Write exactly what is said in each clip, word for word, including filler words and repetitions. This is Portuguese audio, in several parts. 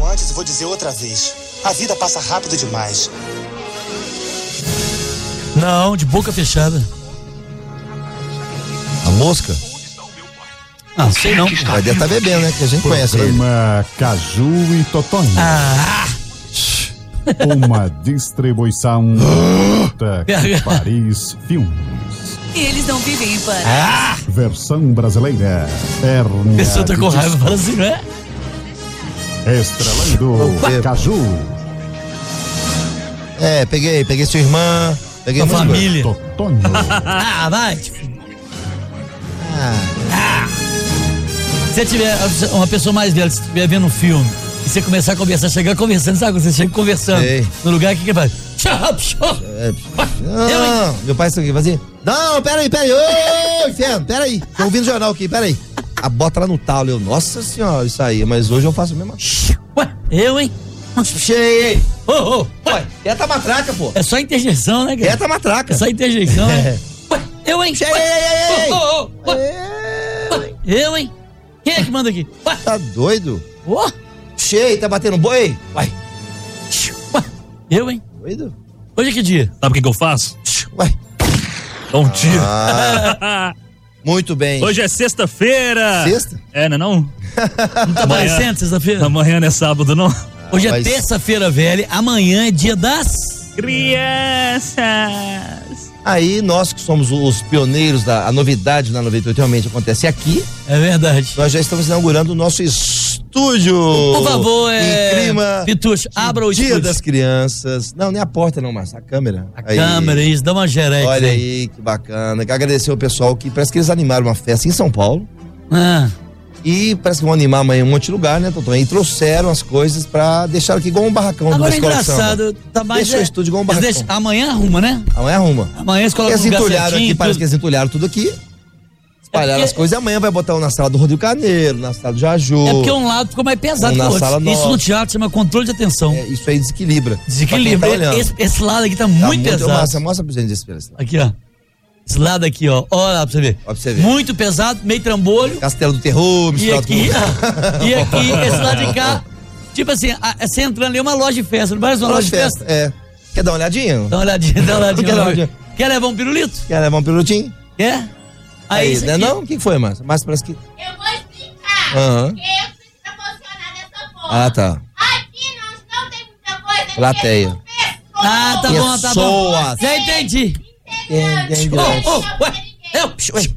antes e vou dizer outra vez. A vida passa rápido demais. Não, de boca fechada. A mosca? Ah, sei não. Vai deve estar bebendo, né? Que a gente conhece ele. Programa Caju e Totonho. Ah! Uma distribuição da Paris Filmes. Eles não vivem em Paris. Ah! Versão brasileira. A Hérnia pessoa tá com de raiva, fala assim, não é? Estrelando Caju. É, peguei, peguei sua irmã. Peguei Sua muita família. Totonho. Ah, vai. Ah, Ah! Se você tiver uma pessoa mais velha, se estiver vendo um filme, e você começar a conversar, chegar conversando, sabe? Você chega conversando Sei. no lugar, o que que faz? Tchau, tchau. é, não, não, meu pai está aqui, fazia. Não, peraí, peraí. Ô, inferno, peraí. Tô ouvindo o jornal aqui, peraí. A bota lá no talo, eu, nossa senhora, isso aí, mas hoje eu faço a mesma coisa. Ué, eu, hein? Cheio. Ô, ô, Ué, quieta a matraca, pô. é só interjeição, né, cara? Quieta a matraca. É só interjeição, É. né? Ué, eu, hein? Cheio. Ué, ô, ô, ô, ué, ué, eu, hein? Quem é que manda aqui? Ué, Tá doido? ô, Cheio, tá batendo boi? ué, ué, eu, hein? Doido? Hoje é que dia? Sabe o que, que eu faço? Ué. Bom dia. Ah, muito bem. Hoje é sexta-feira. Sexta? É, não é não? Não tá Amanhã. aparecendo sexta-feira? Amanhã não é sábado, não? Hoje é Mas- terça-feira, velho. Amanhã é dia das... Crianças. Aí nós que somos os pioneiros da a novidade na noventa e oito realmente acontece aqui. É verdade. Nós já estamos inaugurando o nosso estúdio. Por favor, é... Em clima Pitucho, abra o Dia estúdio. das Crianças. Não, nem a porta não, Márcio, a câmera. A Aí. câmera, isso, dá uma gerex. Olha aí, que bacana. Quero agradecer o pessoal que parece que eles animaram uma festa em São Paulo. Ah, E parece que vão animar amanhã em um monte de lugar, né, Totó? E trouxeram as coisas pra deixar aqui igual um barracão de uma agora é escola de samba. engraçado, tá mais... Deixa o estúdio igual um eles barracão. deixam- Amanhã arruma, né? Amanhã arruma. Amanhã eles colocam Eles um lugar entulharam certinho, aqui, parece tudo. que eles entulharam tudo aqui. Espalharam É as porque- coisas e amanhã vai botar um na sala do Rodrigo Carneiro, na sala do Jaju. É porque um lado ficou mais pesado Um que na o outro. sala Isso nova. no teatro chama controle de atenção. É, isso aí desequilibra. Desequilíbrio. Pra quem tá olhando. esse, esse lado aqui tá Tá muito pesado. Massa, mostra pra gente esse pedaço. Aqui, ó. Esse lado aqui, ó. Olha lá pra você ver. Ó, pra você ver. Muito pesado, meio trambolho. Castelo do Terror, E misturado aqui, com... e aqui, esse lado de cá. Tipo assim, a, você entrando ali é uma loja de festa. Não parece uma Fala loja de de festa? festa. É. Quer dar uma olhadinha? Dá uma olhadinha, dá uma olhadinha. Quer dar uma olhadinha? Quer levar um pirulito? Quer levar um pilotinho? Quer? Aí, isso né? aqui- Não? O que que foi, Márcio? Márcio parece que... Eu vou explicar. Aham. Porque eu preciso proporcionar dessa forma. Ah, tá. Aqui nós não tem muita coisa. Plateia. porque são pessoas. Ah, tá bom, tá bom. Pessoas. Já entendi. Quem- quem Ô, grande? ô, ué, eu,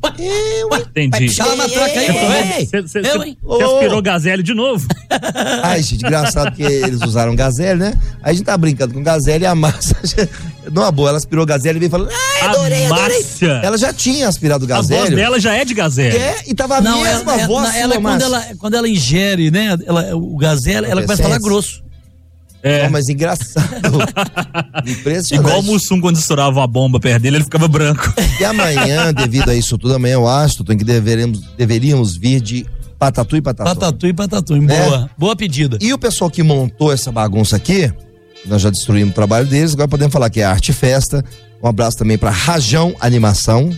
ué, Entendi. Chala a matraca aí, ué. Você você- Eu, você- hein? você aspirou gazelle de novo? Ai, gente, engraçado que eles usaram gazelle, né? Aí a gente tá brincando com gazelle e a Márcia, numa boa, ela aspirou gazelle e veio falando, ai, adorei, A adorei. Márcia. Ela já tinha aspirado A voz gazelle. dela já é de gazelle. É, e tava a Não, mesma ela, voz ela, ela, sua, quando, Márcia. ela, quando ela ingere, né, ela, o gazela, ela começa a falar grosso. É. Não, mas engraçado. Impressionante. Igual o Mussum quando estourava uma bomba perto dele, ele ficava branco. E amanhã, devido a isso tudo, amanhã eu acho, Tutum, que deveremos, deveríamos vir de Patatu e Patatu. Patatu e patatu, Né? boa. Boa pedida. E o pessoal que montou essa bagunça aqui, nós já destruímos o trabalho deles, agora podemos falar que é Arte Festa. Um abraço também pra Rajão Animação.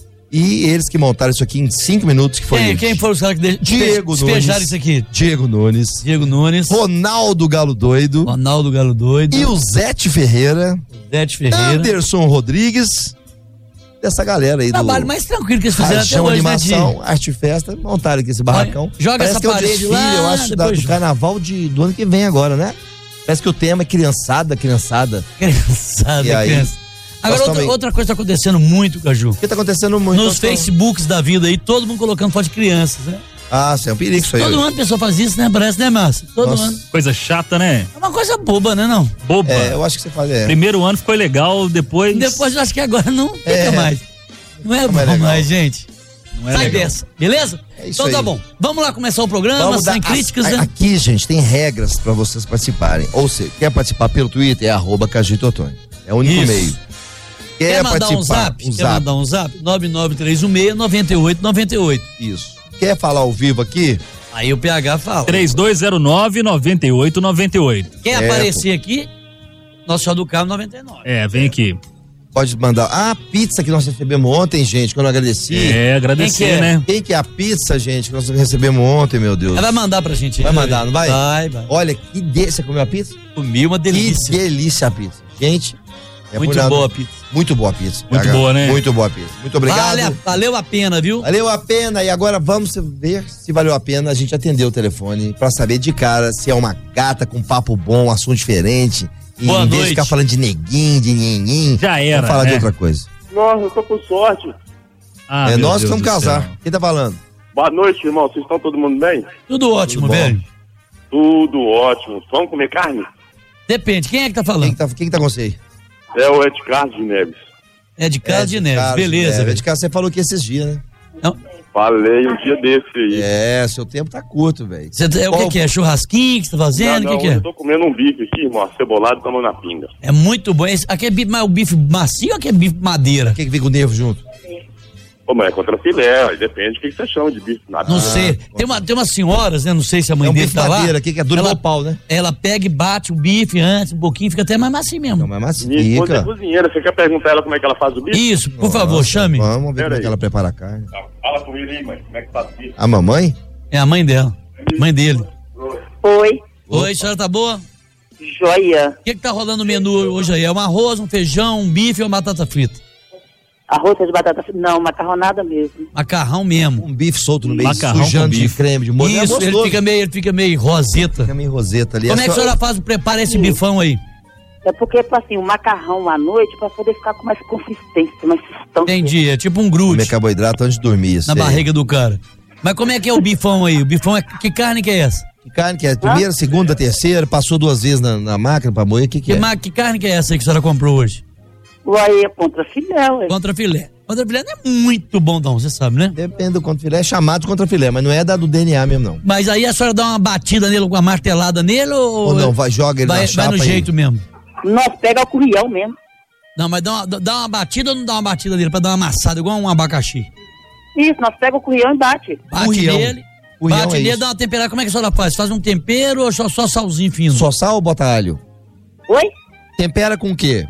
E eles que montaram isso aqui em cinco minutos, que foi Quem, quem foram os caras que de- Diego despejaram Nunes. isso aqui? Diego Nunes, Diego Nunes, Ronaldo Galo Doido Ronaldo Galo Doido, e o Zete Ferreira, Zete Ferreira. Anderson Rodrigues, dessa galera aí Trabalho do mais tranquilo que eles fizeram até Rajão hoje, né, Animação, Di? Arte Festa, montaram aqui esse barracão. Olha, joga Parece essa que é o parede desfile, lá, eu acho, da- depois do carnaval de, do ano que vem agora, né? Parece que o tema é criançada, criançada. Criançada, E aí, criança. Agora, nós outra, também- outra coisa tá acontecendo muito, Caju. O que tá acontecendo muito? Nos nós estamos- Facebooks da vida aí, todo mundo colocando foto de crianças, né? Ah, sim, é um perigo isso aí. Todo ano a pessoa faz isso, né? Parece, né, Márcio? Todo Nossa. ano. Coisa chata, né? É uma coisa boba, né, não? Boba. É, eu acho que você fala, é. Primeiro ano ficou legal, depois. Depois eu acho que agora não fica É. mais. Não é Não bom é legal. mais, gente. Não é Sai legal. dessa, beleza? É isso então tá aí. bom. Vamos lá começar o programa, Vamos sem dar críticas, as- né? Aqui, gente, tem regras pra vocês participarem. Ou seja, quer participar pelo Twitter, é arroba Cajitotônio. É o único Isso. meio. Quer, Quer mandar participar? um zap? Um Quer zap. mandar um zap? nove nove três um seis nove oito nove oito. Isso. Quer falar ao vivo aqui? Aí o P H fala. três dois zero nove nove oito nove oito. Quer É, aparecer aqui? Nosso chá do carro noventa e nove. É, vem aqui. Pode mandar. Ah, a pizza que nós recebemos ontem, gente, quando eu agradeci. É, agradecer, Quem que é? né? Quem que é a pizza, gente, que nós recebemos ontem, meu Deus? Ela vai mandar pra gente. Vai mandar, não vai? Vai, vai. Olha, que delícia. Você comeu a pizza? Comi uma delícia. Que delícia a pizza. Gente, é Muito por nada. boa a pizza. Muito boa a pizza. Muito H. boa, né? Muito boa a pizza. Muito obrigado. Vale a- valeu a pena, viu? Valeu a pena. E agora vamos ver se valeu a pena a gente atender o telefone pra saber de cara se é uma gata com papo bom, assunto diferente. E Boa em vez noite. de ficar falando de neguinho, de ninguém, Já era, vamos falar de né? outra coisa. Nossa, eu tô com sorte. Ah, é meu nós que Deus vamos do casar. céu. Quem tá falando? Boa noite, irmão. Vocês estão todo mundo bem? Tudo ótimo, Tudo bom. velho. Tudo ótimo. Vamos comer carne? Depende, quem é que tá Quem falando? que tá, quem que tá com você aí? É o Ed Carlos de Neves. É de Casa de Neves, Carlos beleza, Neves. velho. De casa você falou que esses dias, né? Não, Falei um dia desse aí. É, seu tempo tá curto, velho. você- é, o que, que é? Churrasquinho que você tá fazendo? Não, O que, não, que é? eu tô comendo um bife aqui, irmão, cebolado, tomando na pinga. É muito bom. Esse, aqui é bife, mas o bife macio ou aqui é bife madeira? Quem que vem com o nervo junto? Ô, mas é contra filé, aí depende do que você chama de bife. Na Não pinga. sei. Tem, uma, tem umas senhoras, né? Não sei se a mãe É um dele bife tá lá. madeira aqui, que é duro igual pau, né? Ela pega e bate o bife antes, um pouquinho, fica até mais macio mesmo. Não, mas Minha esposa é macia. cozinheira, você quer perguntar a ela como é que ela faz o bife? Isso, por favor, chame. Vamos ver Pera como é aí. que ela prepara a carne. Fala com ele aí, mãe, como é que faz o bife? A mamãe? É a mãe dela. Mãe dele. Oi, Oi, a senhora tá boa? joia. O que que tá rolando no menu hoje aí? É um arroz, um feijão, um bife ou uma batata frita? Arroz de batata frita? Não, macarronada mesmo. Macarrão mesmo. Um bife solto no meio, Macarrão sujando com de bife. creme, de molho. É Isso, ele gostoso. fica meio, ele fica meio roseta. Fica meio roseta ali. Como é que a só- senhora faz, prepara esse bifão aí? É porque, assim, o macarrão à noite, pra poder ficar com mais consistência, mais sustância. Entendi, é tipo um grude Comer carboidrato antes de dormir. na sei. barriga do cara. Mas como é que é o bifão aí? O bifão é... Que carne que é essa? Que carne que é? Primeira, segunda, terceira, passou duas vezes na, na máquina pra moer, o que que Que, é? ma- que carne que é essa aí que a senhora comprou hoje? Uai, é contra filé, ué. Contra filé. Contra filé não é muito bom não, você sabe, né? Depende do contrafilé, é chamado de contrafilé, mas não é da do D N A mesmo, não. Mas aí a senhora dá uma batida nele, uma martelada nele ou... Ou não, vai, joga ele vai, na vai chapa no aí. jeito mesmo? Nós pega o currião mesmo. Não, mas dá uma, dá uma batida ou não dá uma batida nele pra dar uma amassada, igual um abacaxi? Isso, nós pega o currião e bate. Bate Currião. nele, Currião bate é nele, isso. dá uma temperada. Como é que a senhora faz? Faz um tempero ou só, só salzinho fino? Só sal ou bota alho? Oi? Tempera com o quê?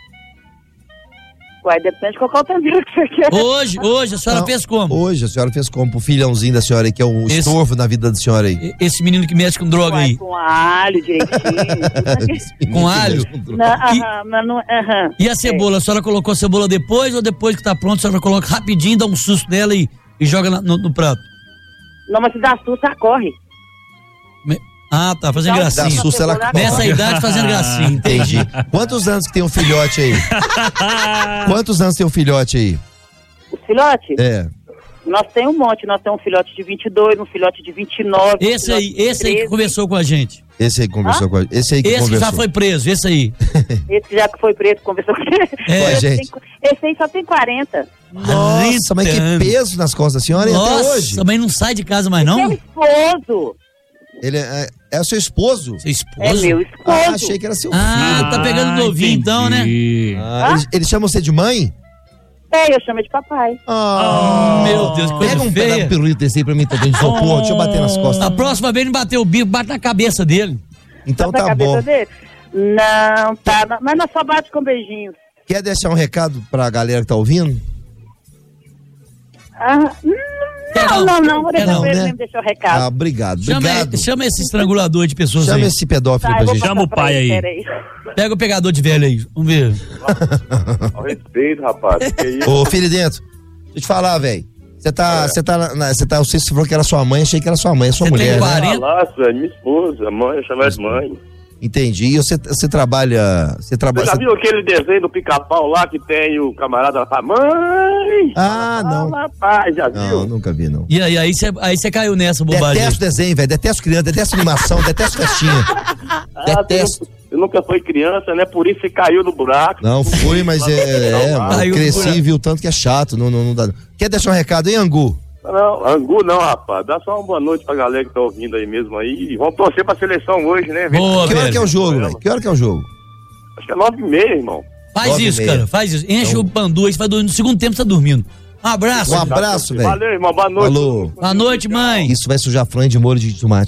Uai, depende de qual é o tempero que você quer. Hoje, hoje, a senhora Não, fez como? Hoje a senhora fez como pro filhãozinho da senhora aí, que é o Esse- estorvo na vida da senhora aí. E- Esse menino que mexe com droga Uai, aí. com alho direitinho. Com alho? Não, aham, mas não, aham. E a cebola? A senhora colocou a cebola depois ou depois que tá pronto, a senhora coloca rapidinho, dá um susto nela e, e joga na- no, no prato? Não, mas se dá susto, ela corre. Me- Ah, tá, fazendo Dá- gracinha. dá susto, ela Nessa corre. Nessa idade fazendo gracinha, entendi. Entendi. Quantos anos que tem um filhote aí? Quantos anos tem um filhote aí? O filhote? É. Nós temos um monte. Nós temos um filhote de vinte e dois, um filhote de vinte e nove. um Esse aí, filhote de esse aí que treze. conversou com a gente. Esse aí que conversou com a Esse aí que Esse que conversou. já foi preso, esse aí. Esse já que foi preto, conversou com É, esse, gente. tem- esse aí só tem quarenta. Nossa, mas que Trinta peso nas costas da senhora e até hoje. Nossa, mas não sai de casa mais Seu não? esposo. Ele é, é o seu esposo? Seu esposo? É meu esposo. Ah, achei que era seu Ah, filho. tá pegando novinho então, né? entendi. Ah, ele, ele chama você de mãe? É, eu chamo de papai. Ah, Meu Deus, que coisa Pega um feia. pedaço de pirulito desse aí pra mim também, de isopor, deixa eu bater nas A costas. próxima vez ele bateu o bico, bate na cabeça dele. Então Na tá cabeça bom. dele? Não, tá. não- Mas nós só bate com beijinhos. Quer deixar um recado pra galera que tá ouvindo? Ah, hum, Quer não, não? não, não. Vou Quer deixar não, pra ele né? mesmo deixar o recado. Ah, obrigado, Chama, obrigado. chama esse estrangulador de pessoas Chama aí. esse pedófilo Tá, pra eu vou gente. Chama o passar pra pai ele, aí. peraí. Pega o pegador de velho aí, vamos ver. Ao respeito, rapaz. Que isso? Ô, filho dentro, deixa eu te falar, velho. Você tá, você tá, na- você tá, você falou que era sua mãe, achei que era sua mãe, é sua Você tem mulher, né? quarenta? Nossa, é minha esposa, mãe, eu chamo ela de mãe. Entendi. E você, você trabalha, você Você trabalha... já viu aquele desenho do pica-pau lá que tem o camarada lá, mãe? Ah, não. Fala, pai, já Não, viu? nunca vi, não. E aí, aí você aí você caiu nessa bobagem. Detesto desenho, velho. Detesto criança, detesto animação, detesto festinha. Ah, Detesto. Você, você nunca foi criança, né? Por isso você caiu no buraco. Não fui, mas é, é, eu Caiu no cresci buraco. e vi o tanto que é chato. Não, não, não dá. Quer deixar um recado aí, Angu? Não, Angu não, rapaz. Dá só uma boa noite pra galera que tá ouvindo aí mesmo aí. E vamos torcer pra seleção hoje, né? Vem- Boa, Que hora velho. que é o jogo, velho? Que hora que é o jogo? Acho que é nove e meia, irmão. Faz Nove e isso, meia. cara, faz isso. Enche Então- o pandu aí, você vai dormir. No segundo tempo você tá dormindo. Um abraço. Um abraço, velho. Valeu, irmão. Boa noite. Falou. Boa noite, mãe. Isso vai sujar frango de molho de tomate.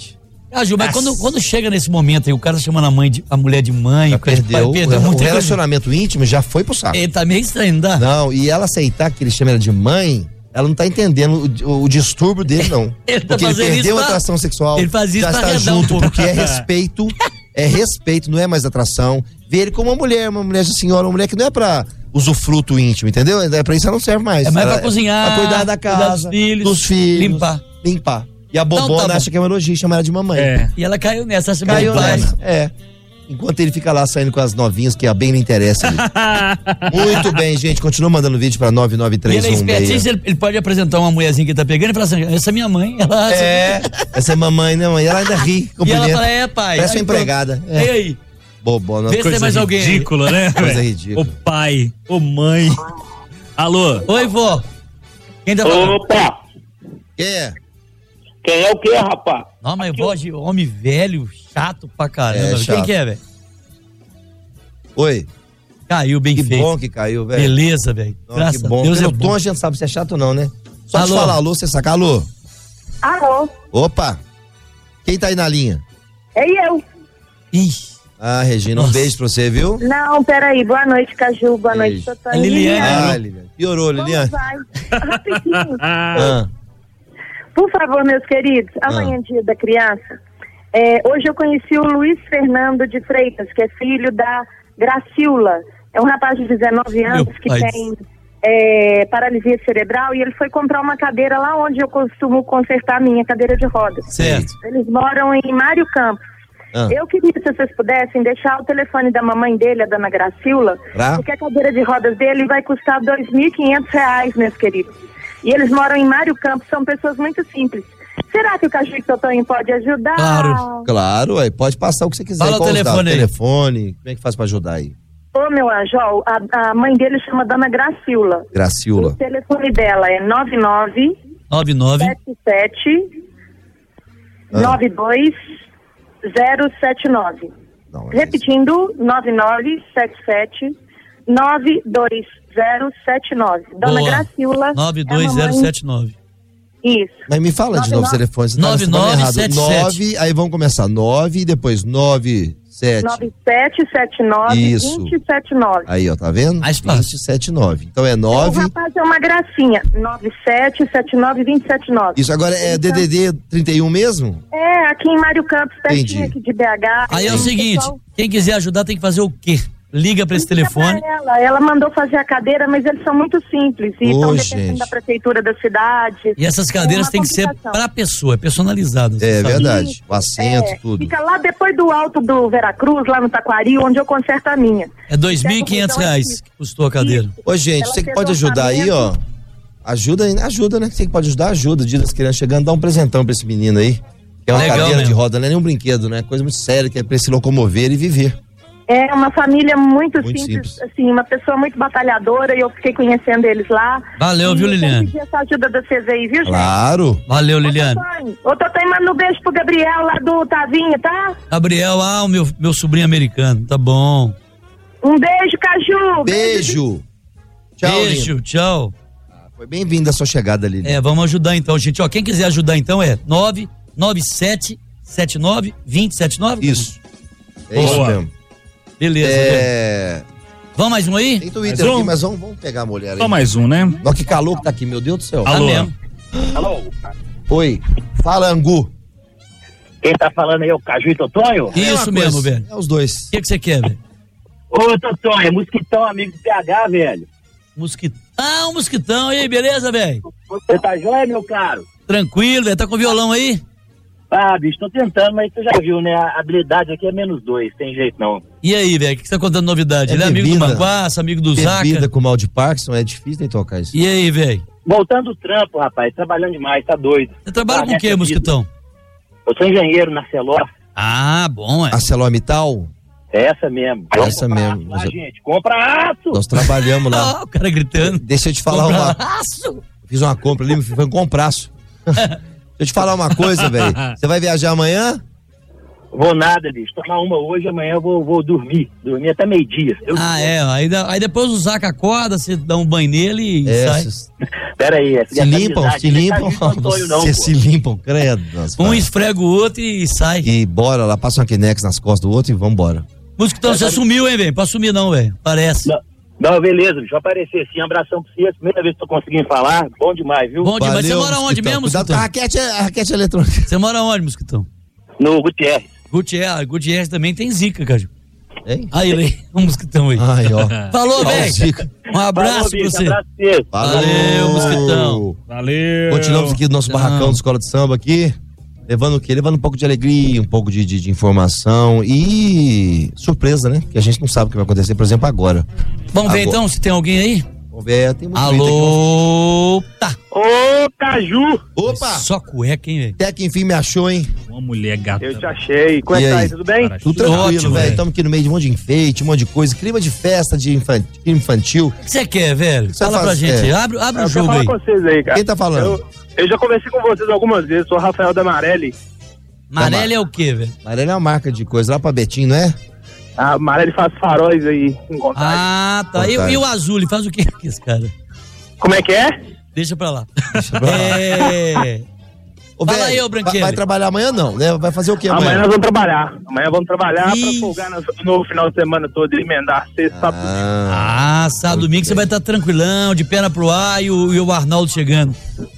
Ah, Ju, mas quando, quando chega nesse momento aí, o cara chamando a mãe de, a mulher de mãe, Já o cara de pai, perdeu. perdeu o, muita o relacionamento coisa. íntimo já foi pro saco. Ele tá meio estranho, não dá? Não, e ela aceitar que ele chama ela de mãe, ela não tá entendendo o, o, o distúrbio dele, não. Ele tá porque ele fazendo perdeu isso a pra- atração sexual. ele faz isso já pra está arredar um junto, pouco. porque é respeito. É respeito, não é mais atração. Vê ele como uma mulher, uma mulher de senhora, uma mulher que não é pra usufruto íntimo, entendeu? É pra isso ela não serve mais. É mais ela, pra cozinhar, pra cuidar da cuidar casa, dos filhos, dos filhos, limpar. Limpar. E a Então bobona tá bom. acha que é um elogio, chama ela de mamãe. É. E ela caiu nessa, acha Caiu meio pai. nessa. É. Enquanto ele fica lá saindo com as novinhas, que a bem não interessa. ali. Muito bem, gente. Continua mandando vídeo pra nove nove E três ele é um seis. espertinho, ele, ele pode apresentar uma mulherzinha que ele tá pegando e falar assim, essa é minha mãe. Ela, É, essa é mamãe, né, mãe? Ela ainda ri, e cumprimenta. ela fala, é, pai. Parece uma Aí, empregada. pronto. E É. aí? Bobona. Vê se tem Coisa mais ri- alguém. Ridícula, né? Coisa velho? ridícula. O pai, o mãe. Alô? Oi, vó. Quem tá falando? Opa! Quem é? Quem é o que, rapaz? Não, mas voz de homem velho, chato pra caramba. É, Quem chato. que é, velho? Oi. Caiu bem Que feito. bom que caiu, velho. Beleza, velho. Não, Graças que bom. a Deus é Pelo bom. tom a gente sabe se é chato ou não, né? Só Alô? te falar alô, você saca. Alô? Alô, Opa. Quem tá aí na linha? é eu. Ih, Ah, Regina, um Nossa. beijo pra você, viu? Não, peraí. Boa noite, Caju. Boa Beijo. noite, Totó. A Liliane. Ah, Liliane. Piorou, Como Liliane. vai? Rapidinho. Ah, Por favor, meus queridos, amanhã é dia da criança. É, hoje eu conheci o Luiz Fernando de Freitas, que é filho da Graciula. É um rapaz de dezenove anos que pai. tem é, paralisia cerebral e ele foi comprar uma cadeira lá onde eu costumo consertar a minha cadeira de rodas. certo. Eles moram em Mário Campos. ah. Eu queria, se vocês pudessem, deixar o telefone da mamãe dele, a dona Graciula, Pra? porque a cadeira de rodas dele vai custar dois mil e quinhentos reais, meus queridos. E eles moram em Mário Campos, são pessoas muito simples. Será que o Caju e Totonho pode ajudar? Claro. Claro, ué, pode passar o que você quiser. Fala o Qual os telefone dados? aí. Telefone. Como é que faz pra ajudar aí? Ô, meu anjo, ó, a, a mãe dele chama Dona Graciula. O Graciula. telefone dela é nove nove nove nove sete sete Ah. nove dois zero sete nove. Não, é Repetindo, nove nove sete sete nove dois zero sete nove. Dona Boa. Graciula. nove é dois a zero mamãe- sete nove. Isso. Mas me fala de Nove novo o nove- telefone. Você tá- nove você tá nove errado. sete nove, aí vamos começar. nove, depois nove, sete. nove sete sete nove Isso. dois zero sete nove. Aí, ó, tá vendo? Mais fácil. vinte e sete nove. Então é O nove. rapaz é uma gracinha. nove sete sete nove dois zero sete nove. Isso agora é Então- D D D trinta e um mesmo? É, aqui em Mário Campos, pertinho Entendi. aqui de B H. Aí é o O seguinte, pessoal- quem quiser ajudar tem que fazer o quê? Liga pra esse Liga telefone. pra Ela. ela mandou fazer a cadeira, mas eles são muito simples. E Ô, estão dependendo gente. da prefeitura da cidade. E essas cadeiras É uma têm que ser complicação. pra pessoa, é personalizada. você É sabe? verdade. O assento, É, tudo. Fica lá depois do alto do Veracruz, lá no Taquari, onde eu conserto a minha. É dois mil e quinhentos reais que custou a cadeira. Ô, gente, Ela você que fez pode ajudar aí, ó. orçamento. Ajuda, aí, ajuda, né? Você que pode ajudar, ajuda. Dia das crianças chegando, dá um presentão pra esse menino aí. Que é uma Legal cadeira de mesmo. roda, não é nem um brinquedo, né? Coisa muito séria, que é pra se locomover e viver. É uma família muito, Muito simples, simples. assim, uma pessoa muito batalhadora, e eu fiquei conhecendo eles lá. Valeu, E viu, eu quero Liliane? pedir essa ajuda de vocês aí, viu, gente? Claro. Valeu, Liliane. Ô, Totonho, manda um beijo pro Gabriel lá do Tavinho, tá? Gabriel, ah, o meu, meu sobrinho americano, tá bom. Um beijo, Caju. Beijo. Tchau, Beijo, lindo. tchau. Foi bem-vinda a sua chegada, Lili. É, vamos ajudar então, gente. Ó, quem quiser ajudar então é nove nove sete sete nove dois zero sete nove. Isso. É Boa. isso mesmo. Beleza. É... Vamos mais um aí? Tem Twitter Mais um? aqui, mas vamos, vamos pegar a mulher aí. Só mais um, né? Ó, que calor que tá aqui, meu Deus do céu. Tá Alô? mesmo. Alô? Oi. Fala, Angu. Quem tá falando aí é o Caju e Totonho? É uma Isso mesmo, coisa. velho. É os dois. O que que você quer, velho? Ô, Totonho, é Mosquitão, amigo do P H, velho. Mosquitão. Ah, um mosquitão. E aí, beleza, velho? Você tá joia, meu caro? Tranquilo, velho. Tá com violão aí? Ah, bicho, tô tentando, mas você já viu, né? A habilidade aqui é menos dois, tem jeito não. E aí, velho? O que que você tá contando novidade? É Ele é amigo do bebida. Manguaça, amigo do Bebida Zaca. com mal de Parkinson é difícil nem tocar isso. E aí, velho? Voltando do trampo, rapaz, trabalhando demais, tá doido. Você trabalha Ah, com o quê, nessa mosquitão? vida. Eu sou engenheiro na Celó, Ah, bom, é. A ArcelorMittal, é essa mesmo. Essa Vamos comprar mesmo. aço lá, gente, compra aço! nós trabalhamos lá. Ah, o cara gritando. Deixa eu te falar uma... Braço. Fiz uma compra ali, foi um compraço. Deixa eu te falar uma coisa, velho. Você vai viajar amanhã? Vou nada, bicho. Tomar uma hoje, amanhã eu vou, vou dormir. Dormir até meio-dia. Eu... Ah, é. Aí, aí depois o Zaca acorda, você dá um banho nele e É, sai. cês- Pera aí. essa se essa limpam, amizade, se não é limpam. Caju e Antônio, não, Vocês pô. se limpam, credo. nossa, Um pai. esfrega o outro e sai. E bora lá, passa uma Kinex nas costas do outro e vambora. Mosquitão, você sumiu, hein, velho? Pode sumir não, velho. Parece. Não, não, beleza, bicho. Vai aparecer sim. Um abração pra você. Primeira vez que tô conseguindo falar. Bom demais, viu? Bom demais. Você Valeu, mora onde Mosquitão. mesmo, Cuidado com a Mosquitão? raquete, a raquete eletrônica. Você mora onde, Mosquitão? No Gutierrez. Gutierrez. Gutierrez também tem zica, cara. Hein? Aí, ele, um mosquitão aí. Ai, ó. Falou, Ó, velho. zica. Um abraço Falou, pra bicho, você. abraço pra você. Valeu, Mosquitão. Valeu. Continuamos aqui no nosso Tchau. barracão da Escola de Samba aqui. Levando o quê? Levando um pouco de alegria, um pouco de, de, de informação e surpresa, né? Que a gente não sabe o que vai acontecer, por exemplo, agora. Vamos ver Agora. então se tem alguém aí? Vamos ver, tem muito vídeo Alô, tá. Ô, Caju! aqui. Opa! Só cueca, hein, velho? Até que enfim me achou, hein? Uma mulher gata. Eu te achei. Como E é que tá aí? aí? Tudo bem? Cara, Tudo Tudo tranquilo, ótimo, velho. velho. Estamos aqui no meio de um monte de enfeite, um monte de coisa. Clima de festa, de infan- clima infantil. O que você quer, velho? Você Fala pra faz- gente. é. Abre, abre o Eu quero jogo falar aí. com vocês aí, cara. Quem tá falando? Eu, eu já conversei com vocês algumas vezes. Sou o Rafael da Marelli. Marelli é o quê, velho? Amarelo é uma marca de coisa lá pra Betinho, não é? A Marelli faz faróis aí, em contagem. Ah, tá. E, Vontade. e o azul, ele faz o quê com esse cara? Como é que é? Deixa pra lá. É. Ô, Fala velho, aí, ô, vai, Branqueiro. vai trabalhar amanhã não, né? Vai fazer o quê Amanhã amanhã? nós vamos trabalhar. Amanhã vamos trabalhar Ih. pra folgar no, no final de semana todo e emendar sexta, sábado. Ah, Ah, sábado, domingo você vai estar tranquilão, de perna pro ar e o, e o Arnaldo chegando.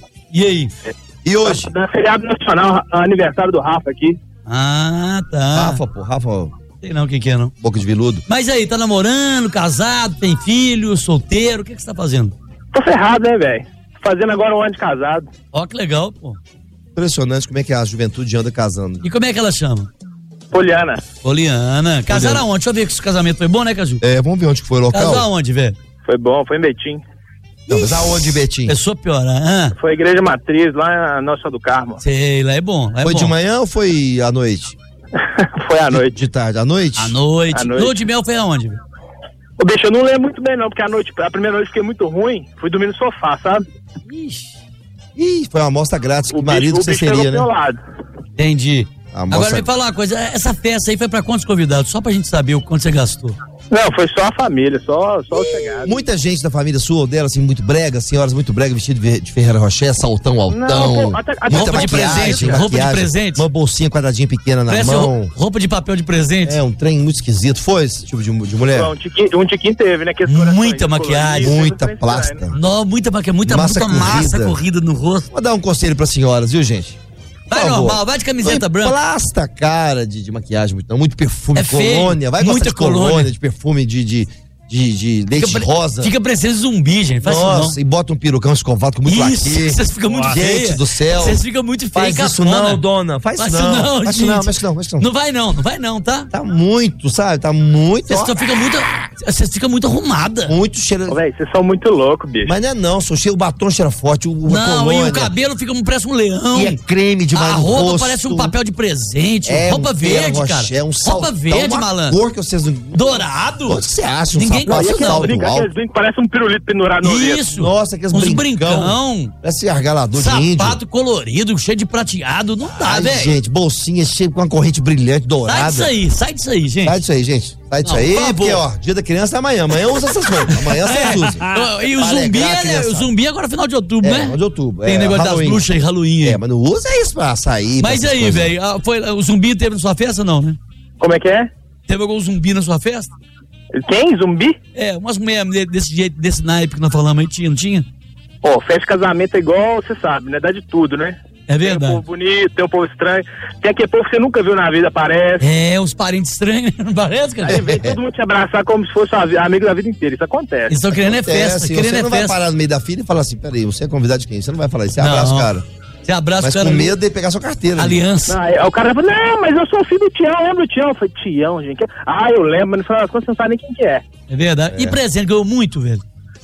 E aí? e hoje? Na feriado nacional, aniversário do Rafa aqui. Ah, tá. Rafa, pô, Rafa, Sei não quem que é, não. boca de veludo. Mas aí, tá namorando, casado, tem filho, solteiro, o que que você tá fazendo? Tô ferrado, né, velho? Fazendo agora um ano de casado. Ó, que legal, pô. Impressionante como é que a juventude anda casando. E como é que ela chama? Poliana. Poliana. Casaram Poliana. aonde? Deixa eu ver que esse casamento foi bom, né, Caju? É, vamos ver onde que foi o local. Casou aonde, velho? Foi bom, foi em Betim. Não, mas aonde, Betinho? Pessoa pior, ah, Foi a Igreja Matriz, lá na Nossa do Carmo. sei, lá é bom. Lá é Foi bom. de manhã ou foi à noite? Foi à noite. De tarde? À noite? À noite. À noite. Lua de mel foi aonde, velho? Ô, bicho, eu não lembro muito bem, não, porque a noite, a primeira noite fiquei muito ruim. Fui dormir no sofá, sabe? Ixi, Ih, foi uma amostra grátis. Que O marido bicho, que você o bicho seria, pegou pro né? meu lado. entendi. A Agora moça- me fala uma coisa, essa festa aí foi pra quantos convidados? Só pra gente saber o quanto você gastou. Não, foi só a família, só, só o chegado. Muita gente da família sua ou dela, assim, muito brega, senhoras muito brega, vestido de de Ferreira Rocher, saltão altão. Não, pô, até- até- muita Roupa de maquiagem, presente, roupa de maquiagem, presente. Uma bolsinha quadradinha pequena na Parece mão. rou- roupa de papel de presente. É, um trem muito esquisito. Foi esse tipo de, de mulher? Um tiquinho, um tiquinho teve, né? Que esse Muita corações maquiagem, coloridos, muita sempre plasta. estranho, né? Não, muita maquiagem, muita, Massa muita massa corrida. corrida no rosto. Vou dar um conselho para senhoras, viu, gente? Por Vai favor. normal, vai de camiseta Não branca. emplasta a cara de, de maquiagem, muito, não, muito perfume, É feio, colônia. Vai gostar muita de colônia, colônia. de perfume de, de, de, de leite Fica, rosa. fica parecendo zumbi, gente. Faz Nossa, isso e bota um perucão escovado com muito não. Isso, laque. vocês ficam muito Gente feias. do céu. Vocês ficam muito feias. Faz isso cafona. não, dona. Faz, Faz isso não. Faz isso não, gente. faz isso não, faz isso não. Não vai não, não vai não, tá? Tá muito, sabe? Tá muito. Vocês ó, só ficam muito. Vocês ficam muito arrumada. muito cheiro. Ô, velho, vocês são muito loucos, bicho. Mas não é não, só cheiro, o batom cheira forte, o, Não, colônia. e o cabelo fica parece um leão. E é creme de A no roupa rosto. parece um papel de presente. É, roupa um verde, Ferrero cara. Rocher, um roupa saltão, verde, uma malandro. cor que vocês não... Dourado. Onde você acha um Ninguém salto, gosta, um não. salto Brinca, alto? aqueles brincos parecem um pirulito pendurado no orelha. Isso. Nossa, aqueles Uns brincão. brincão. Parece argalador de índio. Sapato colorido, cheio de prateado. Não dá, Ai, velho. gente, bolsinha cheia com uma corrente brilhante, Sai dourada. disso aí, sai disso aí, gente. Sai disso aí, gente. Sai disso Não, aí, por favor. porque, ó, dia da criança é amanhã. Amanhã usa essas roupas. Amanhã vocês É. usam. Ah, E o Pra zumbi, alegrar a é, criançada. o zumbi agora é final de outubro, É, né? final de outubro. Tem é, negócio Halloween. das bruxas e Halloween. É, mas não usa isso pra sair. pra Mas essas aí, coisas. velho, ah, foi- o zumbi teve na sua festa não, né? Como é que é? Teve algum zumbi na sua festa? Quem? Zumbi? É, umas mulheres desse jeito, desse naipe que nós falamos aí, tinha, não tinha? Pô, festa de casamento é igual, você sabe, né? Dá de tudo, né? É Tem um verdade. povo bonito, tem um povo estranho. Tem aquele povo que você nunca viu na vida, parece. É, uns parentes estranhos, não parece, cara? Aí vem todo mundo te abraçar como se fosse a- amigo da vida inteira. Isso acontece. Eles estão querendo é Acontece, festa, querendo você é não vai festa. parar no meio da fila e falar assim, peraí, você é convidado de quem? Você não vai falar isso, você Não. abraça o cara. Você abraça Mas o cara com ali. medo de pegar sua carteira. né? Aliança. Não, aí, aí o cara fala, não, mas eu sou filho do Tião, lembra do Tião? Eu falei, Tião, gente. Ah, eu lembro, mas no final das contas você não sabe nem quem que é. É verdade. E presente, ganhou muito, velho.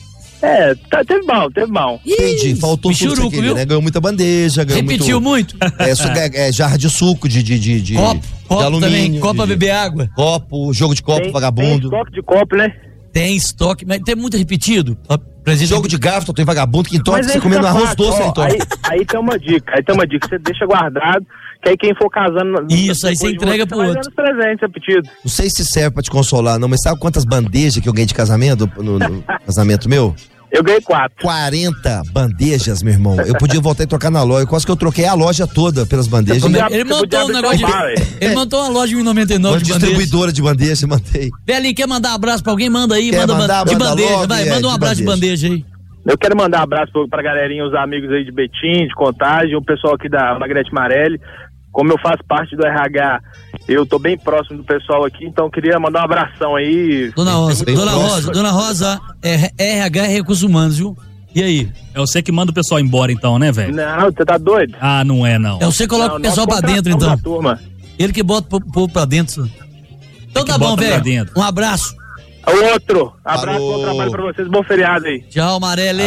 É, tá, teve bom, teve bom. Entendi, faltou tudo que você Bichuruco, queria, viu? né? Ganhou muita bandeja, ganhou Repetiu muito. muito... É, su- é, é, jarra de suco, de, de, de, de, Copo, de copo alumínio. também, copo de, pra de- beber água. Copo, jogo de copo, Tem- vagabundo. Tem estoque de copo, né? Tem estoque, mas tem muito repetido. Ó, Presente Jogo de garfo, tem vagabundo que entorta Mas você aí comendo fica arroz fácil, doce, ó, entorta. aí, aí tem uma dica, aí tem uma dica, você deixa guardado Que aí quem for casando... Isso, aí você entrega pro outro. Os presentes repetidos. Não sei se serve pra te consolar, não, mas sabe quantas bandejas que eu ganhei de casamento, no, no casamento meu? Eu ganhei quatro. quarenta bandejas, meu irmão. Eu podia voltar e trocar na loja. Quase que eu troquei a loja toda pelas bandejas. Ele, ele montou um negócio de... Ele montou uma loja de noventa e nove uma de distribuidora de bandeja, mantei. Velhinho, quer mandar um abraço pra alguém? Manda aí, quer manda, mandar, de manda bandeja. logo, Vai, é, manda um de abraço de bandeja aí. Eu quero mandar um abraço pra, pra galerinha, os amigos aí de Betim, de Contagem, o pessoal aqui da Magrete Marelli. Como eu faço parte do R H, eu tô bem próximo do pessoal aqui, então eu queria mandar um abração aí. Dona Rosa, Dona Rosa, Dona Rosa, é, R H é Recursos Humanos, viu? E aí? É você que manda o pessoal embora então, né, velho? Não, você tá doido? Ah, não é não. É você que coloca não, o pessoal pra dentro, então. Turma. Ele que bota o povo pra dentro. Então tá bom, velho. Um abraço. Outro. Abraço, bom trabalho pra vocês, bom feriado aí. Tchau, Marelli.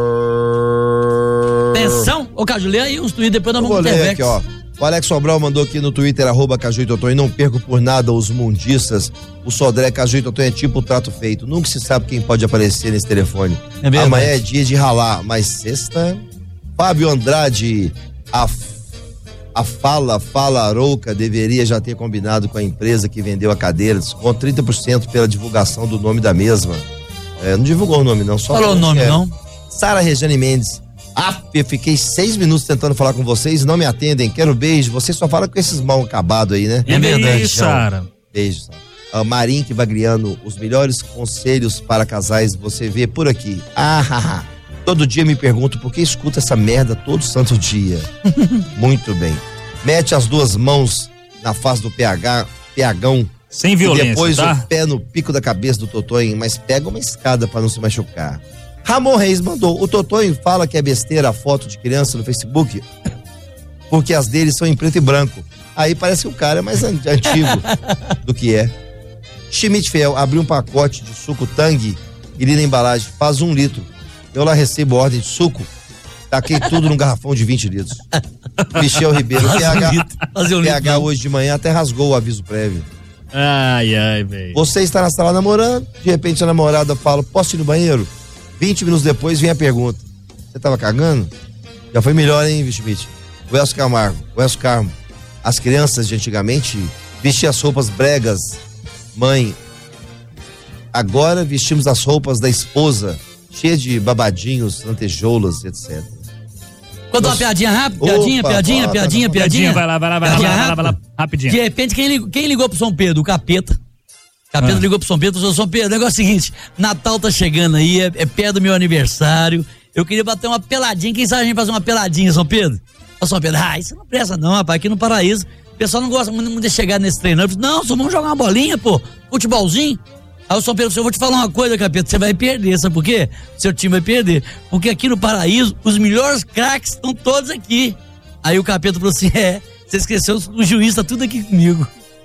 Atenção, ô Caju, lê aí os tweets, depois nós vamos ter ler aqui, ó. O Alex Sobral mandou aqui no Twitter, arroba Caju e Totonho, não perco por nada os mundistas. O Sodré, Caju e Totonho é tipo o trato feito. Nunca se sabe quem pode aparecer nesse telefone. É Amanhã é dia de ralar, mas sexta... Fábio Andrade, a, a Fala, Fala Rouca deveria já ter combinado com a empresa que vendeu a cadeira, com trinta por cento pela divulgação do nome da mesma. É, não divulgou o nome, não. Só falou o nome, é. não? Sara Regiane Mendes. Ah, eu fiquei seis minutos tentando falar com vocês e não me atendem. Quero beijo. Você só fala com esses mal acabados aí, né? É verdade, Sara. Beijo, Sara. Uh, Marinque Vagriano, os melhores conselhos para casais você vê por aqui. Ah, haha. Todo dia me pergunto por que escuta essa merda todo santo dia. Muito bem. Mete as duas mãos na face do P H, PHão. Sem violência, e depois tá? o pé no pico da cabeça do Totonho, mas pega uma escada para não se machucar. Ramon Reis mandou, o Totonho fala que é besteira a foto de criança no Facebook, porque as deles são em preto e branco. Aí parece que o cara é mais an- antigo do que é. Schmidt Fel abriu um pacote de suco Tang e li na embalagem, faz um litro. Eu lá recebo ordem de suco, taquei tudo num garrafão de vinte litros. Michel Ribeiro, P H, um P H hoje de manhã até rasgou o aviso prévio. Ai, ai, velho. Você está na sala namorando, de repente a namorada fala, posso ir no banheiro? vinte minutos depois vem a pergunta, você tava cagando? Já foi melhor, hein, Schmidt? O Elcio Camargo, o Elcio Carmo, as crianças de antigamente vestiam as roupas bregas, mãe, agora vestimos as roupas da esposa, cheia de babadinhos, lantejoulas, etcétera. Conta uma piadinha rápida, piadinha, Opa, piadinha, bota, piadinha, bota. piadinha. Vai lá, vai lá, vai lá, vai lá, vai lá, rapidinho. De repente, quem ligou, quem ligou pro São Pedro? O Capeta. O Capeta Ah. ligou pro São Pedro, falou, São Pedro, o negócio é o seguinte, Natal tá chegando aí, é, é perto do meu aniversário, eu queria bater uma peladinha, quem sabe a gente fazer uma peladinha, São Pedro? Ô, São Pedro, ah, isso não presta não, rapaz, aqui no Paraíso, o pessoal não gosta muito de chegar nesse treino, eu falei, não, só vamos jogar uma bolinha, pô, futebolzinho. Aí o São Pedro falou, eu vou te falar uma coisa, Capeta, você vai perder, sabe por quê? Seu time vai perder, porque aqui no Paraíso, os melhores craques estão todos aqui. Aí o Capeta falou assim, é, você esqueceu, o juiz tá tudo aqui comigo.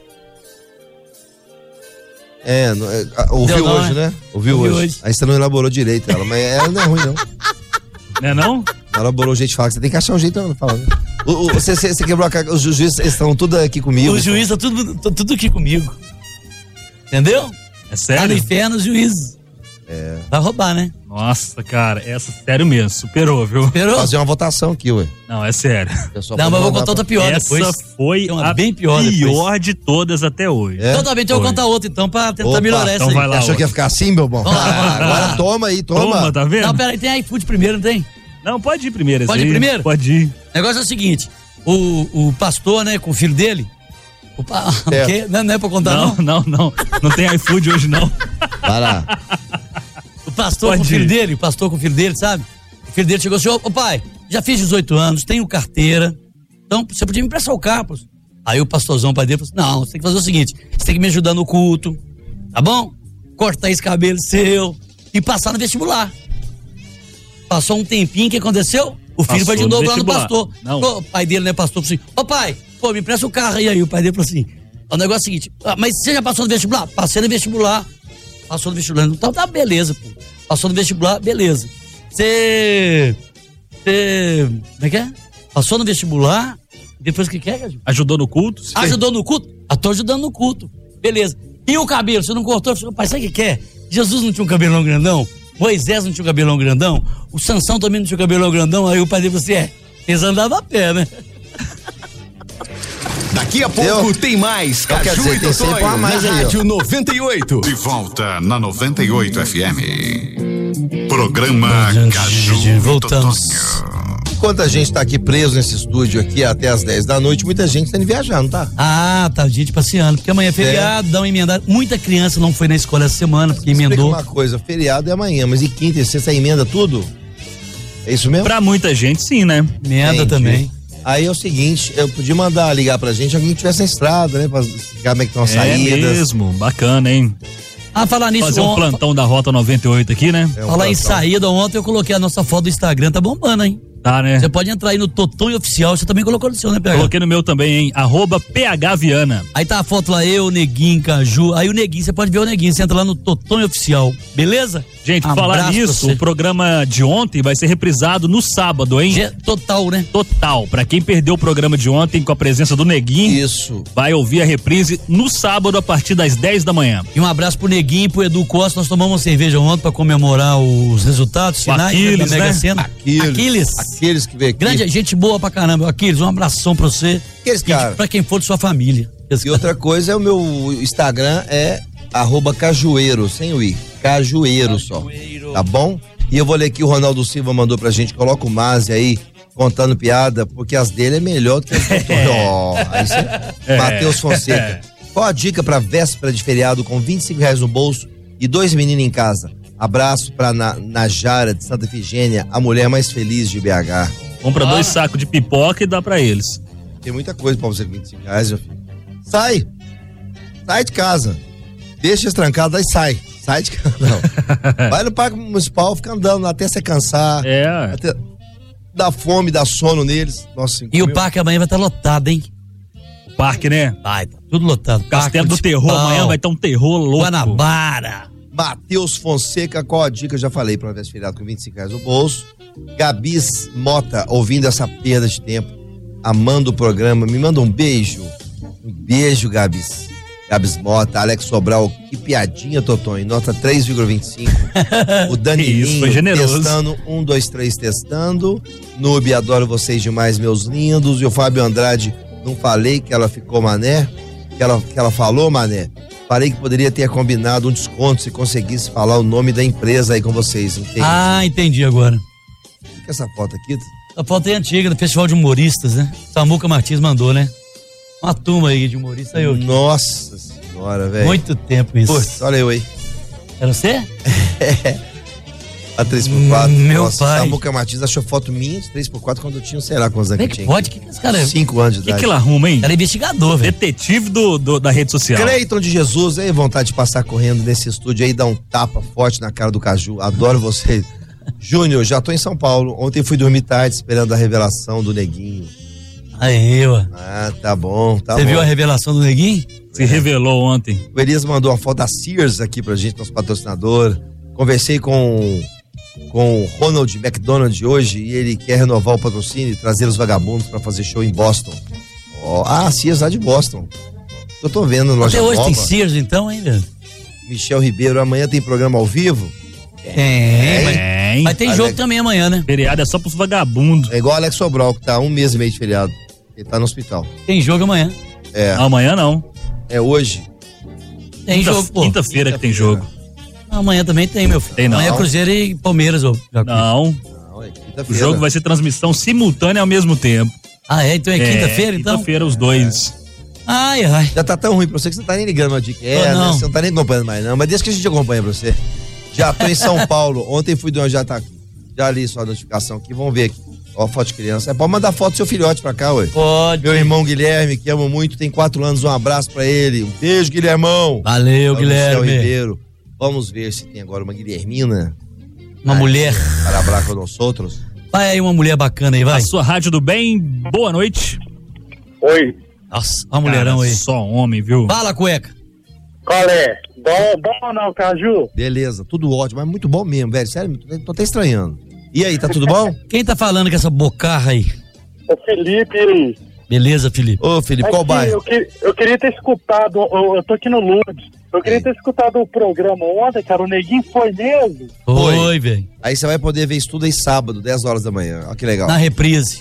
É, não, é, a- ouviu Deu não, hoje, né? né? Ouviu, Ouviu hoje. hoje. Aí você não elaborou direito ela, mas ela não é ruim, não. Não é não? Não elaborou o jeito de falar, que você tem que achar um jeito de falar. Né? O, o, você, você, você quebrou a cara, os juízes estão tudo aqui comigo. O juiz tá tudo, tá tudo aqui comigo. Entendeu? É Tá no sério? inferno, os juízes. É. Vai roubar, né? Nossa, cara, essa sério mesmo, superou, viu? Esperou? Fazer uma votação aqui, ué. Não, é sério. O pessoal Não, pode mas eu vou mandar contar outra pra- pior Essa depois. foi Tem uma a bem pior depois. pior de todas até hoje. É? Então tá bem, então eu vou Foi. contar outra então pra tentar Opa, melhorar então essa aí. vai lá. Achou que ia ficar assim, meu bom? Vamos lá, Ah, vamos lá. agora toma aí, toma. Toma, tá vendo? Não, peraí, tem iFood primeiro, não tem? Não, pode ir primeiro. esse Pode ir aí. primeiro? Pode ir. O negócio é o seguinte, o, o pastor, né, com o filho dele, o pa... É. o quê? Não, não é pra contar Não, não? não, não. Não tem iFood hoje, não. Vai lá. O pastor Pode com o filho ir. dele, o pastor com o filho dele, sabe? O filho dele chegou assim, ô ô, pai, já fiz dezoito anos, tenho carteira, então você podia me emprestar o carro. pô. Aí o pastorzão, o pai dele, falou assim, não, você tem que fazer o seguinte, você tem que me ajudar no culto, tá bom? Cortar esse cabelo seu e passar no vestibular. Passou um tempinho, o que aconteceu? O filho Passou foi de no novo lá no vestibular. pastor. Não. O pai dele, né, pastor, falou assim, ô pai, pô, me empresta o carro aí. Aí o pai dele falou assim, o negócio é o seguinte, ah, mas você já passou no vestibular? Passei no vestibular. Passou no vestibular. Então tá, beleza, pô. Passou no vestibular, beleza. Você. Você. Como é que é? Passou no vestibular, depois o que que é, Cadu? Ajudou no culto? Sim. Ajudou no culto? Ah, tô ajudando no culto. Beleza. E o cabelo? Você não cortou? Eu falei, pai, sabe o que que é? Jesus não tinha um cabelão grandão? Moisés não tinha um cabelão grandão? O Sansão também não tinha um cabelão grandão? Aí o pai dele falou assim, é, eles andavam a pé, né? Daqui a pouco Eu? tem mais Então, quer Caju dizer, e tem sempre Totonho uma mais na aí, ó. Rádio noventa e oito. De volta na noventa e oito F M. Programa Caju e Voltamos. Totonho. Enquanto a gente tá aqui preso nesse estúdio aqui até as dez da noite, muita gente tá indo viajar, não tá? Ah, tá gente passeando, porque amanhã é feriado, dá uma emendada. Muita criança não foi na escola essa semana, porque Explica emendou. uma coisa, feriado é amanhã, mas e quinta e sexta emenda tudo? É isso mesmo? Pra muita gente, sim, né? Emenda Entendi. também. Aí é o seguinte, eu podia mandar ligar pra gente, alguém que tivesse na estrada, né? Pra explicar como é que estão as É saídas. mesmo, bacana, hein? Ah, falar nisso, Fazer um on- plantão da Rota noventa e oito aqui, né? É um falar em plantão. saída, ontem eu coloquei a nossa foto do Instagram, tá bombando, hein? Tá, né? Você pode entrar aí no Totonho Oficial, você também colocou no seu, né, P H? Coloquei no meu também, hein? Arroba P H Viana. Aí tá a foto lá, eu, Neguinho, Caju. Aí o Neguinho, você pode ver o Neguinho, você entra lá no Totonho Oficial, beleza? Gente, por falar Abraço pra nisso, você. o programa de ontem vai ser reprisado no sábado, hein? Ge- Total, né? Total. Pra quem perdeu o programa de ontem com a presença do Neguinho, Isso. vai ouvir a reprise no sábado a partir das dez da manhã. E um abraço pro Neguinho e pro Edu Costa. Nós tomamos uma cerveja ontem pra comemorar os resultados O finais Aquiles, da Mega né? Sena. Aquiles. Aquiles. Aqueles que veio aqui. Grande gente boa pra caramba. Aquiles, um abração pra você. Aqueles E cara. pra quem for de sua família. Esse E outra coisa é o meu Instagram é arroba cajueiro, sem o i. Cajueiro só. Tá bom? E eu vou ler aqui, o Ronaldo Silva mandou pra gente, coloca o Mazi aí, contando piada, porque as dele é melhor do que as do Antônio. Ó, aí cê- Matheus Fonseca. Qual a dica pra véspera de feriado com vinte e cinco reais no bolso e dois meninos em casa? Abraço pra Na- Najara de Santa Efigênia, a mulher mais feliz de B H. Compra dois sacos de pipoca e dá pra eles. Tem muita coisa pra você com vinte e cinco reais, meu filho. Sai! Sai de casa. Deixa eles trancados, aí sai. Sai de casa. Não. Vai no parque municipal, fica andando até você cansar. É. Até dá fome, dá sono neles. Nossa, E o meu- parque amanhã vai estar lotado, hein? O parque, né? Vai, tá tudo lotado. Castelo do Parque Terror, Municipal, amanhã vai ter um terror louco. Guanabara. Matheus Fonseca, qual a dica? Já falei pra vez feriado com vinte e cinco reais no bolso. Gabis Mota, ouvindo essa perda de tempo, amando o programa, me manda um beijo. Um beijo, Gabis. Gabs Mota, Alex Sobral, que piadinha, Totonho, nota três vírgula vinte e cinco. O Danilinho, Isso, foi generoso. testando, um, dois, três, testando. Noob, adoro vocês demais, meus lindos. E o Fábio Andrade, não falei que ela ficou mané? Que ela, que ela falou, mané? Falei que poderia ter combinado um desconto se conseguisse falar o nome da empresa aí com vocês, entende? Ah, entendi agora. O que é essa foto aqui? A foto é antiga, do Festival de Humoristas, né? Samuca Martins mandou, né? Uma turma aí de humoristas. Eu. Nossa senhora, velho. Muito tempo isso. Putz, olha eu aí. Era você? A três por quatro. Meu Nossa, pai. Samuca Martins achou foto minha de três por quatro quando eu tinha, sei lá quantos anos Como é que que eu tinha. pode? O que, que esse cara é? Cinco anos de O que, idade. que ele arruma, hein? Cara é investigador, velho. Detetive do, do- da rede social. Cleiton de Jesus, aí vontade de passar correndo nesse estúdio aí, dar um tapa forte na cara do Caju. Adoro vocês. Júnior, já tô em São Paulo. Ontem fui dormir tarde esperando a revelação do Neguinho. Aí, ó. Ah, tá bom, tá Você bom. viu a revelação do Neguinho? Se revelou ontem. O Elias mandou uma foto da Sears aqui pra gente, nosso patrocinador. Conversei com, com o Ronald McDonald hoje e ele quer renovar o patrocínio e trazer os vagabundos pra fazer show em Boston. Ó, ah, Sears lá de Boston. Eu tô vendo na loja Até hoje nova. tem Sears, então, hein, velho? Michel Ribeiro, amanhã tem programa ao vivo? Tem, mas, Tem. mas tem Alex- jogo também amanhã, né? Feriado é só pros vagabundos. É igual o Alex Sobral, que tá um mês e meio de feriado. Ele tá no hospital. Tem jogo amanhã. É, Amanhã não. é hoje. Tem Quinta- jogo, pô. Quinta-feira que tem jogo. Amanhã também tem, meu filho. Tem não. Amanhã é Cruzeiro e Palmeiras, ô. Jacuí. Não. Não, é O quinta-feira. jogo vai ser transmissão simultânea ao mesmo tempo. Ah, é? Então é, quinta-feira, então? Quinta-feira, os dois. Ai, ai. Já tá tão ruim pra você que você não tá nem ligando uma dica. É, Oh, né? não. Você não tá nem acompanhando mais, não. Mas desde que a gente acompanha pra você. Já tô em São Paulo. Ontem fui de onde já tá aqui. Já li sua notificação aqui. Vamos ver aqui. Ó, foto de criança. É, pode mandar foto do seu filhote pra cá, ué. Pode. Meu irmão Guilherme, que amo muito, tem quatro anos. Um abraço pra ele. Um beijo, Guilhermão. Valeu, Ó, Michel Guilherme. Ribeiro. Vamos ver se tem agora uma Guilhermina. Uma Ai, mulher. Para hablar com nós outros. Vai aí uma mulher bacana aí, vai. A sua rádio do bem, boa noite. Oi, Nossa, uma mulherão Cara, aí. Só homem, viu? Fala, cueca. qual é? Bom, bom ou não, Caju? Beleza, tudo ótimo, mas muito bom mesmo, velho. Sério, tô até estranhando. E aí, tá tudo bom? Quem tá falando com essa bocarra aí? O Felipe. Beleza, Felipe? Ô, Felipe, É qual que bairro? Eu, que- eu queria ter escutado, eu, eu tô aqui no Lourdes. Eu queria ter escutado o programa ontem, cara. O Neguinho foi mesmo. Oi. Oi, velho. Aí você vai poder ver isso tudo aí sábado, dez horas da manhã. Olha que legal. Na reprise.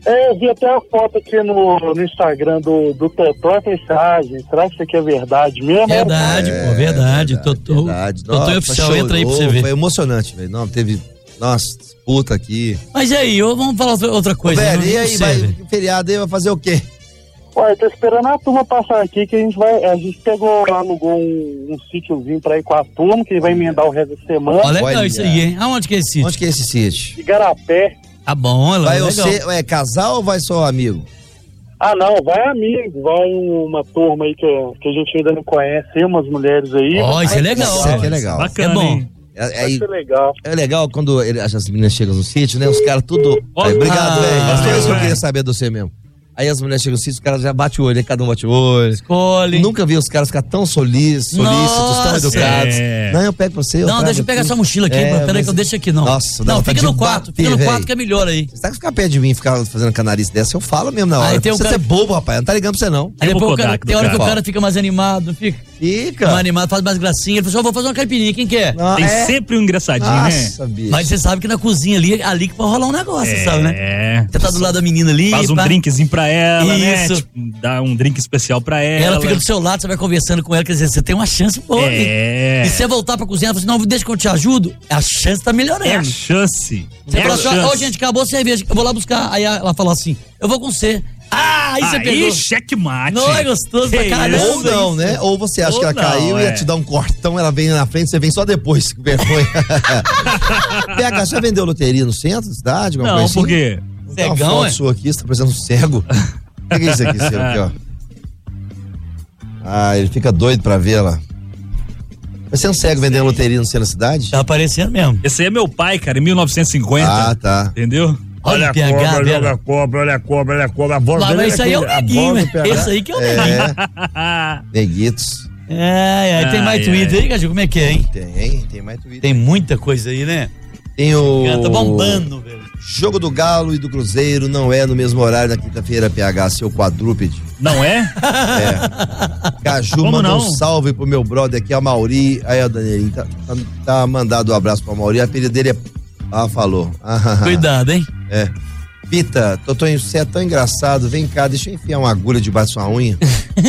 É, eu vi até a foto aqui no, no Instagram do, do Totó, eu falei, ah, gente, será que isso aqui é verdade mesmo? Verdade, É, pô, verdade. verdade, Totó, verdade. Totó Nossa, oficial, chorou, entra aí pra você ver. Foi emocionante, velho. Não, teve, nossa, disputa aqui. Mas e aí, ô, vamos falar outra- outra coisa. Ô, velho, não- e não aí, sei, vai, velho. feriado aí vai fazer o quê? Ué, eu tô esperando a turma passar aqui, que a gente vai, a gente pegou, alugou um, um sítiozinho pra ir com a turma, que vai emendar o resto da semana. Ó, legal Olha. isso aí, hein? Aonde que é esse sítio? Onde que é esse sítio? Igarapé. Tá bom, ela Vai legal. você, é casal ou vai só amigo? Ah, não, vai amigo, vai uma turma aí que, que a gente ainda não conhece, tem umas mulheres aí. Ó, isso é legal. Isso aqui é legal. Bacana, É bom. hein? É, Vai é, ser legal. é legal quando ele- as meninas chegam no sítio, né? Os caras tudo. Ó, Aí, obrigado, ah, velho. É só valeu, isso que eu velho. queria saber de você mesmo. Aí as mulheres chegam no sítio, os caras já batem o olho, aí cada um bate o olho. Escolhe. Nunca vi os caras ficar tão solícitos, solícitos, tão Nossa. educados. É. Não, eu pego pra você. Não, trago deixa eu pegar aqui. essa mochila aqui. É, peraí mas- que eu deixo aqui, não. Nossa, não, não, fica tá no de quarto. bater, Fica no velho. quarto que é melhor aí. Você tá que ficar perto de mim, ficar fazendo canarice dessa, eu falo mesmo na hora. Aí tem um você cara- é bobo, rapaz. Não tá ligando pra você, não. Aí E o depois o cara, Kodak tem do hora que o cara? cara fica mais animado, não fica? Fica. Mais animado, faz mais gracinha. Ele falou assim, ó, vou fazer uma caipirinha, quem quer? Não, Tem é... sempre um engraçadinho, né? Nossa, bicho. Mas você sabe que na cozinha ali, ali que pode rolar um negócio, É. sabe, né? Você tá do lado da menina ali. Faz um pá. drinkzinho pra ela, né? Isso. Tipo, dá um drink especial pra ela. Ela fica do seu lado, você vai conversando com ela, quer dizer, você tem uma chance boa. É. E se você voltar pra cozinhar, você fala assim, não, deixa que eu te ajudo, a chance tá melhorando. É a chance. Você é fala a assim, ó, chance. ô, gente, acabou a cerveja, eu vou lá buscar. Aí ela fala assim, eu vou com você. Ah, aí você Aí, pegou. checkmate. Não é gostoso pra Que caramba. isso? Ou não, né? Ou você acha Ou que ela não, caiu e ia é. te dar um cortão, ela vem na frente, você vem só depois. Que vergonha. P H, já vendeu loteria no centro da cidade? alguma Não, coisa assim? por quê? Tem uma Cegão, foto é? sua aqui, você tá parecendo um cego. O que é isso aqui, seu? Aqui, ó. Ah, ele fica doido pra vê-la. Você é um cego vendendo loteria no centro da cidade? Tá aparecendo mesmo. Esse aí é meu pai, cara, em mil novecentos e cinquenta. Ah, tá. Entendeu? Olha o P H, cobra, velho. olha a cobra, olha a cobra, olha a cobra. A voz Lá, dele mas isso aí é o aquele- a neguinho, voz né? do P H. Esse aí que é o neguinho. É, neguitos. É, é, tem mais Ai, Twitter ai. aí, Caju? Como é que é, hein? Tem, tem mais Twitter. Tem muita coisa aí, né? Tem o... Cara, tá bombando, velho. Jogo do Galo e do Cruzeiro não é no mesmo horário na quinta-feira, P H, seu quadrúpede. Não é? É. Caju Como manda não? um salve pro meu brother aqui, a Mauri. Aí, ó, Danielinho, tá, tá, tá mandado um abraço pro Mauri. A apelido dele é... Ah, falou. Ah, Cuidado, hein? É. Pita, Totonho, você é tão engraçado. Vem cá, deixa eu enfiar uma agulha debaixo da sua unha.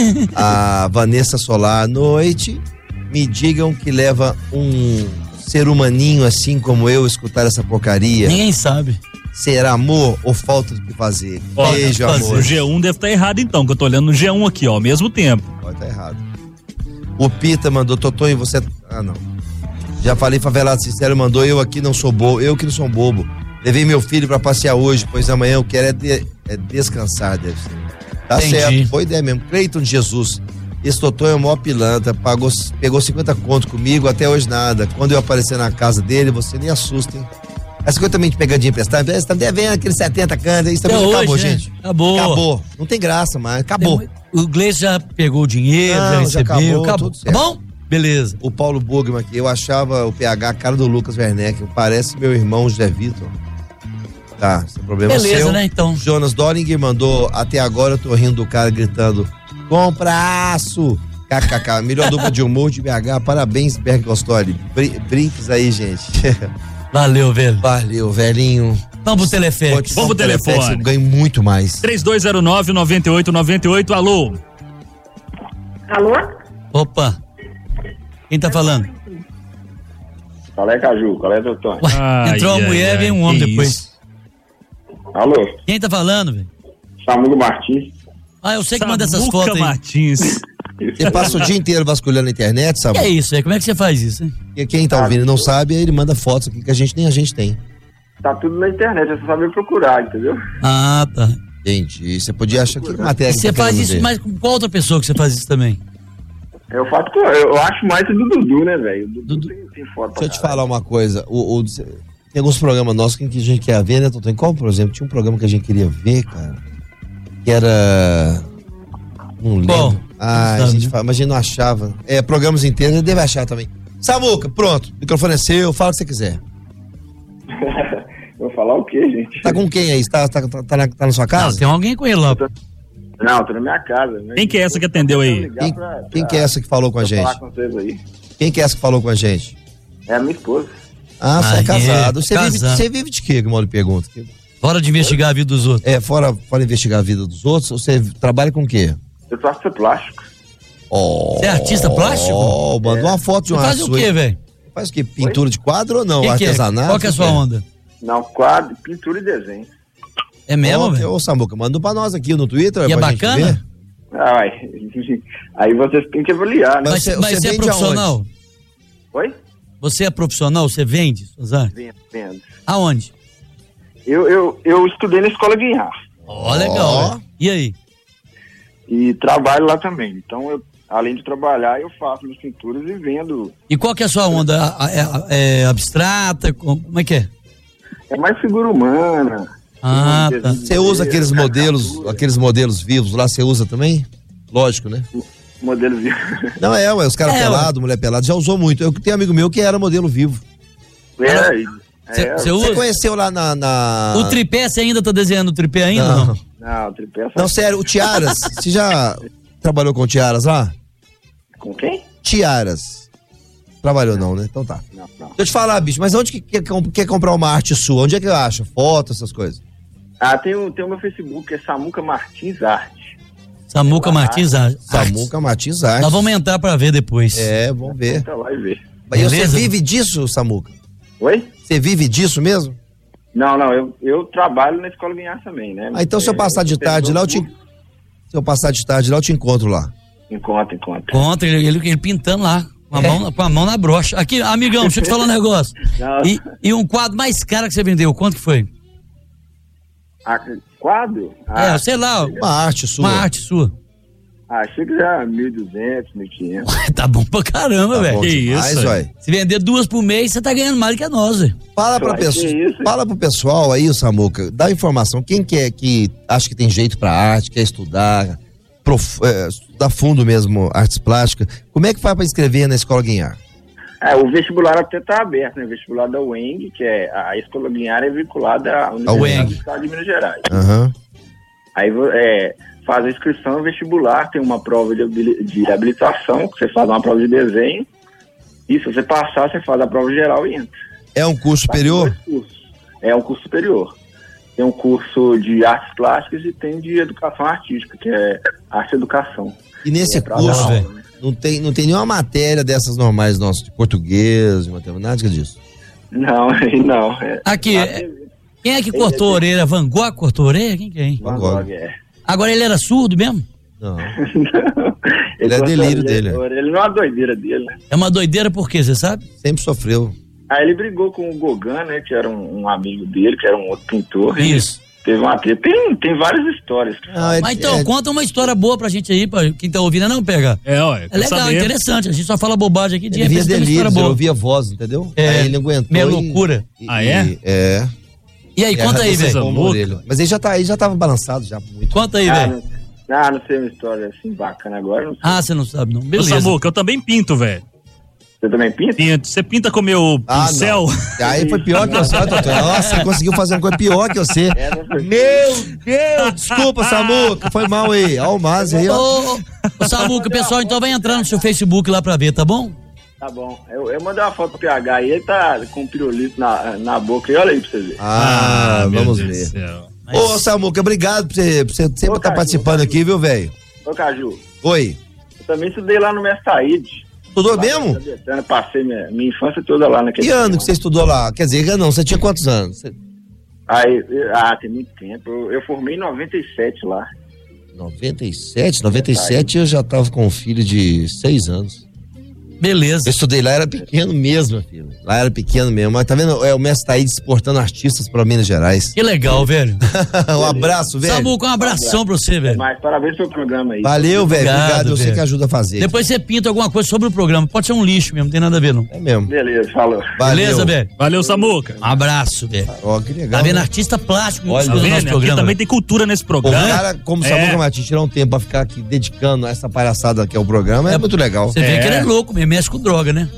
A Vanessa Solar, à noite, me digam que leva um ser humaninho assim como eu escutar essa porcaria. Ninguém sabe. Será amor ou falta do que fazer? Ó, Beijo, o amor. G um deve estar errado então, que eu tô olhando no G um aqui, ó, ao mesmo tempo. Pode estar errado. O Pita mandou, Totonho, você... Ah, não. Já falei, Favelado Sincero mandou, eu aqui não sou bobo, eu que não sou bobo. Levei meu filho pra passear hoje, pois amanhã eu quero é, de- é descansar, deve ser. Tá Entendi. certo, boa ideia mesmo. Cleiton de Jesus. Esse Totonho é o maior pilantra, pagou, pegou cinquenta conto comigo, até hoje nada. Quando eu aparecer na casa dele, você nem assusta, hein? Essa coisa também de pegadinha emprestada, você tá devendo aqueles setenta cantos, isso também Até já acabou, hoje, né? gente. Acabou. Acabou. Não tem graça mais, acabou. O Gleice já pegou o dinheiro, Não, já já recebeu, acabou, acabou. tudo Tá certo. bom? Beleza. O Paulo Bugman aqui, eu achava o P H a cara do Lucas Werneck, parece meu irmão José Vitor. Tá, esse é problema Beleza, seu. né, então. Jonas Dollinger mandou, até agora eu tô rindo do cara gritando, compraço! K K K, melhor dupla de humor de B H, parabéns, Berg Gostoli. Bri- Brinques aí, gente. Valeu, velho. Valeu, velhinho. Vamos pro telefone. Vamos pro telefone. Eu ganho muito mais. três dois zero nove, nove oito nove oito, alô? Alô? Opa. Quem tá falando? Qual é, Caju? Qual é, doutor? Ué, Ai, entrou uma ai, mulher, ai, vem um homem que depois. isso. Alô? Quem tá falando, velho? Samuel Martins. Ah, eu sei que manda essas Samuca fotos aí. Martins. Você passa o dia inteiro vasculhando a internet, Que sabe? é isso, é? Como é que você faz isso, hein? E quem tá ouvindo e não sabe, ele manda fotos aqui que a gente nem a gente tem. Tá tudo na internet, é só saber procurar, entendeu? Ah, tá. Entendi. Você podia achar que matéria E que você tá faz querendo isso, ver. mas com qual outra pessoa que você faz isso também? Eu faço, com- eu acho mais do Dudu, né, velho? O Dudu, Dudu. Tem, tem foto pra Deixa eu te caralho. falar uma coisa. O, o- tem alguns programas nossos que a gente quer ver, né, Totó? Qual, por exemplo? Tinha um programa que a gente queria ver, cara, que era... Não lembro. Qual? Ah, a Sabe, gente né? fala, mas a gente não achava. É, programas inteiros, ele deve achar também. Samuca, pronto. O microfone é seu, fala o que você quiser. Vou falar o quê, gente? Tá com quem aí? Tá, tá, tá, tá na, tá na sua Não, casa? tem alguém com ele lá. Não, tô na minha casa. Né? Quem que é essa que atendeu aí? Ligar Quem, pra- quem pra- que é essa que falou com a pra gente? falar com vocês aí. Quem que é essa que falou com a gente? É a minha esposa. Ah, você Ah, é casado. é, Você vive, casado. você vive de quê, que o Mauro pergunta? Fora de investigar a vida dos outros. É, fora, fora investigar a vida dos outros, você trabalha com o quê? Eu sou artista plástico. Oh, Você é artista plástico? Oh, mandou É. uma foto de Você uma faz o quê, velho? Faz o quê? Pintura de quadro ou não? Que que é? Artesanato? Qual que é a sua onda? Não, quadro, pintura e desenho. É mesmo, Ô, velho? Ô, Samuca, manda pra nós aqui no Twitter. E é pra gente bacana? ver. Ai, aí vocês têm que avaliar, né? Mas você- você mas você você é vende profissional? Oi? Você é profissional? Você vende suas artes? Vendo, vendo. Aonde? Eu, eu, eu estudei na escola Guinhar Ó, legal. velho. E aí? e trabalho lá também. Então, eu, além de trabalhar, eu faço minhas pinturas e vendo. E qual que é a sua onda? É, é abstrata? Como é que é? É mais figura humana. Ah, tá. Você usa aqueles modelos, aqueles modelos vivos lá, você usa também? Lógico, né? Modelo vivo. Não é, ué, os caras É, pelados, mulher pelada, já usou muito. Eu tenho amigo meu que era modelo vivo. É, Você é, você Você usa? conheceu lá na... na... O tripé, você ainda tá desenhando o tripé ainda? Não. Não. Não, tripé é só- Não, sério, o Tiaras, você já trabalhou com Tiaras lá? Com quem? Tiaras. Trabalhou não, né? Então tá. Não, não. Deixa eu te falar, bicho, mas onde que quer, comp- quer comprar uma arte sua? Onde é que eu acho? Foto, essas coisas? Ah, tem o, tem o meu Facebook, é Samuca Martins Arte. Samuca Martins Artes. Samuca Martins Arte. Nós vamos entrar pra ver depois. É, vamos ver. Então vai ver. Mas você Beleza? vive disso, Samuca? Oi? Você vive disso mesmo? Não, não, eu, eu trabalho na escola Guinhar também, né? Ah, então se eu passar de tarde lá, eu te... Se eu passar de tarde lá, eu te encontro lá. Encontra, encontra. Contra ele, ele, ele pintando lá, com a, É. mão, com a mão na brocha. Aqui, amigão, deixa eu te falar um negócio. Não. E, e um quadro mais caro que você vendeu, quanto que foi? Ah, quadro? Ah, é, sei lá, Uma arte sua. uma arte sua. ah, achei que já mil e duzentos, mil e quinhentos. Tá bom pra caramba, Tá velho. bom Que demais, isso, ué. Se vender duas por mês, você tá ganhando mais do que nós, velho. Fala pra Ué, que pessoa, isso? fala pro pessoal aí, o Samuca, dá informação. Quem quer que acha que tem jeito pra arte, quer estudar, prof, é, estudar fundo mesmo, artes plásticas, como é que faz pra inscrever na Escola Guinhar? É, o vestibular até tá aberto, né? O vestibular da U E N G, que é a a escola Guinhar, é vinculada à U E Universidade N do G. Estado de Minas Gerais. Aham. Aí é, faz a inscrição no vestibular, tem uma prova de, habili- de habilitação, que você faz uma prova de desenho, e se você passar, você faz a prova geral e entra. É um curso superior? Dois cursos. É um curso superior. Tem um curso de artes plásticas e tem de educação artística, que é arte e educação. E nesse É pra curso, dar velho, aula, né? não tem, não tem nenhuma matéria dessas normais nossas, de português, de matemática, nada disso. Não, aí não. É, Aqui, Lá é- tem- quem é que cortou a orelha? Van Gogh cortou a orelha? Quem que é, hein? Van Gogh, é. Agora ele era surdo mesmo? Não. Ele é cortou delírio a dele, orelha. Ele não é uma doideira dele, né? É uma doideira por quê, você sabe? Sempre sofreu. Aí ele brigou com o Gauguin, né? Que era um, um amigo dele, que era um outro pintor. e Isso. Teve uma treta. Tem, tem várias histórias. Ah, Mas então, é- conta uma história boa pra gente aí, pra quem tá ouvindo, não pega. É, ué. É legal, interessante. A gente só fala bobagem aqui, de Ele via repente tem uma delírios, história ele boa. ouvia voz, entendeu? É, Aí ele não aguentou. meia e- loucura. e- Ah, é? e- é. E aí, E conta aí, arrancou velho. uma orelha. Mas ele já, tá, ele já tava balançado já muito. Conta aí, Ah, velho. não, ah, não sei uma história assim bacana agora. Não sei. Ah, você não sabe, não. Ô, Beleza. Samuca, eu também pinto, velho. Você também pinta? Pinto. Você pinta com o meu Ah, pincel? não. Aí foi pior que você, doutor. Nossa, você conseguiu fazer uma coisa pior que você. É, não foi. Meu Deus, desculpa, Samuca, foi mal aí. Ó o Márcio aí, ó. Ô, ô, ô, Samuca, pessoal, então vai entrar no seu Facebook lá pra ver, tá bom? Tá bom. Eu, eu mandei uma foto pro P H e ele tá com um pirulito na, na boca. E olha aí pra você ver. Ah, meu vamos Deus ver. do céu. Ô, Samuca, obrigado por você, por você sempre Ô, estar Caju, participando aqui, viu, velho? Ô, Caju, Oi. eu também estudei lá no Mestaíde. Estudou mesmo? Eu passei minha, minha infância toda lá naquele. Que ano que você estudou lá? Quer dizer, não, você tinha quantos anos? Você- Aí, ah, tem muito tempo. Eu, eu formei em noventa e sete lá. noventa e sete? noventa e sete eu já tava com um filho de seis anos. Beleza. Eu estudei lá, era pequeno mesmo, filho. Lá era pequeno mesmo. Mas tá vendo? É o mestre Taíde exportando artistas pra Minas Gerais. Que legal, velho. Um abraço, velho. Samuca, um abração pra você, velho. Mas parabéns pelo programa aí. Valeu, velho. Obrigado, Obrigado, você velho. que ajuda a fazer. Depois você pinta alguma coisa sobre o programa. Pode ser um lixo mesmo, não tem nada a ver, não. É mesmo. Beleza, falou. Valeu. Beleza, velho? Valeu, Samuca. Um abraço, velho. Ó, que legal. Tá vendo? né? Artista plástico Olha, no Tá nosso vendo? Aqui programa. também velho. tem cultura nesse O programa. cara, como É. Samuca Martins, tirar um tempo pra ficar aqui dedicando a essa palhaçada que é o programa, é, muito legal. Você vê É. que ele é louco mesmo, mexe com droga, né?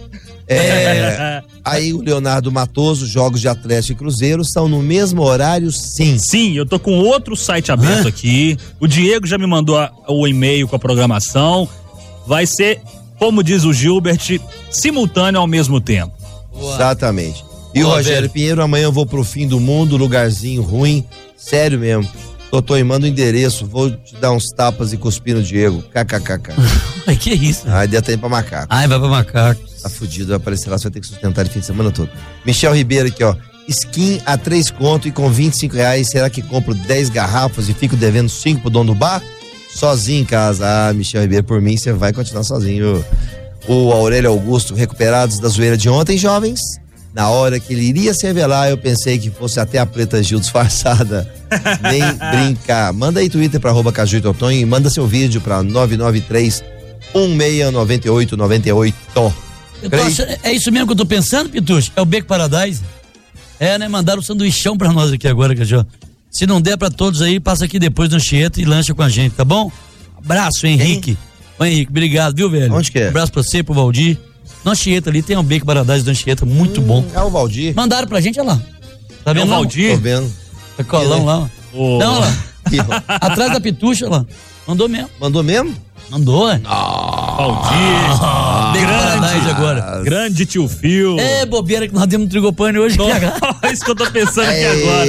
É, aí o Leonardo Matoso, jogos de Atlético e Cruzeiro são no mesmo horário, sim. Sim, eu tô com outro site aberto aqui. O Diego já me mandou a- o e-mail com a programação. Vai ser, como diz o Gilbert, simultâneo ao mesmo tempo. Exatamente. E o Ô, Rogério velho. Pinheiro, amanhã eu vou pro fim do mundo, lugarzinho ruim. Sério mesmo. Doutor, manda o endereço, vou te dar uns tapas e cuspir no Diego. Kkkk. Ai, que isso? Ai, deu até pra macaco. Ai, vai pra macaco. Tá fudido, vai aparecer lá, você vai ter que sustentar ele fim de semana todo. Michel Ribeiro aqui, ó. Skin a três conto e com vinte e cinco reais, será que compro dez garrafas e fico devendo cinco pro dono do bar? Sozinho em casa. Ah, Michel Ribeiro, por mim, você vai continuar sozinho. O Aurélio Augusto, recuperados da zoeira de ontem, jovens. Na hora que ele iria se revelar, eu pensei que fosse até a Preta Gil disfarçada. Nem brincar. Manda aí Twitter pra arroba Caju e Totonho e manda seu vídeo pra nove nove três, um seis nove oito nove oito. Eu tô achando- é isso mesmo que eu tô pensando, Pitucho? É o Beco Paradise? É, né? Mandaram um sanduichão pra nós aqui agora, Caju. Se não der pra todos aí, passa aqui depois no Anchieta e lancha com a gente, tá bom? Abraço, Henrique. Ô, Henrique, obrigado, viu, velho? Onde que é? Abraço pra você, pro Valdir. No Anchieta ali tem um Beco Paradise do Anchieta, muito hum, bom. É o Valdir. Mandaram pra gente, olha lá. Tá vendo? É o lá? Valdir? Tô vendo. Tá colão lá, ó. Oh. Não, olha lá. Atrás da Pitucha, olha lá. Mandou mesmo. Mandou mesmo? Mandou, é? Valdir. Ah, Beco grande, Paradise agora. grande tio Fio. É, bobeira que nós demos um trigopane hoje. É isso que eu tô pensando aqui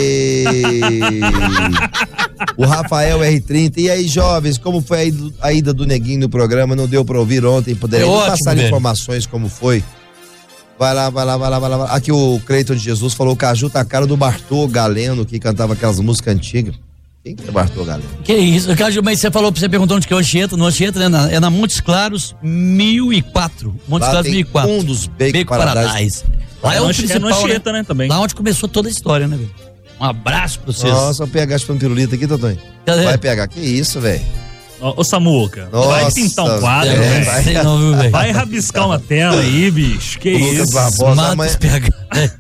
agora. O Rafael R trinta. E aí, jovens, como foi a ida, a ida do Neguinho no programa? Não deu pra ouvir ontem. Poderia É me ótimo, passar velho. informações como foi? Vai lá, vai lá, vai lá, vai lá. vai lá. Aqui o Cleiton de Jesus falou: o Caju tá a cara do Bartô Galeno, que cantava aquelas músicas antigas. Quem que é Bartô Galeno? Que isso, Caju, mas você falou, você perguntou onde que é o Anchieta, no Anchieta, né? Na, é na Montes Claros mil e quatro. Montes Lá Claros tem mil e quatro. um dos Beco, Beco Paradise. Paradise. Lá é, É o no- principal, é no Anchieta, né, também. Lá onde começou toda a história, né, velho? Um abraço pra vocês. Nossa, o P H chupando pirulito aqui, Totonho. Cadê? Vai, P H, que isso, velho? Ô, ô Samuca, vai Nossa, pintar um quadro, é, velho. vai. Sei não, viu, velho? Vai rabiscar uma tela aí, bicho. Que O Lucas isso? Barbosa, Matos amanhã, P H.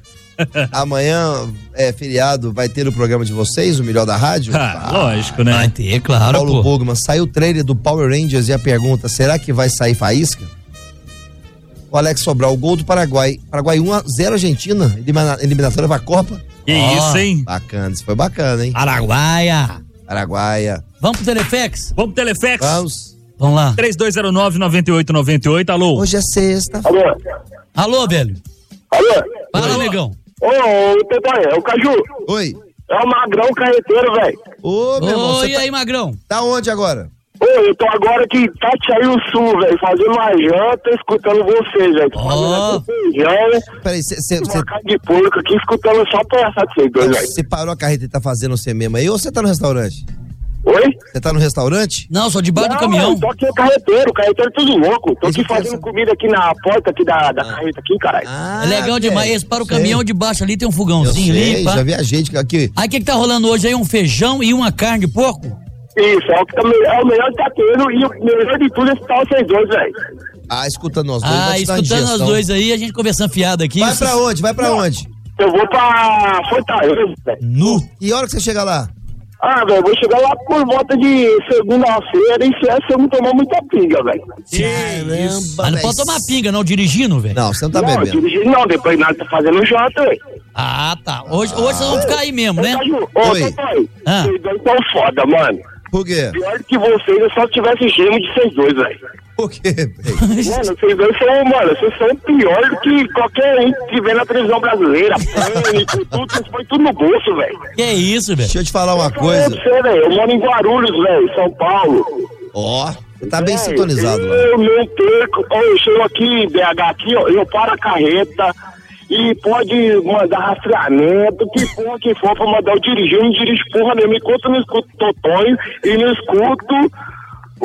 amanhã é feriado, vai ter o programa de vocês, o Melhor da Rádio? Ah, lógico, né? Vai ter, claro, Paulo pô. Bogman, saiu o trailer do Power Rangers e a pergunta, será que vai sair faísca? O Alex Sobral, o gol do Paraguai. Paraguai um a zero Argentina, elimina- eliminatória pra Copa. Que Ó. isso, hein? Bacana, isso foi bacana, hein? Araguaia. Araguaia. Vamos pro Teleflex? Vamos pro Teleflex. Vamos. Vamos lá. três dois zero nove, nove oito nove oito, alô? Hoje é sexta. Alô? Alô, velho. Alô? Fala, negão. Ô, ô, Totonho, é o Caju. Oi. É o Magrão Carreteiro, velho. Ô, meu irmão, Oi, você tá, aí, Magrão. tá onde agora? Ô, eu tô agora aqui em Tatiaí Sul, velho, fazendo uma janta, escutando vocês, velho. Tô Ó. fazendo feijão, Peraí, você uma carne de porco aqui, escutando só pra essa de vocês dois, velho. parou a carreta e tá fazendo você mesmo aí ou você tá no restaurante? Oi? Você tá no restaurante? Não, só debaixo do Não, caminhão. eu tô aqui no carreteiro, o carreteiro é tudo louco. Tô Esse aqui fazendo pensa- comida aqui na porta aqui da, da carreta aqui, caralho. Ah, É legal velho, demais. Esse para o sei. caminhão de baixo ali tem um Eu fogãozinho sei, ali, pá. já vi a gente aqui. Aí o que que tá rolando hoje aí? Um feijão e uma carne de porco? Isso, é o, que tá, me- é o melhor que tá tendo e o melhor de tudo é escutar vocês dois, velho. Ah, escutando nós dois. Ah, vai te dar escutando indigestão. nós dois aí, a gente conversando fiado aqui. Vai pra onde? Vai pra onde? Eu vou pra Fortaleza, velho. Nu. E a hora que você chega lá? Ah, velho, vou chegar lá por volta de segunda-feira e se é se eu não tomar muita pinga, velho. Caramba, Ah, não pode tomar pinga, não, dirigindo, velho. Não, você não tá Não, bebendo. dirigir não, depois nada tá fazendo janta, velho. Ah, tá. Hoje, hoje vocês vão ficar aí mesmo, né? Caju, ô, Oi. papai, Ah. vocês dois tão foda, mano. Por quê? Pior que vocês, eu só tivesse gêmeo de vocês dois, velho. Por quê, velho? Mano, vocês dois são, mano, vocês são pior do que qualquer um que vê na televisão brasileira. Pânico, tudo, vocês põem tudo no bolso, velho. Que isso, velho? Deixa eu te falar uma Eu coisa. falei pra você, velho, eu moro em Guarulhos, velho, São Paulo. Ó, você tá bem Véi, sintonizado lá. Eu não perco. Ó, eu chego aqui em B H, aqui, ó, eu paro a carreta e pode mandar rastreamento, que porra que for pra mandar eu dirigir. Eu não dirijo porra nenhuma, enquanto eu não escuto Totonho e não escuto o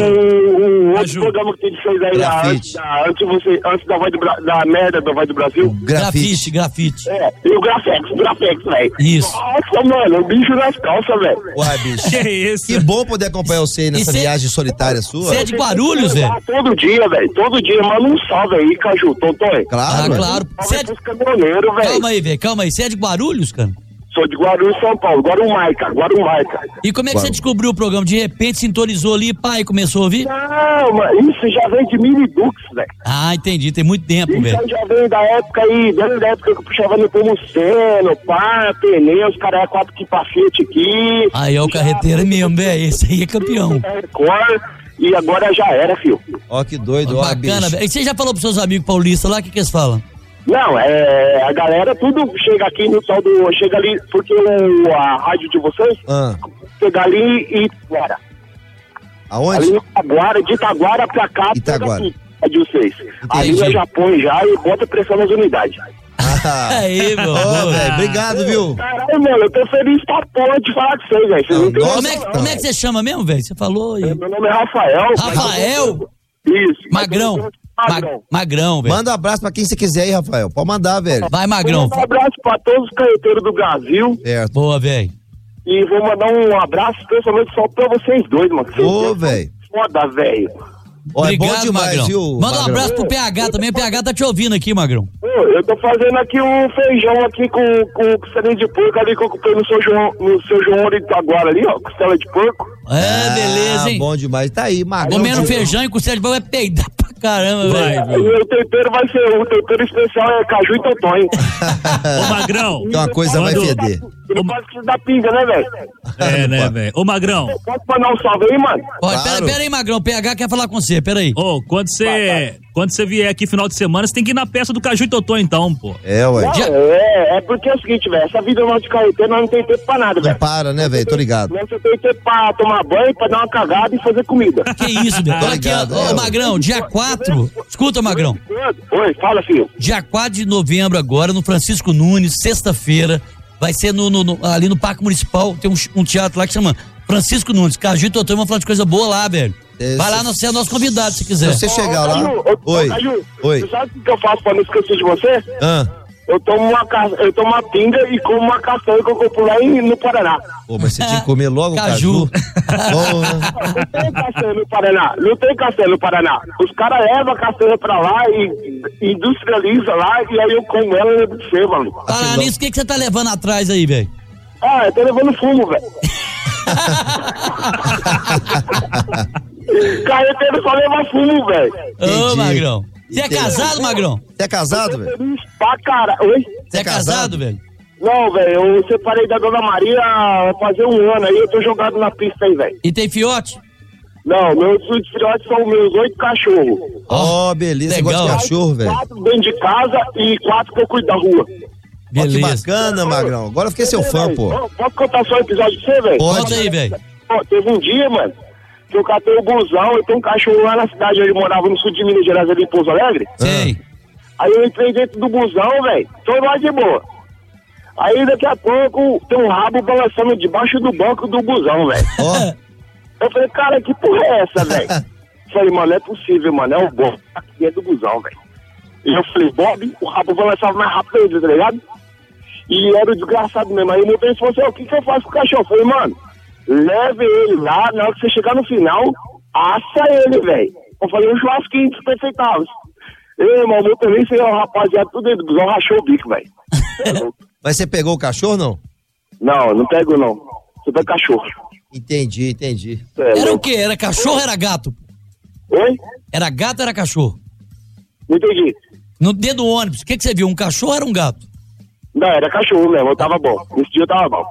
um, outro Caju. programa que tem de vocês aí, da- antes, Grafite. da, antes, você, antes da, voz do, Bra- da merda da Voz do Brasil. Grafite, grafite. É, e o Grafex, o Grafex, velho. Isso. Nossa, mano, o bicho nas calças, velho. Uai, bicho. Que isso? Que bom poder acompanhar você aí nessa E cê- viagem solitária sua. Você é de Guarulhos, velho? Ah, todo dia, velho. Todo dia. Manda um salve aí, Caju, Totonho. Claro, Ah, mano. claro. Você é de... Salve pros caminhoneiros, velho. Calma aí, velho, calma aí. Você é de Guarulhos, cara? Sou de Guarulhos, São Paulo. Guarumaica, Guarumaica. E como é que você descobriu o programa? De repente sintonizou ali, pá, e começou a ouvir? Não, mano, isso já vem de Minidux, velho. Ah, entendi. Tem muito tempo, Isso velho. aí já vem da época aí, desde a época que eu puxava no Pomuceno, pá, pneus, cara, é quatro que pra Fiat aqui. Aí é o carreteiro mesmo, velho. Esse aí é campeão. Cor, e agora já era, filho. Ó, que doido, ó, Bacana, bicho. velho. E você já falou pros seus amigos paulistas lá, o que que eles falam? Não, é, a galera tudo chega aqui no tal do, chega ali, porque o, a rádio de vocês, Ah. chega ali e Itaguara. Aonde? Ali em Itaguara, de Itaguara pra cá, Itaguara. pega tudo, a de vocês. Ali nós já põe já e bota pressão nas unidades. Aí, meu. Ô, velho, obrigado, viu? Caralho, mano, eu tô feliz pra porra de falar com vocês, velho. Vocês não têm Como é, noção, que- como é que você chama mesmo, velho? Você falou aí. Meu nome é Rafael. Rafael? Isso. Magrão. Ma- Magrão, velho. Manda um abraço pra quem você quiser aí, Rafael. Pode mandar, velho. Vai, Magrão. Um abraço pra todos os carreteiros do Brasil. Certo. Boa, velho. E vou mandar um abraço especialmente só pra vocês dois, mano. Ô, velho. Foda, velho. Ó, é bom Obrigado, demais, Magrão. viu, Manda um Magrão? abraço pro P H também. O P H tá te ouvindo aqui, Magrão. Pô, eu tô fazendo aqui um feijão aqui com, com costela de porco ali que eu comprei no seu João, no seu João de Itaguara ali, ó, costela de porco. É, beleza, hein? Bom demais. Tá aí, Magrão. Comendo feijão e costela de pão vai peidar pra caramba, velho. E o tempero vai ser, o tempero especial é caju e totonho. Ô, Magrão. Que uma coisa vai Quando- feder. Eu não posso precisar da pinga, né, velho? É, né, velho? Ô, Magrão. Posso mandar um salve aí, mano? Olha, pera, pera aí, Magrão. O P H quer falar com você, pera aí. Ô, quando você quando você vier aqui final de semana, você tem que ir na peça do Caju e Totó, então, pô. É, ué. Não, é, é porque é o seguinte, velho, essa vida nossa de carreteiro nós não tem tempo pra nada, Não velho. para, né, velho? Tô ligado. Nós só tem tempo pra tomar banho, pra dar uma cagada e fazer comida. Que isso, velho. Tô Olha aqui, ligado, ó, é, ô, ué. Magrão, dia quatro. Escuta, Magrão. Oi, fala, filho. Dia quatro de novembro agora, no Francisco Nunes, sexta-feira. Vai ser no, no- no- ali no Parque Municipal. Tem um, um teatro lá que chama Francisco Nunes. Caju e Totó, vamos falar de coisa boa lá, velho. É, Vai lá, se- você é nosso convidado, se quiser. Se você chegar lá. Caju, ô, Oi. Caju, Oi. tu sabe o que eu faço pra não esquecer de você? Ah. Eu tomo uma, ca- eu tomo uma pinga e como uma castanha que eu compro lá em, no Paraná. Pô, mas você tinha que comer logo o Caju. caju. Porra. Não tem castanha no Paraná, não tem castanha no Paraná. Os caras levam a castanha pra lá e industrializa lá e aí eu como ela e você, mano. Falar nisso, o que, que você tá levando atrás aí, velho? Ah, eu tô levando fumo, velho. Carreteiro só leva fumo, velho. Ô, Entendi. Magrão. Você é Entendi. casado, Magrão? Você é casado, velho? Feliz pra cara. Oi? Você é casado, velho? Não, velho, eu separei da Dona Maria vai fazer um ano aí, eu tô jogado na pista aí, velho. E tem fiote? Não, meus filhotes são meus oito cachorros. Ó, beleza. Você legal. gosta de cachorro, velho? Quatro dentro de casa e quatro que eu cuido da rua. Ó, que Beleza. bacana, Magrão. Agora eu fiquei seu fã, pô. Ô, posso contar só um episódio de você, velho? Pode. Conta aí, velho. Ó, teve um dia, mano, que eu catei o busão, eu tenho um cachorro lá na cidade, ele morava no sul de Minas Gerais, ali em Pouso Alegre. Sei. Aí eu entrei dentro do busão, velho, tô lá de boa. Aí daqui a pouco tem um rabo balançando debaixo do banco do busão, velho. Ó. Eu falei, cara, que porra é essa, velho? Falei, mano, não é possível, mano, é o Bob, aqui é do busão, velho. E eu falei, Bob, o rabo balançava mais rápido ainda, tá ligado? E era o desgraçado mesmo. Aí o motorista falou assim, o que que eu faço com o cachorro? Eu falei, mano, leve ele lá, na hora que você chegar no final, assa ele, velho. Eu falei, um churrasquinho desperfeitável. Ei, irmão, o motorista e o rapaziada, tudo dentro do busão, rachou o bico, velho. Mas você pegou o cachorro, não? Não, não pego não. Você pega cachorro. Entendi, entendi. É, Era o louco. quê? Era cachorro ou era gato? Oi? Era gato ou era cachorro? Não entendi. No dentro do ônibus, o que, que você viu? Um cachorro ou era um gato? Não, era cachorro mesmo, eu tava bom. Nesse dia eu tava bom.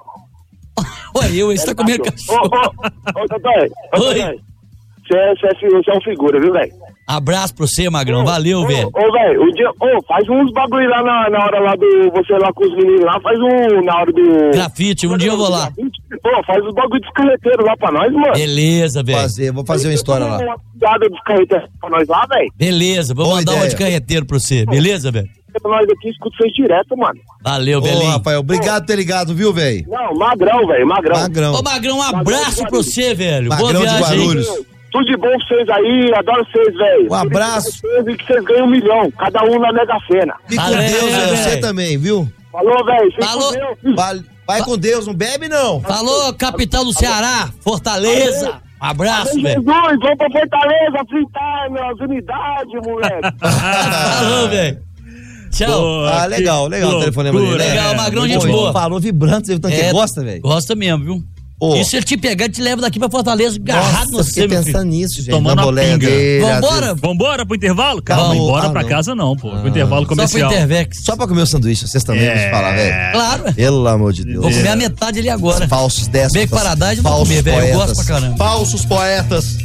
Ué, eu, você tá comendo Ô, cachorro. ô, ô, Totó, ô, Oi. Totó, Você é, você, é, fi- você é um figura, viu, velho? Abraço pra você, Magrão. Valeu, Ô, velho. Ô, velho, o dia. Ô, faz uns bagulho lá na, na hora lá do. Você lá com os meninos lá, faz um na hora do. Grafite, um dia eu vou lá. Ô, faz os bagulho dos carreteiros lá pra nós, mano. Beleza, velho. Fazer, vou fazer uma história lá. Uma piada dos carreteiros pra nós lá, velho. Beleza, vou Boa mandar uma ideia. de carreteiro pra você. Beleza, velho? Nós aqui escuta vocês direto, mano. Valeu, Ô, Belinho. Rafael, obrigado por ter ligado, viu, velho? Não, magrão, velho, magrão. Magrão. Ô, Magrão, um abraço pra você, velho. Boa Magrão de viagem aí. Guarulhos. Tudo de bom pra vocês aí, adoro vocês, velho. Um abraço. E que vocês ganhem um milhão, cada um na Mega Sena. Fique com Valeu, Deus, velho. velho. Você também, viu? Falou, velho. fique Falou. com Deus. Vai, vai com Deus, não bebe, não. Falou, capital do Ceará, Fortaleza. Um abraço, velho. Jesus, vamos pra Fortaleza, fritar minhas unidades, moleque. Falou, velho. Tchau. Pô, Ah, que legal, legal o loucura. telefonema dele. né? Legal, Magrão, gente Pô, boa. Falou vibrante, você tanto que É, gosta, velho. Gosta mesmo, viu? Pô. E se ele te pegar, ele te leva daqui pra Fortaleza, agarrado no Nossa, fiquei você, meu pensando filho. nisso, gente. Tomando na a boleia pinga. dele. às Vambora? vezes- Vambora pro intervalo? Calma, Calma, embora ah, pra não. casa não, pô. Pro intervalo Só pro comercial. Intervex. Só pra comer o sanduíche, vocês também, É. vamos falar, velho. Claro. Pelo amor de Deus. Vou comer a metade ali agora. Falsos dessas. Bacon Paradise eu vou falsos comer, velho. Eu poetas. gosto pra caramba. Falsos poetas.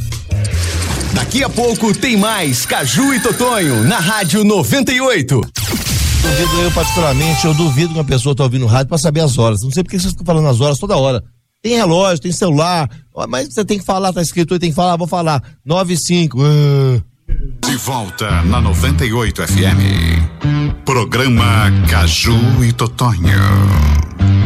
Daqui a pouco tem mais Caju e Totonho na Rádio noventa e oito. Duvido eu particularmente, eu duvido que uma pessoa tá ouvindo rádio pra saber as horas. Não sei por que vocês ficam falando as horas toda hora. Tem relógio, tem celular, mas você tem que falar, tá escrito aí, tem que falar, vou falar. nove e cinco. Uh. De volta na noventa e oito F M. Programa Caju e Totonho.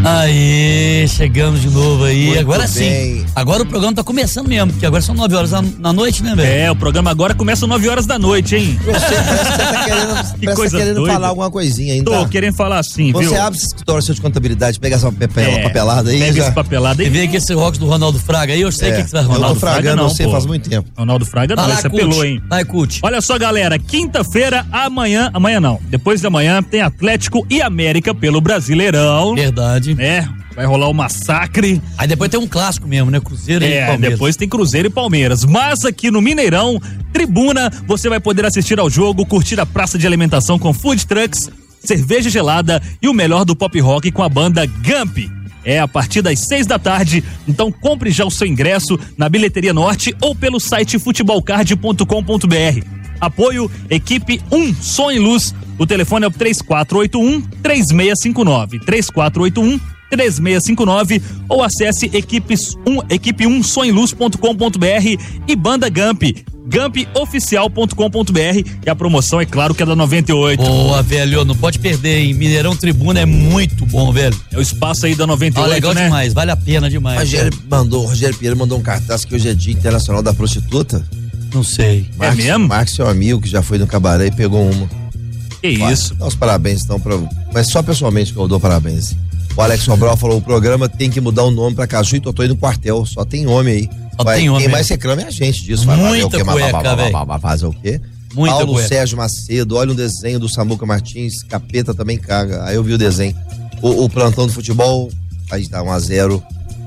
Aí, chegamos de novo aí. Muito agora bem. sim. Agora o programa tá começando mesmo, porque agora são nove horas da, na noite, né, velho? É, o programa agora começa às nove horas da noite, hein? Você parece que você tá querendo, Que parece coisa tá querendo doida. falar alguma coisinha ainda. Tô querendo falar assim, Você viu? abre esse escritório seu de contabilidade, pega essa papel, É, papelada aí. pega já. esse papelado aí. E vem aqui esse óculos do Ronaldo Fraga aí, eu sei o É, que, que você vai eu tô Ronaldo Fraga. fragando não, você pô. faz muito tempo. Ronaldo Fraga não, Vai lá, você Cult. apelou, hein? Vai, Cult. Olha só, galera, quinta-feira, amanhã, amanhã não, depois da manhã tem Atlético e América pelo Brasileirão. Verdade. É, vai rolar o massacre. Aí depois tem um clássico mesmo, né? Cruzeiro e É, Palmeiras. depois tem Cruzeiro e Palmeiras. Mas aqui no Mineirão, Tribuna, você vai poder assistir ao jogo, curtir a praça de alimentação com food trucks, cerveja gelada e o melhor do pop rock com a banda Gump. É a partir das seis da tarde, então compre já o seu ingresso na Bilheteria Norte ou pelo site futebolcard ponto com ponto br. Apoio Equipe um Som e Luz. O telefone é o três quatro oito um, três seis cinco nove, três quatro oito um, três seis cinco nove ou acesse equipes um, equipe um som e luz ponto com ponto br e Banda Gump, gump oficial ponto com ponto br, e a promoção é claro que é da noventa e oito. Boa, velho, não pode perder, hein? Mineirão Tribuna é muito bom, velho. É o espaço aí da noventa e oito, ah, legal né? demais, vale a pena demais. O Rogério mandou, o Rogério Pinheiro mandou um cartaz que hoje é Dia Internacional da Prostituta. Não sei. Marcos, é mesmo? Marcos, seu amigo, que já foi no cabaré e pegou uma. Que Vai, isso? dá os parabéns, então, pra, mas só pessoalmente que eu dou parabéns. O Alex Sobral falou, o programa tem que mudar o nome pra Caju e Totó no quartel, só tem homem aí. Só Vai, tem homem. Quem mais reclama é a gente disso. Vai fazer o Muita quê? cueca, velho. Vai fazer o quê? Muita Paulo cueca. Sérgio Macedo, olha um desenho do Samuca Martins, Capeta também caga. Aí eu vi o desenho. O, o plantão do futebol, aí tá um a zero.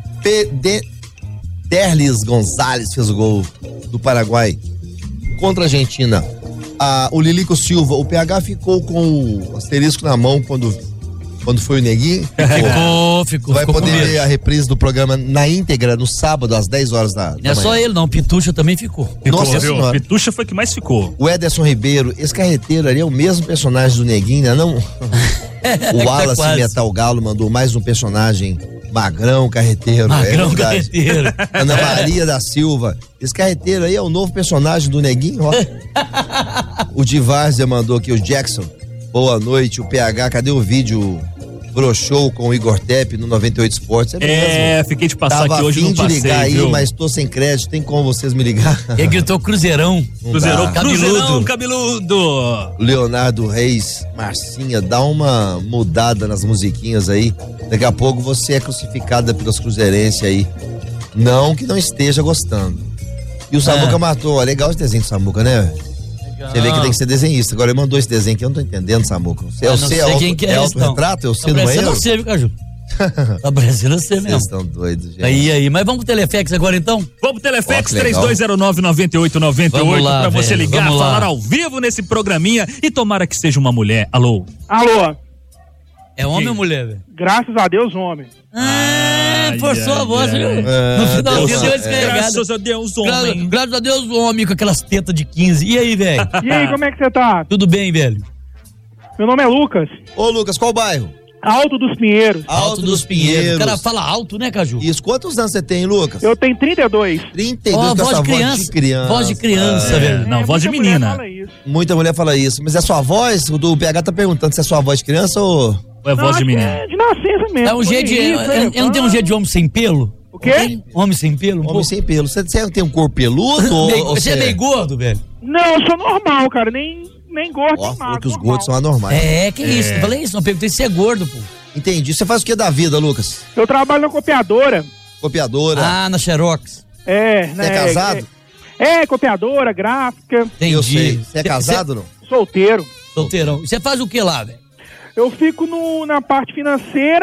P D Derlis Gonzalez fez o gol do Paraguai contra a Argentina. Ah, o Lilico Silva, o P H ficou com o asterisco na mão quando, quando foi o Neguinho. Ficou, ficou. Vai ficou poder com medo. ver a reprise do programa na íntegra no sábado às dez horas da, da Não é só manhã. ele, não. Pitucha também ficou. Ficou, Nossa viu? Senhora. Pitucha foi que mais ficou. O Ederson Ribeiro, esse carreteiro ali é o mesmo personagem do Neguinho, né? Não? O Wallace quase. Metal Galo mandou mais um personagem magrão carreteiro. Magrão é verdade. carreteiro. Ana Maria da Silva. Esse carreteiro aí é o novo personagem do Neguinho, ó. O Divárzia mandou aqui, o Jackson. Boa noite, o P H, cadê o vídeo pro show com o Igor Tepe no noventa e oito Esportes? É, É, mesmo. fiquei de passar Tava aqui hoje a fim no de passeio, ligar aí, viu? mas tô sem crédito, tem como vocês me ligar? Ele gritou Cruzeirão. Não Cruzeirão, dá. Cruzeirão, cabeludo. Leonardo Reis, Marcinha, dá uma mudada nas musiquinhas aí. Daqui a pouco você é crucificada pelos cruzeirenses aí. Não que não esteja gostando. E o Samuca É. matou. Ó, legal esse desenho do Samuca, né? Você vê que tem que ser desenhista. Agora ele mandou esse desenho aqui, eu não tô entendendo, Samuca. Você, Ah, não você sei é, auto, quem que é é esse, não. autorretrato? Eu sei Tá no parecendo banheiro? você, viu, Caju? Tá parecendo você Vocês mesmo. estão doidos, gente. Aí, aí. Mas vamos pro Teleflex agora, então? Vamos pro Telefax Ó, que três legal. dois zero nove, nove oito nove oito Vamos lá, pra você velho, ligar, vamos lá. falar ao vivo nesse programinha e tomara que seja uma mulher. Alô? Alô, É homem ou mulher, velho? graças a Deus, homem. Ah, Ai, forçou ai, a voz, ai. viu? É, No finalzinho Deus, deu uma é. descarregada. Graças a Deus, Gra- homem. Graças a Deus, homem, com aquelas tetas de quinze. E aí, velho? E aí, como é que você tá? Tudo bem, velho? Meu nome é Lucas, Ô, Lucas, qual bairro? Alto dos Pinheiros. Alto dos Pinheiros. O cara fala alto, né, Caju? Isso, quantos anos você tem, Lucas? Eu tenho trinta e dois. trinta e dois Ó, com voz essa de criança. voz de criança. Voz de criança, É. velho. Não, voz de muita mulher menina. fala isso. Muita mulher fala isso. Mas é sua voz? O do P H tá perguntando se é sua voz de criança ou... Ou é voz de Não, menina? É de nascença mesmo. É um jeito de. Isso, é- é, é- não tem um jeito de homem sem pelo? O quê? Não tem? Homem sem pelo? Um Homem pouco? sem pelo. Você, você tem um corpo peludo? ou, Meio- ou Você é meio gordo, velho? Não, eu sou normal, cara. Nem, nem gordo, Ó, nem falou magro. que os normal. gordos são anormais. É, que isso? Eu falei isso, não perguntei se é gordo, pô. Entendi. Você faz o que da vida, Lucas? Eu trabalho na copiadora. Copiadora. Ah, na Xerox. É, Você né? é casado? É, é, copiadora, gráfica, Entendi. Eu sei. Você é Cê- casado ou não? solteiro. cê- Solteirão. E você faz o que lá, velho? Eu fico no, na parte financeira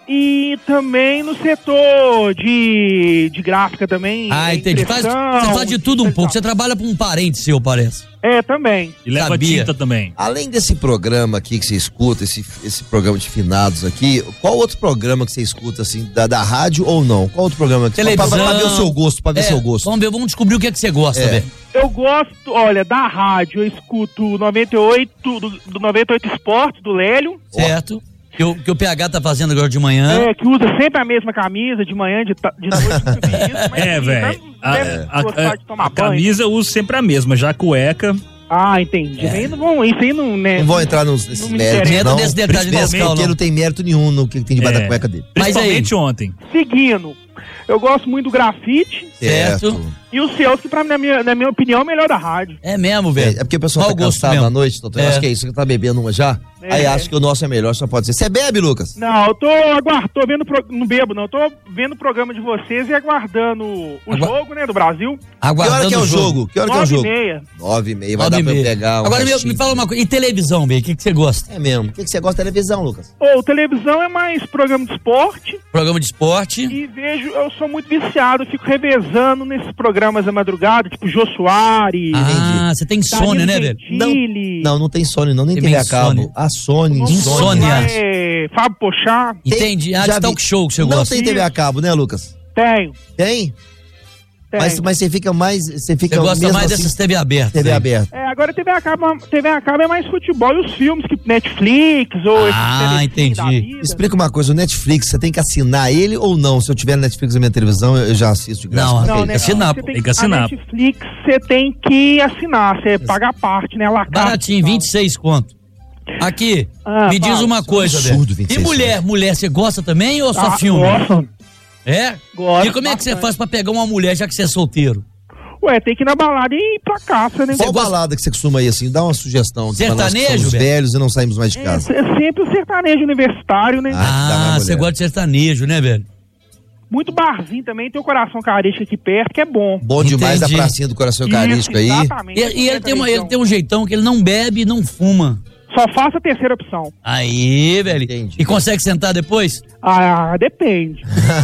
E também no setor de, de gráfica também. Ah, entendi. Faz, você faz de tudo um pouco. Você trabalha para um parente seu, parece. É, também. E leva Sabia. tinta também. Além desse programa aqui que você escuta, esse, esse programa de finados aqui, qual outro programa que você escuta, assim, da, da rádio ou não? Qual outro programa que Televisão. Pra, pra ver o seu gosto, pra ver É, seu gosto. Vamos ver, vamos descobrir o que é que você gosta, É. velho. Eu gosto, olha, da rádio, eu escuto noventa e oito, do, do noventa e oito Esportes, do Lélio. Certo? Que o, que o P H tá fazendo agora de manhã. É, que usa sempre a mesma camisa, de manhã, de, ta- de noite, muito isso, mas É, assim, velho. não A, deve a- gostar a- de tomar a banho. camisa eu uso sempre a mesma, já a cueca. Ah, entendi. Aí não vão, isso aí não, né? Não vou entrar nos, nesses não me méritos, interessa. não. Desse detalhe Mesmo fiscal, porque não. não tem mérito nenhum no que tem debaixo É. da cueca dele. Mas aí- Principalmente ontem. Seguindo, eu gosto muito do grafite Certo. e o Celso, que pra, na, minha, na minha opinião, é o melhor da rádio. É mesmo, É, velho. é porque o pessoal Mau tá gosto cansado mesmo. na noite, doutor. Eu É. acho que é isso, que tá bebendo uma já. É. Aí acho que o nosso é melhor, só pode ser. Você bebe, Lucas? Não, eu tô aguardando, tô vendo, pro- não bebo não, eu tô vendo o programa de vocês e aguardando o Agua- jogo, né, do Brasil. Que hora Aguardando que é o jogo? Que hora que é o Nove e jogo? meia. Nove e meia, vai Nove dar e pra eu meia. pegar um Agora me, restinho. me fala uma coisa. E televisão, bem, o que, que você gosta? É mesmo. O que, que você gosta da televisão, Lucas? Ô, televisão é mais programa de esporte Programa de esporte. e vejo, eu sou muito viciado, eu fico revezando nesses programas da madrugada, tipo Jô Soares. Ah, você tem insônia, né, velho? Gentili, Não, não tem Sony, não, nem Tem T V a insônia. cabo. A Sony, Insônia. é, Fábio Pochá, Entendi. Ah, já de vi. talk show que você Não gosta. tem T V a cabo, né, Lucas? tenho, Tem? tenho. Mas, mas você fica mais. Você fica Você gosta mesmo mais assim, dessas T V abertas. T V aí. aberta. É, agora T V a cabo, T V a cabo é mais futebol e os filmes que Netflix ou esses Ah, telecine da entendi. vida. Explica uma coisa, o Netflix, você tem que assinar ele ou não? Se eu tiver Netflix na minha televisão, eu eu já assisto de graça. Não, Ok. tem que né, assinar, você pô. Tem que assinar. A Netflix você tem que assinar, você paga a parte, né? La carte, Baratinho, tal. vinte e seis conto. Aqui, Ah, me diz fala. uma coisa, Absurdo, velho. vinte e E seis mulher? Mulher, você gosta também ou só Ah, filme? Gosto, É? gosto. E como é que você bastante. faz pra pegar uma mulher já que você é solteiro? Ué, tem que ir na balada e ir pra caça, né? Qual balada que você costuma ir assim? Dá uma sugestão. pra nós que Sertanejo, somos velho? velhos e não saímos mais de É, casa. é sempre o sertanejo universitário, né? Ah, dá Ah, mais você mulher. gosta de sertanejo, né, velho? Muito barzinho também, tem o Coração Carístico aqui perto, que é bom. Bom demais Entendi. a pracinha do Coração Isso, Eucarístico aí. exatamente. E, e ele, tem uma- ele tem um jeitão que ele não bebe e não fuma. Só faça a terceira opção. Aí, velho. Entendi. E consegue sentar depois? Ah, depende.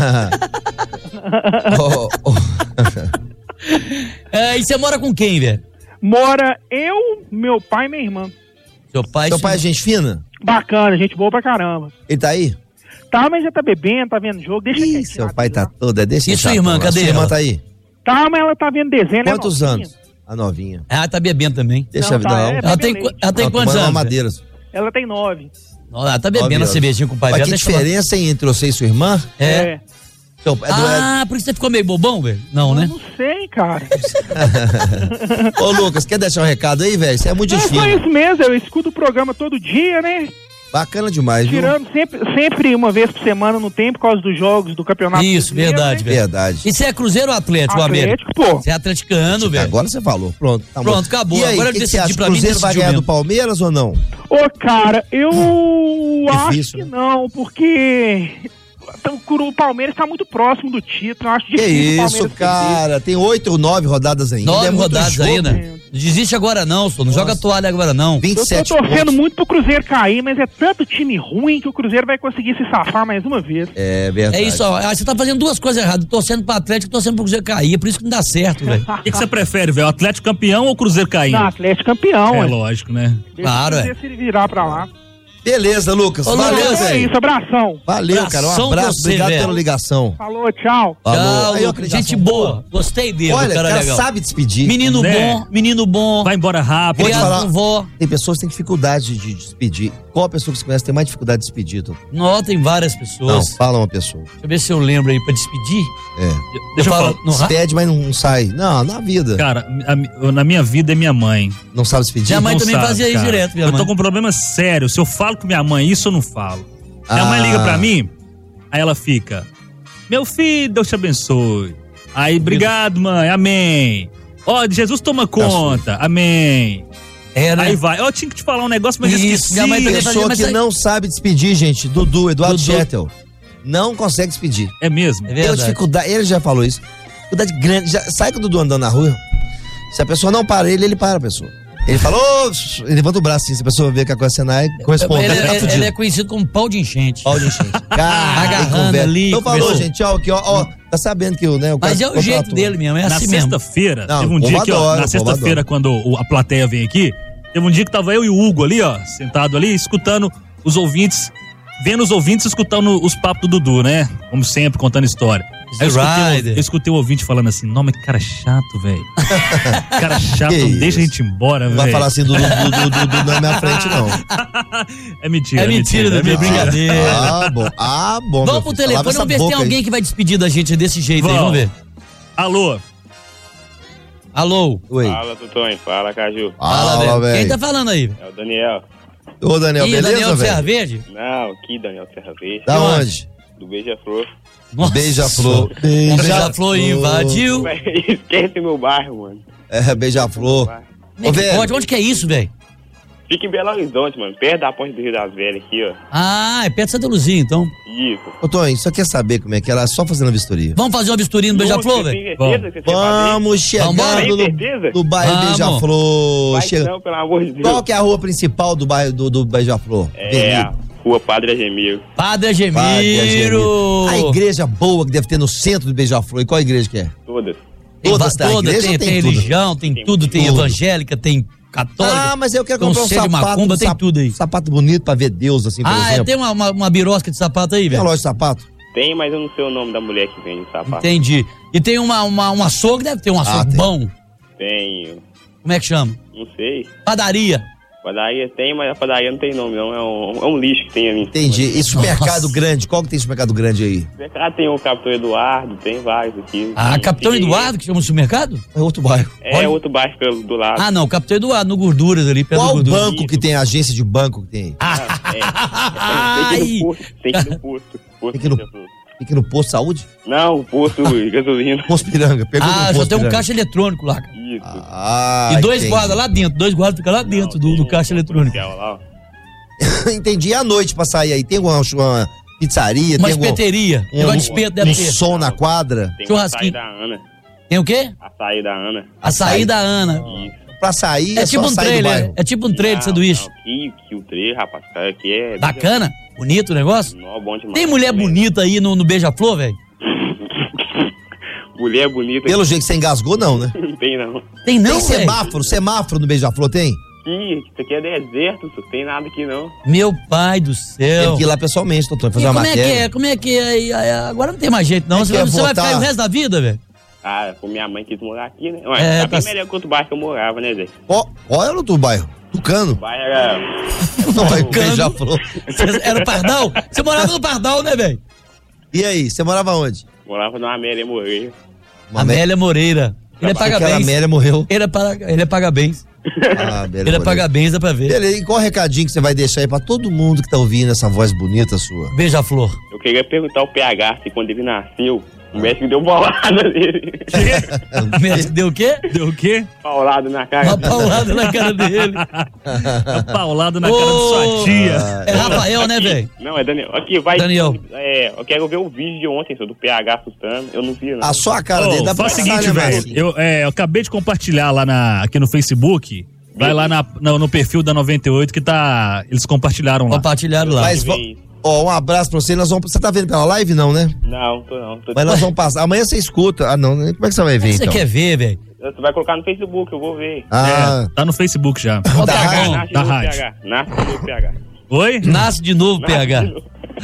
Oh, oh. É, e você mora com quem, velho? Mora eu, meu pai e minha irmã. Seu pai? Seu pai é gente fina? Bacana, gente boa pra caramba. Ele tá aí? Tá, mas já tá bebendo, tá vendo jogo, deixa Ih, quietinho. seu pai tá toda. Deixa E ele sua tá irmã, toda. cadê Sua irmã ela? tá aí? Tá, mas ela tá vendo desenho, né? Quantos novinha? anos? A novinha. Ah, tá bebendo também. Deixa Não, a vida tá, não. é, Ela tem, bebe qu- leite. ela tem Não, quantos tomando anos? mamadeiras. Ela tem nove. velho? Ela tá Nove bebendo a anos. cervejinha com o pai Mas dela. que Deixa eu falar. diferença entre você e sua irmã? É. Seu, é do- Ah, por isso você ficou meio bobão, velho? Não, né? Não sei, cara. Ô, Lucas, quer deixar um recado aí, velho? Você é muito É só difícil. isso mesmo, eu escuto o programa todo dia, né? Bacana demais, viu? Tirando sempre, sempre uma vez por semana no tempo, por causa dos jogos do campeonato. Isso, brasileiro, verdade, né? velho. Verdade. E você é Cruzeiro ou Atlético, Atlético, América? pô. Você é atleticano, velho. Agora você falou. Pronto, tá bom. Pronto, acabou. E aí, Agora eu que que decidi você acha? pra O mim, Cruzeiro vai decidiu ganhar mesmo. do Palmeiras ou não? Ô, cara, eu acho Difícil, que né? não, porque o Palmeiras tá muito próximo do título. Eu acho Que difícil o isso, Palmeiras perder. cara. Tem oito ou nove rodadas ainda. Nove é muito rodadas jogo. ainda. Não desiste agora não, só. Não Nossa. joga a toalha agora não. vinte e Eu tô sete torcendo pontos. muito pro Cruzeiro cair, mas é tanto time ruim que o Cruzeiro vai conseguir se safar mais uma vez. É verdade. É isso, ó. Ah, você tá fazendo duas coisas erradas. Torcendo pro Atlético e torcendo pro Cruzeiro cair. É por isso que não dá certo, velho. O que, que você prefere, velho? O Atlético campeão ou o Cruzeiro caindo? Não, Atlético campeão, É ué. lógico, né? Deixa Claro, o é. Cruzeiro se virar pra lá. Beleza, Lucas. Ô, Valeu, Lucas, É velho. isso, abração. Valeu, cara. Um Abração pra abraço. você, Obrigado velho. pela ligação. Falou, tchau. Falou. Tchau, Aí, ó, Lucas. ligação Gente boa. Gostei dele, Olha, cara, o cara legal. sabe despedir. Menino Né? bom, menino bom. Vai embora rápido. Vou te Criado falar. com vó. Tem pessoas que têm dificuldade de despedir. Qual a pessoa que você conhece que tem mais dificuldade de despedir? Tô? Não, tem várias Não, pessoas. fala uma pessoa. Deixa eu ver se eu lembro aí pra despedir. É. Deixa eu falar. no ra- Despede, mas não sai. Não, na vida. Cara, a mi- na minha vida é minha mãe. Não sabe despedir? Minha mãe Não também sabe, fazia isso cara. direto, minha Eu mãe. tô com um problema sério. Se eu falo com minha mãe isso, eu não falo. Minha Ah. mãe liga pra mim, aí ela fica: meu filho, Deus te abençoe. Aí, obrigado, mãe, amém. Ó, Jesus toma conta, amém. É, né? Aí vai. Ó, eu tinha que te falar um negócio, mas eu Isso, esqueci. minha mãe também fazia, Pessoa mas que aí- não sabe despedir, gente. Dudu, Eduardo Dudu. Schettel. Não consegue despedir. É mesmo? É Tem verdade. dificuldade. Ele já falou isso. Dificuldade grande. Já, sai com o Dudu andando na rua. Se a pessoa não para ele, ele para a pessoa. Ele falou, ele levanta o braço assim, se a pessoa vê que a coisa Senai corresponde. Ele, tá ele, fudido. ele é conhecido como pau de enchente. Pau de enchente. Cara, agarrando ali. Então falou, começou. gente, ó, aqui, ó, ó, tá sabendo que o, né, o Mas cara é o jeito contratou. dele mesmo, é na assim mesmo. sexta-feira, Não, teve um o dia povo que, ó, adora, na o povo sexta-feira, adora. quando o- a plateia vem aqui, teve um dia que tava eu e o Hugo ali, ó, sentado ali, escutando os ouvintes, vendo os ouvintes escutando os papos do Dudu, né? Como sempre, contando história. Aí eu escutei, eu escutei o ouvinte falando assim, não, mas que cara chato, velho. Cara chato, Que não isso? deixa a gente ir embora, velho. Não vai falar assim do Dudu na minha frente, não. É mentira, É mentira, é é brincadeira. Ah, bom. Ah, bom. meu Vamos pro filho, telefone, lava essa vamos ver se tem boca aí. alguém que vai despedir da gente desse jeito aí, vamos ver. Alô? Alô? Oi. Fala, Tutonho. Fala, Caju. Fala, velho. velho. Quem tá falando aí? É o Daniel. Ô, Daniel, Ih, beleza, Daniel do velho? Serra Verde? Não, aqui, Daniel Serra Verde. Da onde? Do Beija-Flor. Nossa. Beija-flor. Um beija-flor invadiu. Esquece meu bairro, mano. É, beija-flor. Como é que pode? Onde que é isso, velho? Fica em Belo Horizonte, mano. Perto da ponte do Rio das Velhas aqui, ó. Ah, é perto de Santa Luzia, então. Isso. Ô, Tonho, só quer saber como é que ela é só fazendo a vistoria. Vamos fazer uma vistoria no Beija-Flor, Tem velho? certeza que você vai fazer? Vamos chegando Vambora? no, Tem certeza? no bairro Vamos. Beija-Flor. Vai Chega- não, pelo amor de Deus. Qual que é a rua principal do bairro do, do Beija-Flor? É a Rua Padre Agemiro. Padre Padre Agemiro. A igreja boa que deve ter no centro do Beija-Flor. E qual igreja que é? Todas. Tem, Todas va- da todas, igreja tem, tem tem tudo? religião, tem tudo, tem tudo. evangélica, tem católica. Ah, mas eu quero comprar um Conselho de sapato, Macumba, um tem sap- tudo aí. sapato bonito pra ver Deus, assim, por Ah, é, exemplo. tem uma, uma, uma birosca de sapato aí, Tem velho? uma loja de sapato? Tem, mas eu não sei o nome da mulher que vende o sapato. Entendi. E tem uma, uma, um açougue, deve ter um açougue Ah, tem. bom. Tem, Como é que chama? não sei. Padaria. Padaria tem, mas a padaria não tem nome, não. É um, é um lixo que tem ali. Entendi. E supermercado Nossa. grande? Qual que tem supermercado grande aí? O mercado tem o Capitão Eduardo, tem vários aqui. Ah, Tem- Capitão tem- Eduardo, que chama o supermercado? É outro bairro. É Olha. outro bairro pelo- do lado. Ah, não, Capitão Eduardo, no Gorduras ali, perto Qual do Gorduras. banco que tem agência de banco que tem aí? É, tem que ir no posto. Tem que ir no posto. posto Tem que ir no- Beija-Flor. Fica no posto de saúde? Não, o posto gasolina. Posto Piranga. Pegou Ah, no só posto tem um Piranga. caixa eletrônico lá, cara. Isso. Ah, E dois entendi. guardas lá dentro, dois guardas ficam lá dentro do, do caixa eletrônico. Lá, ó. Entendi. E à noite pra sair aí? Tem alguma uma pizzaria? Uma tem algum- espeteria. Um, Negócio de espeto deve um ter. som na quadra? Tem o Churrasquinho. açaí da Ana. Tem o quê? Açaí da Ana. Açaí da Ana. Isso. Pra sair é, É tipo só um sair do trailer, bairro. é tipo um trailer de sanduíche. Que, que o trailer, rapaz, cara, aqui é... Bacana, bonito o negócio. Não, bom demais. Tem mulher bonita aí no, no Beija-Flor, velho? Mulher bonita. Pelo jeito que você engasgou, não, né? Não tem, não. Tem não, Tem velho? semáforo? Semáforo no Beija-Flor tem? Aqui, isso aqui é deserto, não tem nada aqui, não. Meu pai do céu. Tem que ir lá pessoalmente, doutor, E fazer uma como é que matéria. é? Como é que é? aí? Aí, Agora não tem mais jeito, não. É Você, que vai- é você vai votar. ficar aí o resto da vida, velho? Ah, com minha mãe quis morar aqui, né? Ué, É, tá bem tá- melhor que outro bairro que eu morava, né, Zé? Qual, qual era o outro bairro? Tucano? O bairro era... Não, é Tucano. Beija-Flor. Você era o Pardal? Você morava no Pardal, né, velho? E aí, você morava onde? Morava numa Amélia Moreira. Uma Amélia Moreira. Ele é Aquela pagabens. Amélia morreu. Ele é, para, ele é pagabens. Ah, beleza. Ele é pagabens, dá pra ver. Beleza, e qual recadinho que você vai deixar aí pra todo mundo que tá ouvindo essa voz bonita sua? Beija-Flor. Eu queria perguntar ao P H se quando ele nasceu, o médico deu bolada nele. O médico deu o quê? Deu o quê? Paulado na cara. Uma paulada na cara dele. Uma paulada na cara de Ô, sua tia. É Rafael, né, velho? Não, é Daniel. Aqui, vai. Daniel. É, eu quero ver o vídeo de ontem, senhor, do P H assustando. Eu não vi, não. A sua cara Ô, dele dá pra faz o passar, seguinte, né, velho. Marcinho? Eu, é, eu acabei de compartilhar lá na, aqui no Facebook. Vai lá na, no, no perfil da noventa e oito que tá. Eles compartilharam lá. Compartilharam lá. Mas, Vê isso. ó, um abraço pra você. Nós vamos, você tá vendo pela live, não, né? Não, tô não. Tô... Mas nós vamos passar. Amanhã você escuta. Ah, não. Como é que você vai ver, O que você então? quer ver, velho? Você vai colocar no Facebook, eu vou ver. Ah, É, tá no Facebook já. Ó, da P H. rádio. Nasce de da novo, rádio. P H. Nasce de novo, P H. Oi? Nasce de novo, Nasce P H. de novo.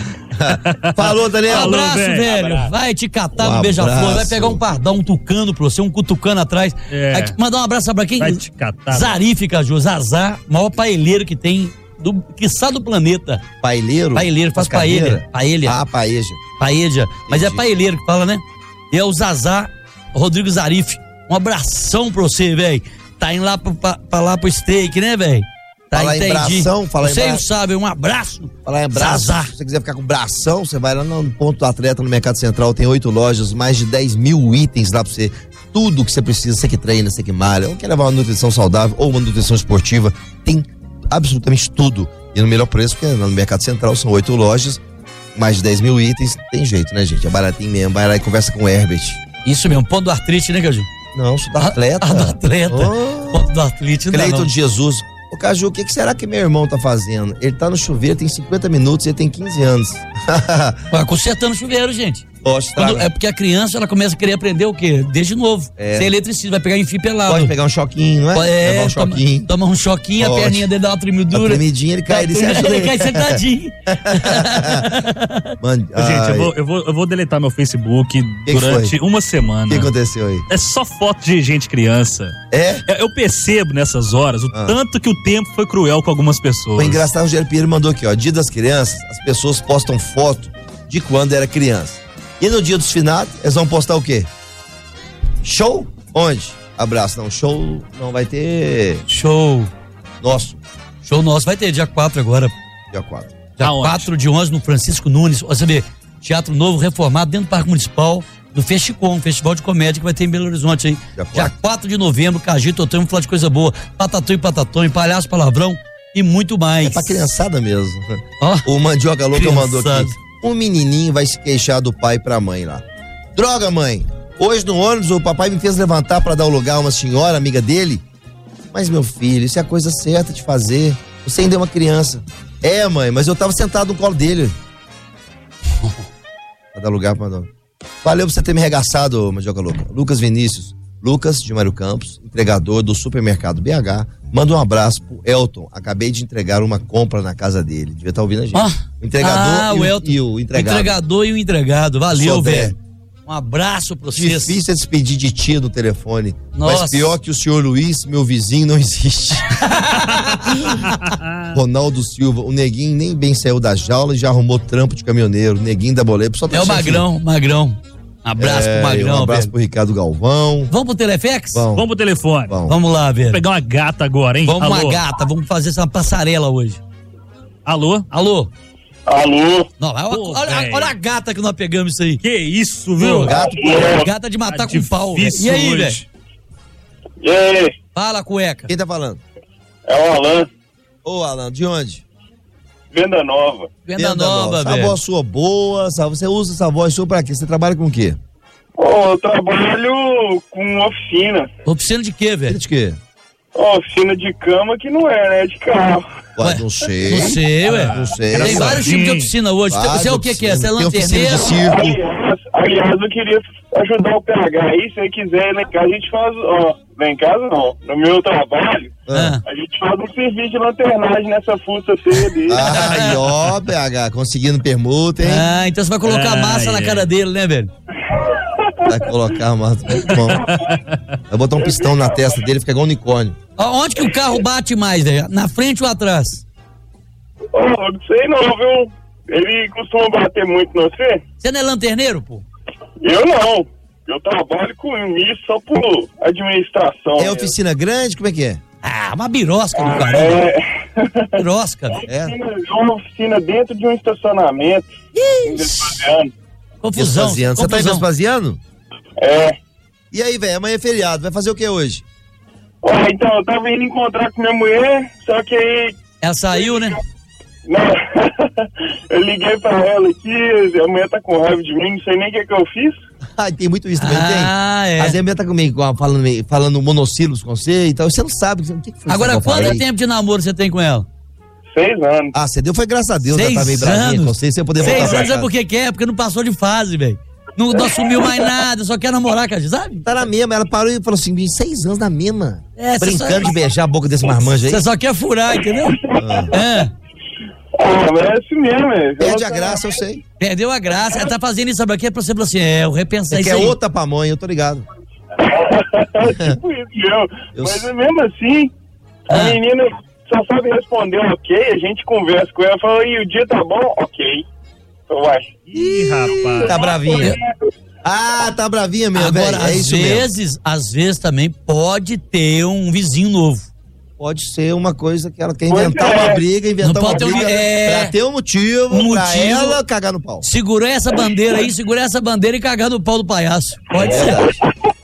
falou, Daniel. Um Falou, abraço, velho. velho. Abraço. Vai te catar Um no Beija-Flor. Vai abraço. pegar um pardal, um tucano pra você, um cutucano atrás. É. Vai mandar um abraço pra quem? Vai te catar. Zarife, Caju. Zazá, maior paelheiro que tem, do, quiçá do planeta. Paelheiro? Paelheiro, faz Cascadeira? paella. Paella. Ah, paeja. Paeja. Mas é Entendi. paelheiro que fala, né? E é o Zazá Rodrigo Zarife. Um abração pra você, velho. Tá indo lá pro, pra, pra lá pro steak, né, velho? Tá, Falar em entendi. bração, falar em Você bra- sabe, um abraço. Falar em braço, Zazá. se você quiser ficar com bração, você vai lá no ponto do atleta no Mercado Central, tem oito lojas, mais de dez mil itens lá pra você. Tudo que você precisa, você que treina, você que malha, ou quer levar uma nutrição saudável ou uma nutrição esportiva, tem absolutamente tudo. E no melhor preço, porque no Mercado Central são oito lojas, mais de dez mil itens, tem jeito, né, gente? É baratinho mesmo, vai lá e conversa com o Herbert. Isso mesmo, ponto do artrite, né, Caju? Não, sou do atleta. Ah, do atleta. Oh. Foto do atleta. não dá, Cleiton não. de Jesus. Ô, Caju, o que, que será que meu irmão tá fazendo? Ele tá no chuveiro, tem cinquenta minutos e ele tem quinze anos. Vai consertando o chuveiro, gente. Poxa, Quando- é porque a criança, ela começa a querer aprender o quê? Desde novo. É. Ser eletricista, vai pegar em fio pelado. Pode pegar um choquinho, não é? É, Levar um toma, choquinho. toma um choquinho, Pode. a perninha dele dá uma tremidura. A tremidinha, ele cai, ele se ajuda. Ele cai sentadinho. Mano, Gente, eu ai, vou, eu, vou, eu vou deletar meu Facebook que durante foi? uma o semana. que aconteceu aí? É só foto de gente criança. É? Eu, eu percebo nessas horas o Ah. tanto que o tempo foi cruel com algumas pessoas. O engraçado, o Rogério Pinheiro mandou aqui, ó. Dia das crianças, as pessoas postam foto de quando era criança. E no dia dos finados, eles vão postar o quê? Show? Onde? Abraço. Não, show não vai ter. Show. Nosso. Show nosso vai ter dia quatro agora. Dia quatro. Dia Aonde? quatro de onze no Francisco Nunes. Você vê, Teatro Novo reformado dentro do Parque Municipal, do Festicom, Festival de Comédia que vai ter em Belo Horizonte aí. Dia Dia quatro de novembro, Caju, Totão, vamos falar de coisa boa. Patatão e Patatão, Palhaço Palavrão e muito mais. É pra criançada mesmo. Ó. O Mandioca Louca mandou Criançada. aqui. Um menininho vai se queixar do pai pra mãe lá. Droga, mãe. Hoje no ônibus o papai me fez levantar pra dar o lugar a uma senhora, amiga dele. Mas meu filho, isso é a coisa certa de fazer. Você ainda é uma criança. É, mãe, mas eu tava sentado no colo dele. Pra dar lugar pra não. Valeu por você ter me arregaçado, Mandioca Louca. Lucas Vinícius. Lucas de Mário Campos, entregador do supermercado B H, manda um abraço pro Elton. Acabei de entregar uma compra na casa dele. Devia estar ouvindo a gente. Ah, o entregador ah, e, o o, Elton. e o entregado. O entregador e o entregado. Valeu, Sodré. velho. Um abraço pra vocês. Difícil é despedir de tia no telefone. Nossa. Mas pior que o senhor Luiz, meu vizinho, não existe. Ronaldo Silva, o Neguinho nem bem saiu da jaula e já arrumou trampo de caminhoneiro. Neguinho da Boleiro. Só tá É o cheio. Magrão, Magrão. Abraço É, pro Magrão, um abraço velho. pro Ricardo Galvão. Vamos pro Telefex? Vamos. Vamos pro telefone. Vamos. Vamos lá, velho. Vou pegar uma gata agora, hein? Vamos Alô? uma gata, vamos fazer essa passarela hoje. Alô? Alô? Alô? Não, olha, Pô, olha, velho. olha a gata que nós pegamos isso aí. Que isso, viu? Pô, Gato, Gata de matar Tá com pau, velho. difícil E aí, velho? hoje. E aí? Fala, cueca. quem tá falando? É o Alan, Ô, Alan, de onde? Venda Nova. Venda nova, Essa velho. voz sua boa, essa- você usa essa voz sua pra quê? Você trabalha com o quê? Ô, eu trabalho com oficina. Oficina de quê, velho? De quê? Ó, oficina de cama que não é, né? De carro. Ué, Ué, não sei. Não sei, ué. Não sei. Tem vários tipos de oficina hoje. Você Várias é o que que é? Você é oficinas. Tem oficina lanterneiro? de circo. Aliás, aliás, eu queria ajudar o P H aí. Se você quiser ir lá em casa, a gente faz. Ó, lá em casa não. No meu trabalho, Ah. a gente faz um serviço de lanternagem nessa fuça feia dele. Ai, ó, B H, conseguindo permuta, hein? Ah, então você vai colocar Ah, massa na é. cara dele, né, velho? Vai colocar uma. Muito bom. Vai botar um pistão na testa dele, fica igual um unicórnio. Ó, onde que o carro bate mais, velho? Na frente ou atrás? Ô, não sei não, viu? Ele costuma bater muito no você? Você não é lanterneiro, pô? Eu não. Eu trabalho com isso só por administração. É mesmo. oficina grande? Como é que é? Ah, uma birosca do caramba. É. Birosca, velho. É? É uma oficina dentro de um estacionamento. Em Vespasiano. Confusão. Vespasiano. Você tá em confusão. Vespasiano? É. E aí, velho, amanhã é feriado, vai fazer o que hoje? Ó, então, eu tava indo encontrar com minha mulher, só que aí. Ela saiu, né? Não, eu liguei pra ela aqui, a mulher tá com raiva de mim, não sei nem o que, que eu fiz. Ah, tem muito isso também, não Ah, tem? é. Às vezes a mulher tá comigo, ó, falando, meio- falando monossílabos com você e tal, você não sabe o que que foi Agora, isso que eu quanto falei? tempo de namoro você tem com ela? Seis anos. Ah, você deu foi graças a Deus, Seis ela tá meio bravinha anos. com você, você poder voltar Seis pra anos é casa. porque quer, porque não passou de fase, velho. Não, não assumiu mais nada, só quer namorar, cara, sabe? Tá na mesma, ela parou e falou assim, seis anos na mesma. É, você brincando só- de beijar a boca desse marmanjo aí. Você só quer furar, entendeu? É. Ah, mas é assim mesmo, é. Perde a graça, eu sei. Perdeu a graça. Ela tá fazendo isso, sabe o quê? Pra você falar assim, é, eu repensei É isso que é aí. outra pamonha, eu tô ligado. Tipo isso, viu? Eu Mas s- é mesmo assim, a Ah. menina só sabe responder ok, a gente conversa com ela, fala, e o dia tá bom? Ok. Então, uai. Ih, rapaz. Tá bravinha. Ah, tá bravinha mesmo, Agora, velho. É às isso mesmo. vezes, às vezes também pode ter um vizinho novo. Pode ser uma coisa que ela quer Pois inventar é. uma briga, inventar Não uma pode ter um- briga é. pra ter um motivo, Um pra motivo. ela cagar no pau. Segurou essa bandeira aí, segurou essa bandeira e cagar no pau do palhaço. Pode É ser. verdade.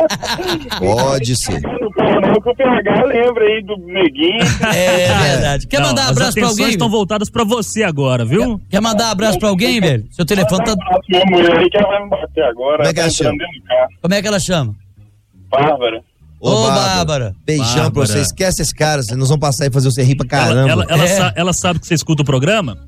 Pode ser. Não, que o P H lembra aí do neguinho. É verdade. Quer Não, mandar as abraço pra atenções alguém? estão voltadas pra você agora, viu? Quer mandar abraço pra alguém, velho? Seu telefone tá. Minha mulher aí que ela vai me bater agora. Como é que ela tá entrando chama? dentro do carro. Como é que ela chama? Bárbara. Ô, Ô, Bárbara. Bárbara. Beijão Bárbara. pra você. Esquece esses caras, nós vamos passar aí e fazer você rir pra Ela, caramba. ela, ela, É. sa- ela sabe que você escuta o programa?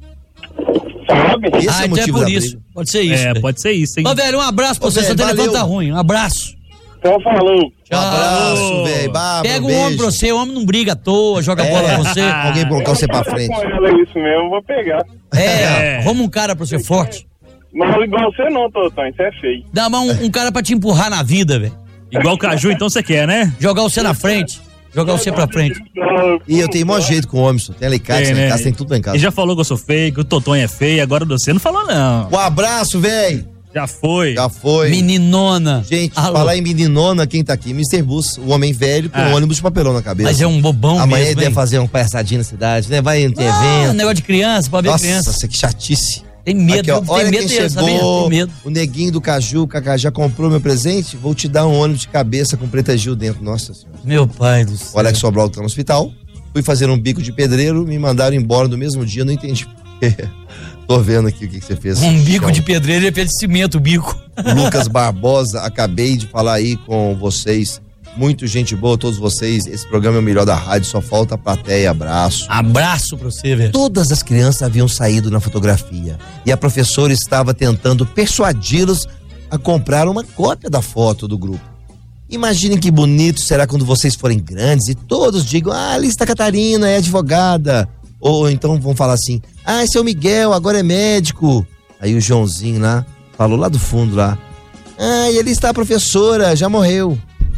Esse ah, é o então é motivo por da isso. briga. Pode ser isso. É, velho. pode ser isso, hein? Ô, velho, um abraço pra Ô, você. Seu velho, telefone valeu. tá ruim. Um abraço. Então falou. Um abraço, velho. Bárbara, Pega um beijo. homem pra você, o homem não briga à toa, joga É. bola com você. Alguém colocar você pra frente. Com ela é isso mesmo, vou pegar. É, arruma um cara pra ser forte. Não, igual você não, Totão, isso é feio. Dá uma- um, um cara pra te empurrar na vida, velho. Igual o Caju, então você quer, né? Jogar você na frente. Jogar você pra frente. E eu tenho maior jeito com homem, só tem alicate Tem, lá em né? casa, tem tudo lá em casa. E já falou que eu sou feio, que o Totonho é feio, agora você não falou, não. Um abraço, velho. Já foi. Já foi. Meninona. Gente, Alô. falar em meninona, quem tá aqui? mister Bus, o homem velho com Ah. um ônibus de papelão na cabeça. Mas é um bobão Amanhã mesmo, ele deve hein? fazer um palhaçadinha na cidade, né? Vai ter Ah, evento. negócio de criança, pra ver Nossa, criança. que chatice. Tem medo, Aqui, ó, tem olha medo quem dele, sabia? chegou, Tem medo. o neguinho do Caju, o Cacá já comprou meu presente, vou te dar um ônibus de cabeça com Preta Gil dentro. Nossa senhora. Meu pai do céu. O Alex Sobral tá no hospital, fui fazer um bico de pedreiro, me mandaram embora no mesmo dia, não entendi por quê. Tô vendo aqui o que, que você fez. Um bico Então, de pedreiro, ele fez de cimento, o bico. Lucas Barbosa, acabei de falar aí com vocês. Muito gente boa, todos vocês. Esse programa é o melhor da rádio, só falta plateia. Abraço. Abraço pra você, velho. Todas as crianças haviam saído na fotografia e a professora estava tentando persuadi-los a comprar uma cópia da foto do grupo. Imaginem que bonito será quando vocês forem grandes e todos digam: ah, Alista Catarina é advogada. Ou então vão falar assim: ah, esse é o Miguel, agora é médico. Aí o Joãozinho lá falou lá do fundo lá: ah, e ali está a professora, já morreu.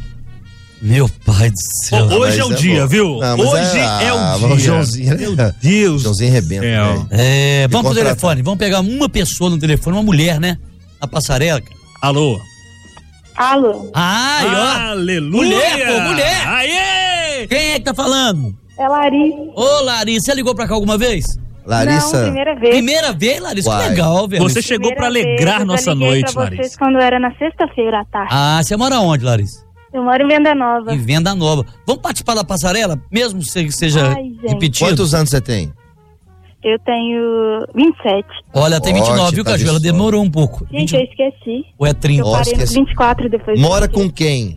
Meu pai do céu. Ô, hoje é o Mas dia, bom. viu? Não, mas Hoje é, ah, o O dia. Joãozinho, Meu Deus. Joãozinho arrebenta. É, velho. É, vamos pro contratar. telefone. Vamos pegar uma pessoa no telefone, uma mulher, né? Na passarela, cara. Alô? Alô? Ai, ó. Aleluia! Mulher, pô, mulher. Aê! Quem é que tá falando? É Larissa. Ô, Larissa, você ligou pra cá alguma vez? Larissa. Não, primeira vez. Primeira vez, Larissa? Uai. Que legal, velho. Você chegou pra Primeira alegrar vez, nossa eu liguei noite, pra vocês Larissa. quando era na sexta-feira à tarde. Ah, você mora onde, Larissa? Eu moro em Venda Nova. Em Venda Nova. Vamos participar da passarela, mesmo que seja Ai, gente. repetido? Quantos anos você tem? Eu tenho vinte e sete. Olha, tem vinte e nove, Ótimo, viu, tá Caju? Ela de demorou um pouco. Gente, eu esqueci. Ou é trinta? Eu Ó, parei nos esqueci. vinte e quatro depois. Mora com quem?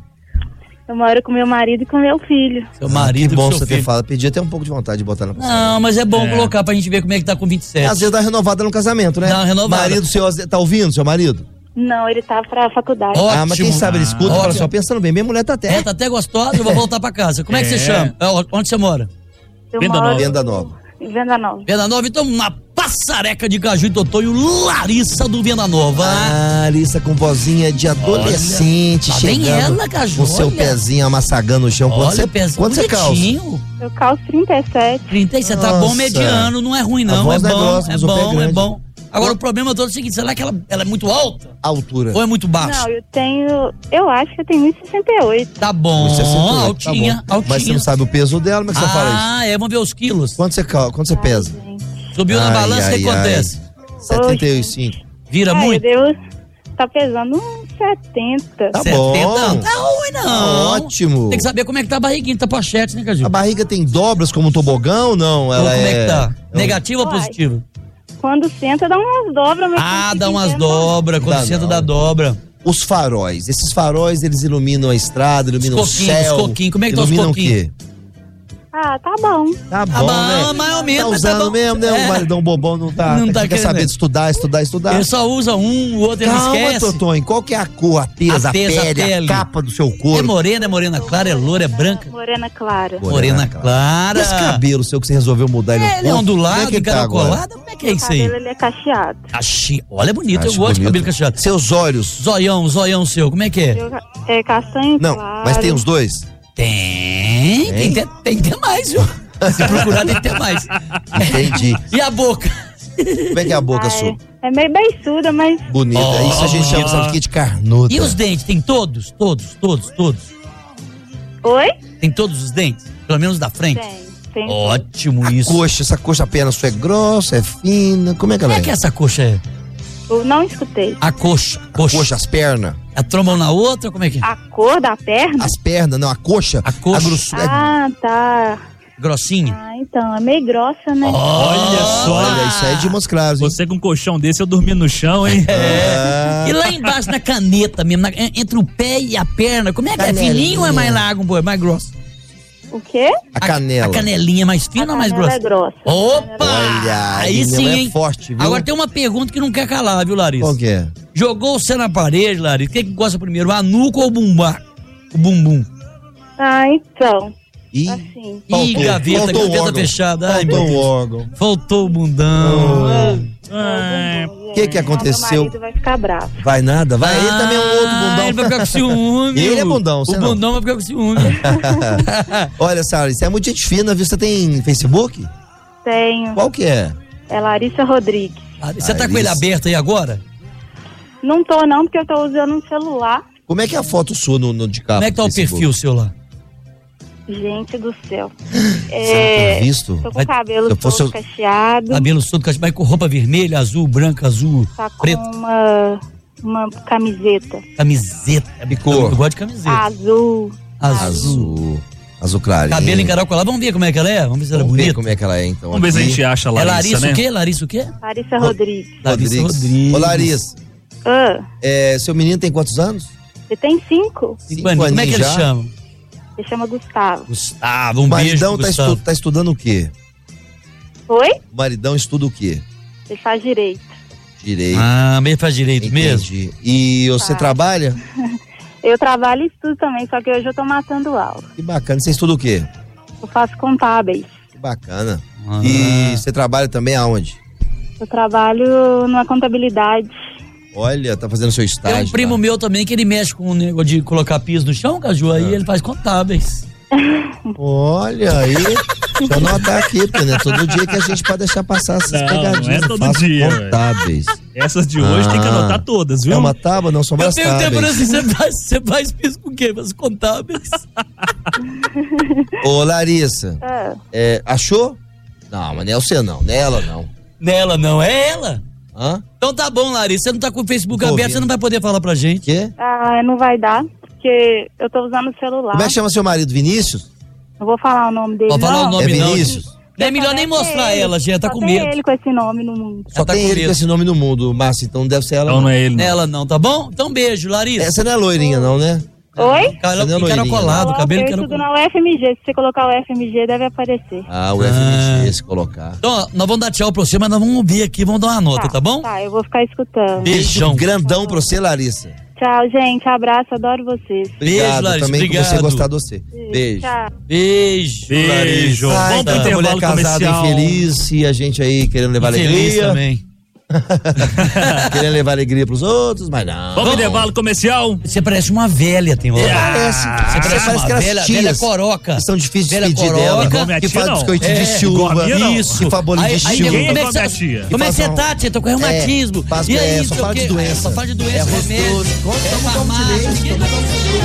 Eu moro com meu marido e com meu filho. Seu marido Que e bom seu você ter filho. falado. Pedi até um pouco de vontade de botar na passarela. Não, mas é bom É. colocar pra gente ver como é que tá com vinte e sete. Às vezes dá renovada no casamento, né? Dá uma renovada. Marido seu, tá ouvindo, seu marido? Não, ele tá pra faculdade. Ó, Ah, mas quem Ótimo. sabe ele escuta e Ah, fala ótimo. só, pensando bem, minha mulher tá até. É, tá até gostosa, eu vou voltar pra casa. Como é que É. você chama? É, Onde você mora? Eu Venda moro Nova. Venda Nova. em Venda Nova. Venda Nova, então na passareca de Caju e Totonho, Larissa do Venda Nova. Ah, Larissa com vozinha de adolescente, Olha, tá bem chegando ela, Caju, com seu olha. pezinho amassagando no chão. Quanto Olha, você, pezinho quanto você calça? bonitinho. Eu calço trinta e sete. trinta e sete, tá Nossa. bom mediano, não é ruim A não, é voz não é bom, grossa, é mas o pé é bom, é grande. bom. Agora o problema todo é o seguinte, será que ela, ela é muito alta? Altura. Ou é muito baixa? Não, eu tenho. Eu acho que eu tenho um e sessenta e oito. Tá bom, sessenta e oito, altinha, tá bom. altinha. Mas você não sabe o peso dela, como é que você fala isso? Ah, é, vamos ver os quilos. Quanto você, cal- quanto você pesa? Subiu na Ai, balança, o que ai, ai. acontece? setenta e cinco. Vira Ah, muito? eu devo. Tá pesando uns setenta. Tá setenta? bom. Não tá ruim não. Tá ótimo. Tem que saber como é que tá a barriguinha, tá pochete, né, Caju? A barriga tem dobras como um tobogão ou não? Ela como é que tá? é um- Negativo ou Uai. positivo? Quando senta, dá umas dobras. mas Ah, quando dá fica umas inteiro, dobras, quando Dá senta não. dá dobra. Os faróis. Esses faróis, eles iluminam a estrada, iluminam Os coquinhos, o céu. os coquinhos. Como é que tá os iluminam coquinhos? o quê? Ah, tá bom. Tá Tá bom, bom, né? mais ou menos, Tá mas tá usando bom. mesmo, né? É. O maridão bobão não tá. Não tá quer querendo, saber né? de estudar, estudar, estudar. Ele só usa um, o outro ele Calma, esquece. Totonho. Qual que é a cor, a tesa, a, A tesa, a pele, a, pele. capa do seu É corpo? morena, é morena clara, é loura, é branca. Morena clara. Morena clara. E esse cabelo seu que você resolveu mudar ele É, ele é ondulado, Como é que tá encaracolado. agora? Como é que é O isso aí? cabelo ele é cacheado. Cachi... Olha, é bonito, Acho eu gosto de bonito. cabelo cacheado. Seus olhos. Zoião, zoião seu, como é que é? Eu, é castanho Não, claro. mas tem os dois? Tem, tem, tem, tem que ter mais, viu? Se procurar, tem que ter mais. Entendi. E a boca? Como é que é a boca Ah, sua? é, é meio beiçuda, mas Bonita. Oh, Isso a gente chama, sabe o que? De carnuda. E os dentes? Tem todos? Todos, todos, todos? Oi? Tem todos os dentes? Pelo menos da frente? Tem, tem. Ótimo A isso. coxa, essa coxa a perna sua é grossa, é fina. Como é que Como ela é que essa coxa é? Eu não escutei. A coxa. Coxa. Coxa, as pernas. A tromba uma na outra, como é que é? A cor da perna? As pernas, não, a coxa. A coxa. grossura. Ah, tá. Grossinha? Ah, então, é meio grossa, né? Olha só. Olha, isso aí é de Moscraso. Você com um colchão desse, eu dormi no chão, hein? É. E lá embaixo na caneta mesmo, na, entre o pé e a perna, como é que é? Fininho ou é mais largo, pô? É mais grosso? O quê? A canela. A canelinha é mais fina ou mais grossa? É grossa. Opa! Olha, aí sim, é hein? forte, viu? Agora tem uma pergunta que não quer calar, viu, Larissa? Qual que é? Jogou você na parede, Larissa. O que, que gosta primeiro, a nuca ou o bumbá? O bumbum? Ah, então. Ih, assim. Ih, gaveta, faltou gaveta órgão. fechada. Ai, Faltou meu Deus. o órgão. Faltou o bundão. O que que aconteceu? Meu marido vai ficar bravo. Vai nada? Vai, ele também é um outro bundão. Ele vai ficar com ciúme. Ele é bundão, O você não. bundão vai ficar com ciúme. Olha, Sara, você é muito gente fina, viu? Você tem Facebook? Tenho. Qual que é? É Larissa Rodrigues. Você tá com ele aberto aí agora? Não tô não, porque eu tô usando um celular. Como é que é a foto sua no, no de capa? Como é que tá o perfil seu lá? Gente do céu. Você É, não tem visto? tô com Vai- o cabelo eu fosse todo eu- cacheado. Cabelo todo, mas com roupa vermelha, azul, branca, azul, Tá com preto, uma, uma camiseta camiseta. Que cor? Eu gosto de camiseta. azul. Azul. Azul. Azul clarinho. Cabelo encaracolado. Vamos ver como é que ela é? Vamos ver se ela é Vamos ver bonita. como é que ela é, então. Vamos ver se a aqui. gente acha a É Larissa, Larissa né? o quê? Larissa o quê? Larissa Rodrigues. Larissa Rodrigues. Rodrigues. Ô, Larissa, Ah, é, seu menino tem quantos anos? você tem cinco? Cinco aninhos. Como é que ele já? chama? Você chama Gustavo. Gustavo, um O beijo maridão pro tá, Gustavo. estu- tá estudando o quê? Oi? O maridão estuda o quê? Ele faz direito. Direito. Ah, meio faz direito mesmo? Entendi. E você Ah. trabalha? Eu trabalho e estudo também, só que hoje eu tô matando aula. Que bacana. Você estuda o quê? Eu faço contábeis. Que bacana. Ah. E você trabalha também aonde? Eu trabalho numa contabilidade. Olha, tá fazendo seu Tem estágio. um primo meu também que ele mexe com o negócio de colocar piso no chão, Caju, aí ele faz contábeis. Olha aí. Deixa eu anotar aqui, porque não é todo dia que a gente pode deixar passar essas Não, pegadinhas. não é todo Faço dia, velho. contábeis. Essas de hoje tem que Ah. anotar todas, viu? É uma tábua, não são Eu mais tenho tempo tábeis. assim, você faz, você faz piso com o quê? Faz contábeis. Ô, Larissa, Ah, é, achou? Não, mas não é você não, nela não. Nela não, é ela. Hã? Então tá bom, Larissa, você não tá com o Facebook Tô aberto, ouvindo. você não vai poder falar pra gente. Quê? ah, não vai dar, porque eu tô usando o celular. Como é que chama seu marido, Vinícius? Não vou falar o nome dele, Pode falar não. o nome É não. Vinícius? Não é melhor nem mostrar ele. ela, gente, tá Só com tem medo. ele com esse nome no mundo. Só tá tem com ele medo. com esse nome no mundo, Márcio, então não deve ser ela. Não, não é ele, não. Nela não, tá bom? Então beijo, Larissa. Essa não é loirinha, não, né? Oi? Cara, Você não é loirinha, encaracolado, Não, cabelo eu estudo encaracolado. na U F M G. Se você colocar o U F M G, deve aparecer. Ah, o F M G, se colocar. Então, ó, nós vamos dar tchau pra você, mas nós vamos ouvir aqui, vamos dar uma nota, tá, bom? Tá, eu vou ficar escutando. Beijão. Grandão pra você, Larissa. Tchau, gente. Abraço, adoro vocês. Beijo, Obrigado Larissa, também por obrigado. você gostar de você. Beijo. Tchau. Beijo, Beijo. Larissa. Ai, Vamos pro tanta mulher intervalo casada comercial. infeliz e a gente aí querendo levar Feliz alegria. também. Querendo levar alegria pros outros, mas não. Vamos pro intervalo comercial. Você parece uma velha, tem hora. Parece. Você Você parece parece uma aquelas velha, tias velha coroca. que são difíceis de Velha despedir coroca. dela. Igual minha Que tia, faz não. biscoito É, de igual a chuva. minha, não. Isso. Que faz bolinho Aí- de aí chuva. depois, como é Igual que minha você, tia. como é que Que você faz tá, um- tia? Tô com reumatismo. É, faz- E aí, é, não só sei fala o de quê. doença. É, só fala de doença, É remédio. gostoso. Conta É como farmácia, direito, que como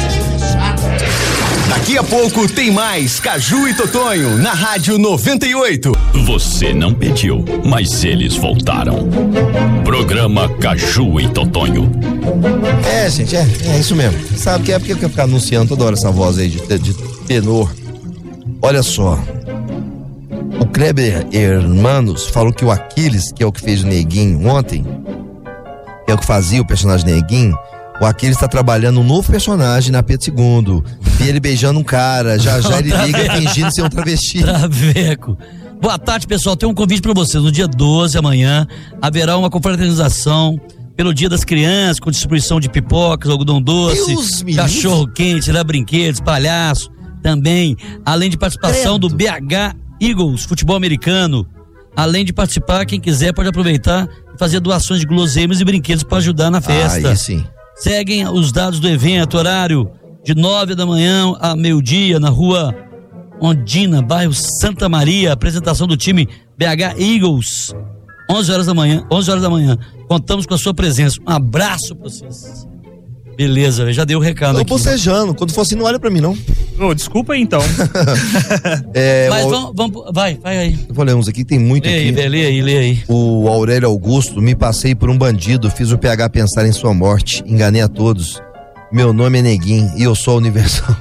Daqui a pouco tem mais Caju e Totonho na Rádio noventa e oito. Você não pediu, mas eles voltaram. Programa Caju e Totonho. É, gente, é, é isso mesmo. Sabe que é porque eu quero ficar anunciando toda hora essa voz aí de, de tenor. Olha só. O Kleber Hermanos falou que o Aquiles, que é o que fez o Neguinho ontem, que é o que fazia o personagem Neguinho, o Aquiles tá trabalhando um novo personagem na Pedro segundo. E ele beijando um cara, já já ele liga fingindo ser um travesti. Traveco. Boa tarde, pessoal. Tem um convite para vocês. No dia doze, amanhã, haverá uma confraternização pelo Dia das Crianças, com distribuição de pipocas, algodão doce, Deus me cachorro quente, né, brinquedos, palhaço, também, além de participação Credo. do B H Eagles, futebol americano. Além de participar, quem quiser pode aproveitar e fazer doações de guloseimas e brinquedos para ajudar na festa. Aí sim. Seguem os dados do evento, horário de nove da manhã a meio-dia, na rua Ondina, bairro Santa Maria, apresentação do time B H Eagles, onze horas da manhã, onze horas da manhã. Contamos com a sua presença. Um abraço pra vocês. Beleza, eu já dei o recado Tô aqui. bocejando. Quando for assim, não olha pra mim, não. Ô, desculpa aí, então. É, Mas o- vamos, vamos, vai, vai aí. Eu vou ler uns aqui, tem muito Lê aí, aqui. Lê, lê aí, lê aí. O Aurélio Augusto, me passei por um bandido, fiz o P H pensar em sua morte, enganei a todos. Meu nome é Neguinho e eu sou a Universal.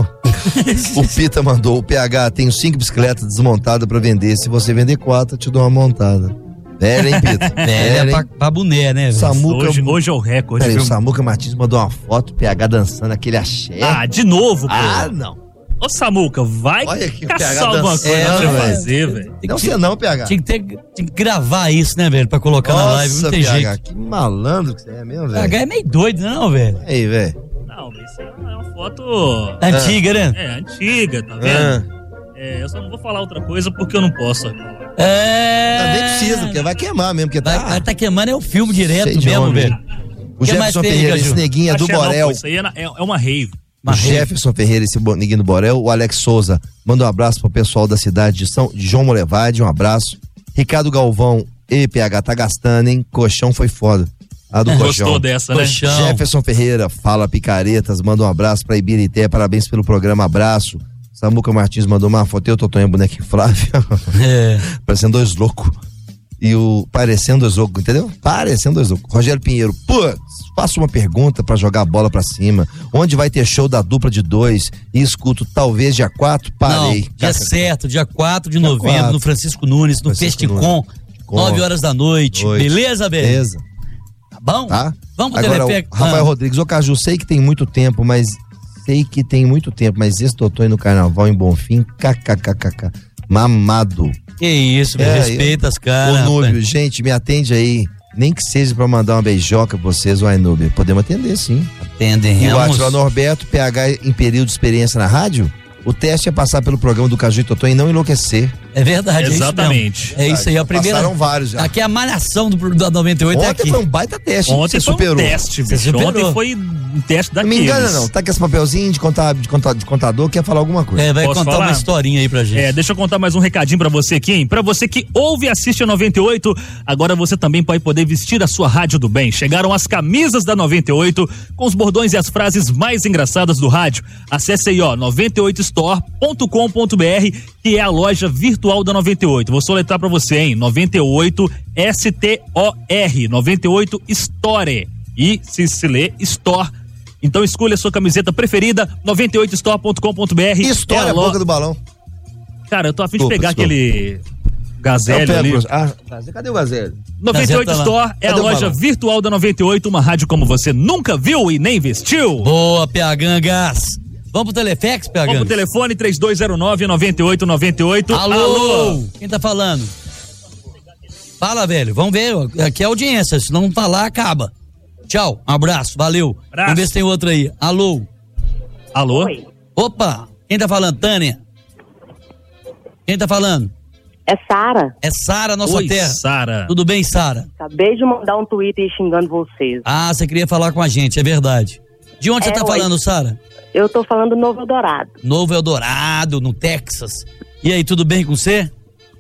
O Pita mandou, o P H, tenho cinco bicicletas desmontadas pra vender. Se você vender quatro, eu te dou uma montada. Velho, hein, Pita? Velho, é pra, pra boné, né? Samuca, hoje, hoje é o recorde. Peraí, viu? o Samuca Martins mandou uma foto, P H dançando aquele axé. Ah, de novo, pô. Ah, não. Ô, Samuca, vai Olha aqui o caçar P H alguma dançando. coisa É, pra velho. fazer, velho. Não sei não, P H. Tinha que, ter, tinha que gravar isso, né, velho? Pra colocar Nossa, na live. Não tem P H, jeito. que malandro que você é mesmo, O velho. P H é meio doido, não, velho? Aí, velho. Não, mas isso aí é uma foto... Antiga, né? É, antiga, tá vendo? É, eu só não vou falar outra coisa porque eu não posso. É. Também precisa, porque vai quemar mesmo, porque tá... Vai, tá queimando é o filme direto Cheio de mesmo, homem. velho. O Que mais Jefferson tem, Ferreira, Caju? esse neguinho é do Axé não, Borel. pô, isso aí é, na- é- é uma rave. O Jefferson Ferreira, esse bo- neguinho do Borel. O Alex Souza, manda um abraço pro pessoal da cidade de São de João Molevade, um abraço. Ricardo Galvão, e P H, tá gastando, hein? Colchão foi foda. A do Gostou colchão. dessa, né? Colchão. Jefferson Ferreira, fala picaretas, manda um abraço pra Ibirité, parabéns pelo programa, abraço. Samuca Martins mandou uma foto, eu, Totonho, bonequinho Flávio. É. Parecendo dois loucos. E o parecendo dois loucos, entendeu? Parecendo dois loucos. Rogério Pinheiro, putz, faço uma pergunta pra jogar a bola pra cima. Onde vai ter show da dupla de dois? E escuto, talvez dia quatro, parei. Não, dia certo, dia quatro de Dia novembro, quatro. no Francisco Nunes, no Francisco Festicom, nove horas da noite. Noite. Beleza, velho? Beleza. Tá bom? Tá? Vamos pro Agora, Telepec. o Rafael Ah. Rodrigues, ô Caju, sei que tem muito tempo, mas sei que tem muito tempo, mas esse Totonho no carnaval em Bonfim, kkkk, mamado. Que isso, velho, É, respeita as caras. Ô Núbio, rapaz. gente, me atende aí. Nem que seja pra mandar uma beijoca pra vocês, vai Núbio. Podemos atender, sim. Atendem, E o vamos. Atila Norberto, P H em período de experiência na rádio, o teste é passar pelo programa do Caju e Totonho e não enlouquecer. É verdade, Exatamente. é isso mesmo. É isso aí, a primeira. Passaram vários já. Aqui é a malhação do, do noventa e oito é Ontem aqui. foi um baita teste. Ontem você foi superou. um teste, Você bicho. superou. Ontem foi um teste Não daqueles. me engana não, tá com esse papelzinho de, conta, de, conta, de contador, quer falar alguma coisa. É, vai Posso contar falar? uma historinha aí pra gente. É, deixa eu contar mais um recadinho pra você aqui, hein? Pra você que ouve e assiste a noventa e oito, agora você também vai poder vestir a sua rádio do bem. Chegaram as camisas da noventa e oito com os bordões e as frases mais engraçadas do rádio. Acesse aí, ó, noventa e oito store ponto com ponto b r, que é a loja virtual da noventa e oito. Vou soletrar pra você, hein? noventa e oito S T O R, noventa e oito Store. E se se lê Store. Então escolha a sua camiseta preferida, noventa e oito store ponto com ponto b r. História É a lo- boca do balão. Cara, eu tô a fim de Desculpa, pegar desculpa. aquele Eu Gazelle pego, ali. professor. Ah, tá. Cadê o Gazelle? noventa e oito Gazeta lá. Store é a Cadê o loja balão? virtual da noventa e oito, uma rádio como você nunca viu e nem vestiu. Boa, P H Gás. Vamos pro Telefex, P H? Vamos pro telefone três dois zero nove, nove oito nove oito. Alô? Alô? Quem tá falando? Fala, velho. Vamos ver. Aqui é audiência. Se não falar, acaba. Tchau. Um abraço. Valeu. Abraço. Vamos ver se tem outro aí. Alô? Alô? Opa. Quem tá falando? Tânia? Quem tá falando? É Sara. É Sara, nossa Oi, terra. Sara. Tudo bem, Sara? Acabei de mandar um Twitter xingando vocês. Ah, você queria falar com a gente, é verdade. De onde É, você tá ué. falando, Sara? Eu tô falando Novo Eldorado. Novo Eldorado, no Texas. E aí, tudo bem com você?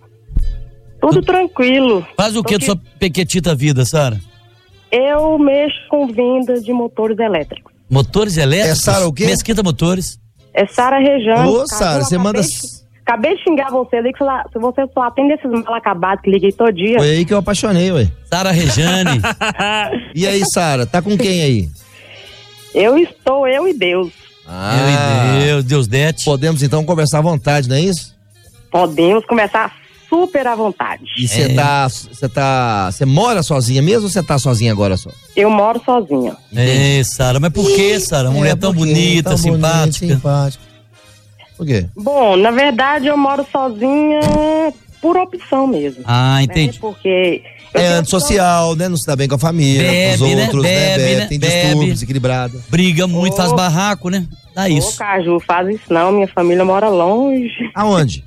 Tudo tranquilo. Faz o que da Porque sua pequetita vida, Sara? Eu mexo com venda de motores elétricos. Motores elétricos? É Sara o quê? Mesquita Motores. É Sara Rejane. Ô, Caju, Sara, você acabei manda. de- Acabei de xingar vocês aí, que lá- se você só atende esses mal acabados que liguei todo dia. Foi aí que eu apaixonei, ué. Sara Rejane. E aí, Sara, tá com quem aí? Eu estou, eu e Deus. Ah, Meu Deus, Deus dete. podemos então conversar à vontade, não é isso? Podemos começar super à vontade. E você É. tá. Você tá. Você mora sozinha mesmo ou você tá sozinha agora só? Eu moro sozinha. É, Sara, mas por que, Sara? Mulher É, tão porque bonita, tão bonita, simpática. simpática. Por quê? Bom, na verdade eu moro sozinha por opção mesmo. Ah, né? entendi. Porque eu É tenho antissocial, né? Não se dá bem com a família, Bebe, com os né? outros, né? Bebe, Bebe, né? tem Bebe. distúrbios, desequilibrada. Briga muito, faz Ô. barraco, né? Dá Ô, isso. Caju, faz isso não, minha família mora longe. Aonde?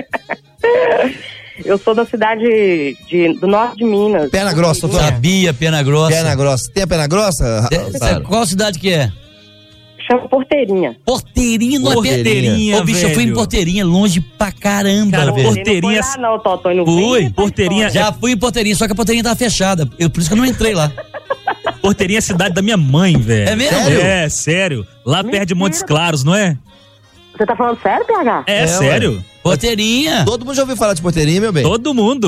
Eu sou da cidade de, do norte de Minas. Perna grossa, doutor. Sabia, pena grossa. Perna grossa. Tem a perna grossa? É, Sara? qual cidade que é? Chama Porteirinha. Porteirinha, não é Porteirinha, Ô, bicho, eu fui em velho. Porteirinha, longe pra caramba, Cara, velho. Porteirinha- Não foi lá não, Totó, não Fui, vem, Porteirinha. Já fui em Porteirinha, só que a Porteirinha tava fechada. Eu, por isso que eu não entrei lá. Porteirinha é a cidade da minha mãe, velho. É mesmo? Sério? É, sério. Lá perto de Montes Claros, não é? Você tá falando sério, P H? É, É, sério. Porteirinha. Todo mundo já ouviu falar de porteirinha, meu bem? Todo mundo.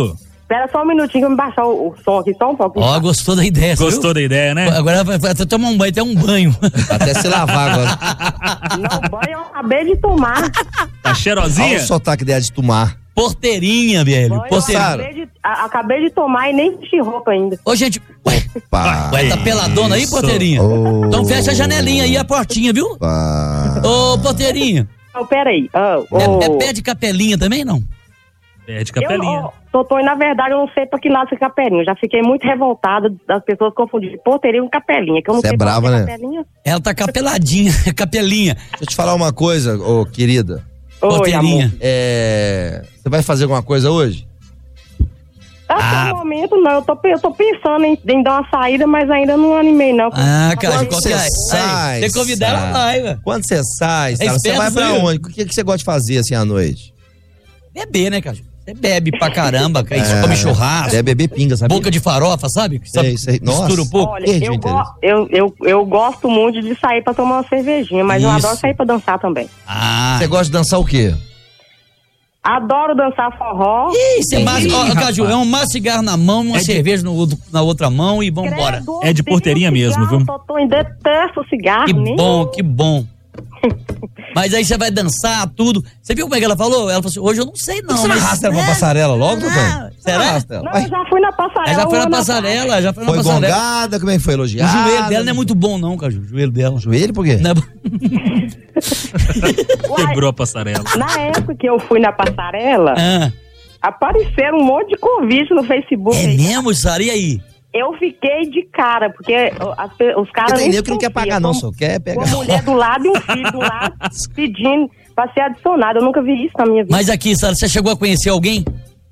Espera só um minutinho que eu me baixar o, o som aqui, só um pouquinho. Ó, gostou da ideia, Gostou viu? da ideia, né? Agora vai, vai até tomar um banho, até um banho. Até se lavar agora. Não, banho eu acabei de tomar. Tá cheirosinha? Olha o sotaque dela de tomar. Porteirinha, velho. Banho eu Porteirinha. acabei de, a- acabei de tomar e nem vesti roupa ainda. Ô, gente, Pá. ué, tá peladona aí, Isso. porteirinha? Ô. Então fecha a janelinha aí, a portinha, viu? Pá. Ô, porteirinha. Não, peraí. Ah, É, ô, é pé de capelinha também, não? Pé de eu, capelinha. ô, Totônio, na verdade, eu não sei pra que lado é capelinha. Eu já fiquei muito revoltada das pessoas confundirem porteirinha com capelinha. Que eu não Você sei é pra brava, que né? capelinha. Ela tá capeladinha, capelinha. Deixa eu te falar uma coisa, ô querida. Oi, Porteirinha. amor. É. Você vai fazer alguma coisa hoje? Até Ah. o momento, não. Eu tô, eu tô pensando em, em dar uma saída, mas ainda não animei, não. Ah, cara, Quando qualquer... você sai, Você convidar, ela Sara? vai, velho. Quando você sai, Sara, você esperto, vai pra viu? onde? O que, que você gosta de fazer assim à noite? Beber, né, cara? Você bebe pra caramba, cara. Isso É. come churrasco. É beber pinga, sabe? Boca de farofa, sabe? Sabe? Sei, sei. Nossa. Mistura um pouco. Olha, Perdi o eu, interesse. go- eu, eu, eu gosto muito de sair pra tomar uma cervejinha, mas eu Isso. adoro sair pra dançar também. Ah, Você gosta de dançar o quê? Adoro dançar forró. Ih, você massa, ó, rapaz. Caju, é um maço cigarro na mão, uma É de- cerveja no outro- na outra mão e vambora. Credo, É de porteirinha odeio mesmo, cigarro, viu? Totônio, detesto cigarro. Que nem bom, que bom. Mas aí você vai dançar, tudo. Você viu como é que ela falou? Ela falou assim, hoje eu não sei não, Você não mas... arrasta ela pra É. passarela logo, Ah, Totônio? será? Arrasta ela. Não, Vai. eu já fui na passarela. Ela já foi um na ano passarela, já foi na Foi passarela. gongada? Como é que foi? O Elogiada? joelho dela não é muito bom não, Caju, o joelho dela. Joelho por quê? Não é bom. Uai, Quebrou a passarela. na época que eu fui na passarela, Ah, apareceram um monte de convite no Facebook. é aí. mesmo, Sara? E aí? Eu fiquei de cara, porque as pe- os caras. Porque tem nem nego que não quer confiam. pagar não, Com- só quer Com pegar. uma mulher do lado e um filho do lado pedindo pra ser adicionado. Eu nunca vi isso na minha vida. Mas aqui, Sara, você chegou a conhecer alguém?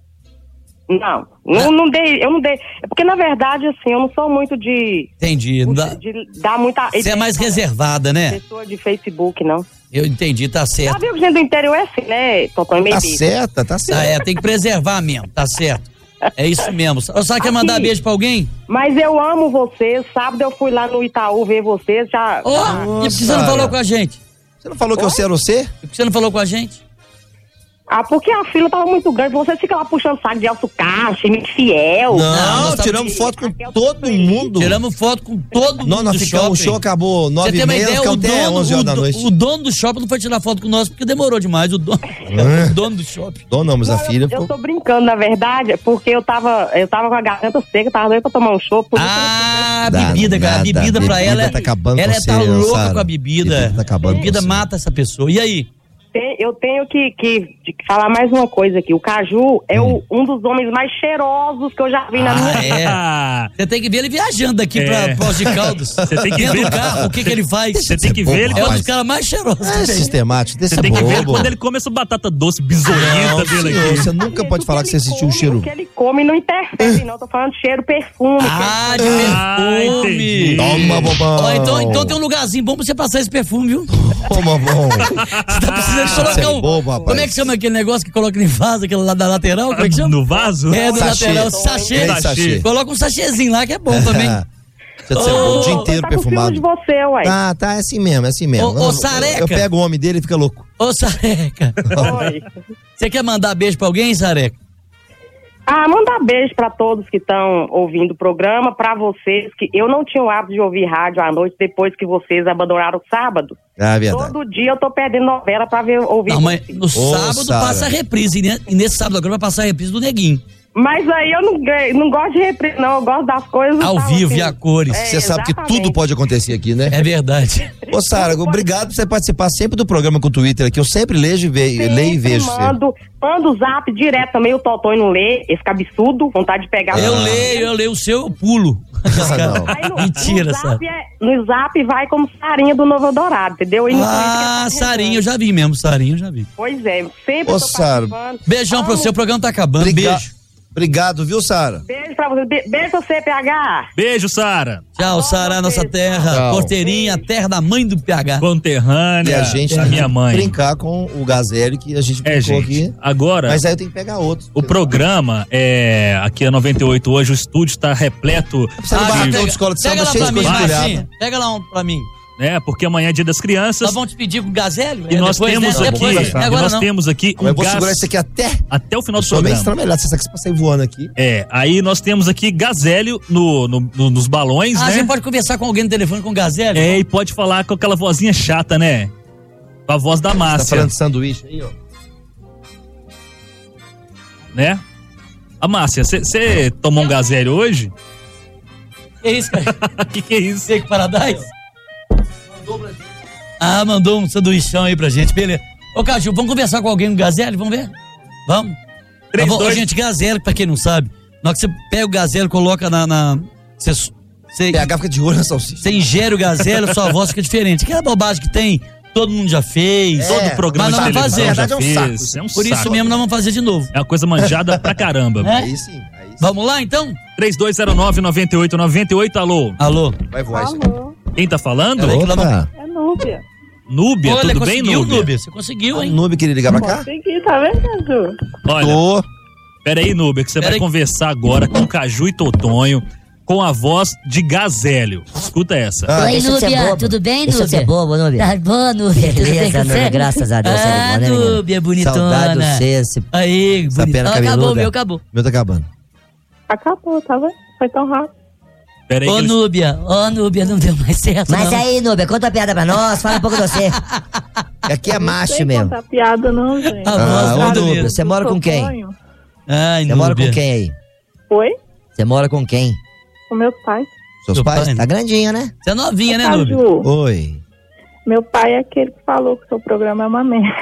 Não, não, não dei, eu não dei. É porque, na verdade, assim, eu não sou muito de, Entendi. Não dá- de dar muita. Você é mais reservada, né? Pessoa de Facebook, não. Eu entendi, tá Já certo. viu que gente do interior é assim, né, Totônio? Meio Tá bicho. certa, tá Tá, certa. é, tem que preservar mesmo, tá certo. É isso mesmo. Só quer Aqui. mandar beijo pra alguém? Mas eu amo vocês. Sábado eu fui lá no Itaú ver vocês. Já. Ó, já- e por que você não Sara. falou com a gente? Você não falou que eu sei era você? E por que você não falou com a gente? Ah, porque a fila tava muito grande. Vocês ficam lá puxando saco de Elcio Caixa, muito fiel. Não, Não, nós tava tiramos de- foto com Raquel todo Sueli. mundo. Tiramos foto com todo mundo Não, nós do ficamos, o shopping. show acabou Você nove tem e uma meia, ideia, o ficamos até dono, onze horas o, da do- noite. o dono do shopping não foi tirar foto com nós porque demorou demais. O dono, o dono do shopping. Dona, não, mas a Não, filha eu, ficou... eu tô brincando, na verdade, porque eu tava, eu tava com a garganta seca, tava doido pra tomar um chopp. por isso Ah, Dá bebida, cara. A nada, bebida pra bebida ela é. tá acabando ela com é tá você, louca Sara. com a bebida. Bebida tá acabando A bebida com você. mata essa pessoa. E aí? Tem- eu tenho que, que, de falar mais uma coisa aqui. O Caju é o- um dos homens mais cheirosos que eu já vi na minha Ah, vida. é? Ah, Você tem que ver ele viajando aqui É. pra Pós de Caldas. Você tem que Dentro ver- do carro, o que que ele faz? Você tem que ver ele É um rapaz. dos caras mais cheirosos É que tem. sistemático, desse Você tem que ver ele bobo. quando ele come essa batata doce bizonhenta Não, dele senhor, aqui. você nunca pode falar que você assistiu o cheiro. O que ele come não interfere, não. Tô falando de cheiro, perfume. Ah, de Ah, perfume. entendi. Toma, bobão. Ó, então, então tem um lugarzinho bom pra você passar esse perfume, viu? Toma, bom. Você tá precisando Você colocar é um... bobo, rapaz. Como é que chama aquele negócio que coloca em vaso, aquele lá da lateral? Como é que chama? No vaso? É, do Sachê. lateral, sachê. Três sachê. Coloca um sachêzinho lá que é bom também. Você tá Ô, o dia Você inteiro tá com ciúme perfumado. de você, uai. Ah, tá, é assim mesmo, é assim mesmo. Ô, ô, Eu- Sareca. Eu pego o homem dele e fica louco. Ô, Sareca. Oi. Você quer mandar beijo pra alguém, Sareca? Ah, mandar beijo pra todos que estão ouvindo o programa, pra vocês que eu não tinha o hábito de ouvir rádio à noite depois que vocês abandonaram o sábado. Ah, é verdade. Todo dia eu tô perdendo novela pra ver, ouvir. Não, mas no Ô, sábado Sara. passa a reprise. E ne- e nesse sábado agora vai passar a reprise do Neguinho. Mas aí eu não, ganho- não gosto de reprise, não. Eu gosto das coisas. Ao tal, vivo assim. e a cores. É, Você sabe que exatamente. tudo pode acontecer aqui, né? É verdade. Ô, Sara, obrigado por você participar sempre do programa com o Twitter aqui. Eu sempre leio e, ve Sempre leio e vejo você. Mando, mando o zap direto também, o Totônio não lê, esse absurdo, vontade de pegar. Eu Ah. leio, eu leio o seu, eu pulo. não. Aí no, Mentira, no Sara. zap, é, no zap vai como Sarinha do Novo Eldorado, entendeu? E no Twitter Ah, tá Sarinho, eu já vi mesmo, Sarinho, eu já vi. Pois é, sempre Ô, tô Sara, participando. Beijão pra Amo. você, o programa tá acabando. Obriga- Beijo. Obrigado, viu, Sara? Beijo pra você, Be- beijo pra você, P H. Beijo, Sara. Tchau, Sara, nossa terra. Tchau. Porteirinha, terra da mãe do P H. Conterrânea E a gente da tem minha que mãe. brincar com o Gazelle que a gente É, brincou gente. aqui. Agora, Mas aí eu tenho que pegar outro. o programa é aqui a noventa e oito hoje, o estúdio está repleto Você não de- vai pega, de escola de pega samba lá cheio pra de mim, coisa Marcinho. molhada. Pega lá um pra mim. né? Porque amanhã é dia das crianças. Nós vamos te pedir com o Gazélio? E é, nós depois, temos né? aqui, Depois, e agora nós não. temos aqui um Eu vou gás segurar isso aqui até. até o final do Sou bem programa. estramelhado, você sabe que você sair voando aqui. É, aí nós temos aqui Gazélio no, no- no- nos balões, Ah, né? você pode conversar com alguém no telefone com o Gazélio? É, e pode falar com aquela vozinha chata, né? Com a voz da Tá Márcia, falando de sanduíche aí, ó. né? A Márcia, você tomou um Gazélio hoje? Que isso, cara? que que é isso? Fake Paradise? Ah, mandou um sanduichão aí pra gente, beleza. Ô, Caju, vamos conversar com alguém no Gazélio? Vamos ver? Vamos? Três, Tá bom, dois- Ô, gente, Gazélio, pra quem não sabe, na hora que você pega o Gazélio, coloca na... na você, você, P H fica de olho na salsicha. você ingere o Gazélio, sua voz fica diferente. Aquela bobagem que tem, todo mundo já fez. É, Todo programa mas nós de vamos televisão fazer. já Na verdade, é um fez. saco. É um Por isso saco. mesmo nós vamos fazer de novo. É uma coisa manjada pra caramba. É? Aí sim, aí sim. Vamos lá, então? três dois zero nove, nove oito nove oito, alô? Alô? Vai voar isso. Alô, Quem tá falando? Peraí que nós vamos- Opa, é Núbia. Núbia, Olha, tudo bem, conseguiu, Núbia? Núbia? Você conseguiu, hein? Noob queria ligar pra cá? Consegui, tá vendo, Caju? Olha, Tô. peraí, Núbia, que você Pera vai aí. conversar agora com Caju e Totonho, com a voz de Gazélio. Escuta essa. Ah, Oi, deixa de ser Núbia, bobo. tudo bem, Deixa de ser Núbia? bobo, Núbia. Tá boa, Núbia, tudo bem Beleza, com Núbia, você? graças a Deus. você é Ah, boa, né, menina? Núbia, bonitona. Saudade do você, esse Aí, Essa bonitona. pena Ah, acabou, cabeluda. meu, acabou. Meu tá acabando. Acabou, tá vendo? Foi tão rápido. Peraí, Ô, que eles- Núbia, ô, Núbia, não deu mais certo, Mas não. aí, Núbia, conta uma piada pra nós, fala um pouco de você. E aqui é Não macho sei mesmo. contar piada, não, gente. Ah, Ah, nossa, ô, nada Núbia, mesmo. Você mora com quem? Sonho. Ai, Você mora com Núbia. quem aí? Oi? Você mora com quem? Com meus pais. Seus Seu pais? pai? Tá grandinha, né? Você é novinha, né, Caju, Núbia? Oi. meu pai é aquele que falou que o seu programa é uma merda.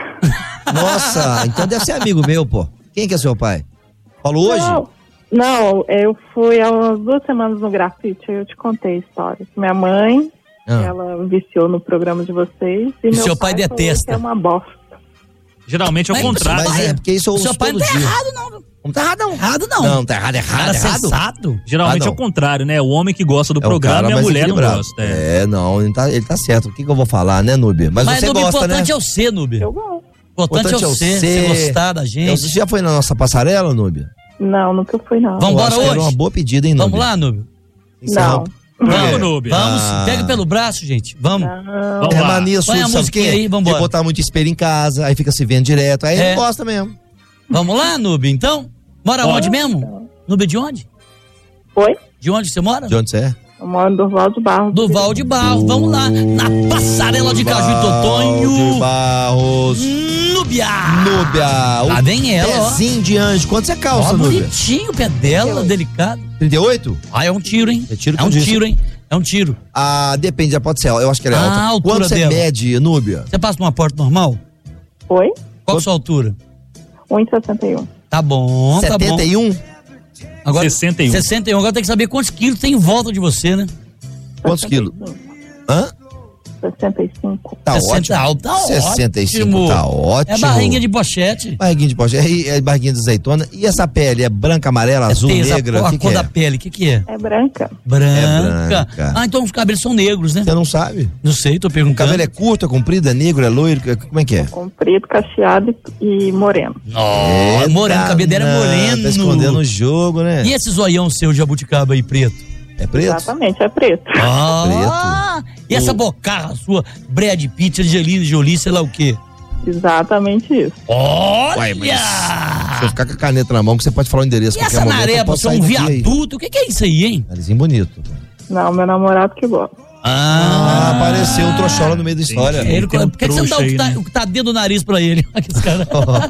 Nossa, então deve ser amigo meu, pô. Quem que é seu pai? Falou hoje? Não, não, eu fui há umas duas semanas no grafite, aí eu te contei a história. Minha mãe, Ah. ela viciou no programa de vocês. E, E meu seu pai falou detesta. que é uma bosta. Geralmente é o Mas- contrário. Mas é porque isso eu O seu ouço pai não todo tá dia. errado, não. Não tá errado, não. Errado, não. Não, tá errado, errado, Cara errado. sensato. Geralmente Ah, é não. o contrário, né? O homem que gosta do É o programa cara e a mais mulher não equilibrado. gosta. É. É, não, ele tá, ele tá certo. O que, que eu vou falar, né, Núbia? Mas, Mas, você Núbia, o gosta, né? importante é o C, Núbia. Eu gosto. O importante é o C, você gostar da Então, gente. você já foi na nossa passarela, Núbia? Não, nunca fui, não. Vamos Eu embora acho que hoje? Era uma boa pedida, hein, Núbia? Vamos lá, Núbia? Não. Vamos, Núbia. Vamos, Ah. pega pelo braço, gente. Vamos. Não. Vamos É lá. mania Põe sua, a sabe musiquinha quem é? aí, vambora. De botar muito espelho em casa, aí fica se vendo direto. Aí É. não gosta mesmo. Vamos lá, Núbia, então? Mora Bora. onde mesmo? Núbia de onde? Oi? De onde você mora? De onde você é? Eu moro no Durval de Barros. Durval de Barros. Vamos lá, na passarela de Caju e De Totonho. Barros. Núbia! Núbia. Lá o vem ela, ó. Pezinho de anjo. Quanto você calça, Ó, Núbia? bonitinho o pé dela, delicado. trinta e oito? Ah, é um tiro, hein? É tiro que É eu um disse. tiro, hein? É um tiro. Ah, depende, já pode ser. Eu acho que ela é Ah, alta. a altura Quanto você dela. mede, Núbia? Você passa numa porta normal? Oi? Qual a sua altura? um e sessenta e um. Tá bom, tá bom. setenta e um? Agora, sessenta e um. sessenta e um. Agora tem que saber quantos quilos tem em volta de você, né? Quantos quilos? Hã? sessenta e cinco. Tá sessenta, ótimo. tá sessenta e cinco, ótimo. tá ótimo. É barrinha de pochete. Barriguinha de pochete. É, é barriguinha de azeitona. E essa pele? É branca, amarela, azul, Tem essa- negra? a O que, cor que da é? pele, o que que é? É branca. Branca. É branca. Ah, então os cabelos são negros, né? Você não sabe? Não sei, tô O perguntando. cabelo é curto, é comprido, é negro, é loiro? Como é que é? Comprido, cacheado e e moreno. Ó, Eita, moreno, o cabelo dele é não, moreno. Tá escondendo o jogo, né? E esse zoião seu jabuticaba aí, preto? É preto? Exatamente, é preto. Ah, e essa bocarra sua, Brad Pitt, Angelina Jolie, sei lá o quê? Exatamente isso. Olha! Ué, mas se eu ficar com a caneta na mão, que você pode falar o endereço E a qualquer essa momento, eu nareba, posso você é sair um daqui aí. viaduto? O que, que é isso aí, hein? Narizinho bonito. Não, meu namorado que gosta. Ah, apareceu um trouxola no meio da história. Ele, tem um por que, que você não dá o trouxa que, tá, aí, né? o que tá dentro do nariz pra ele? Aqueles caras.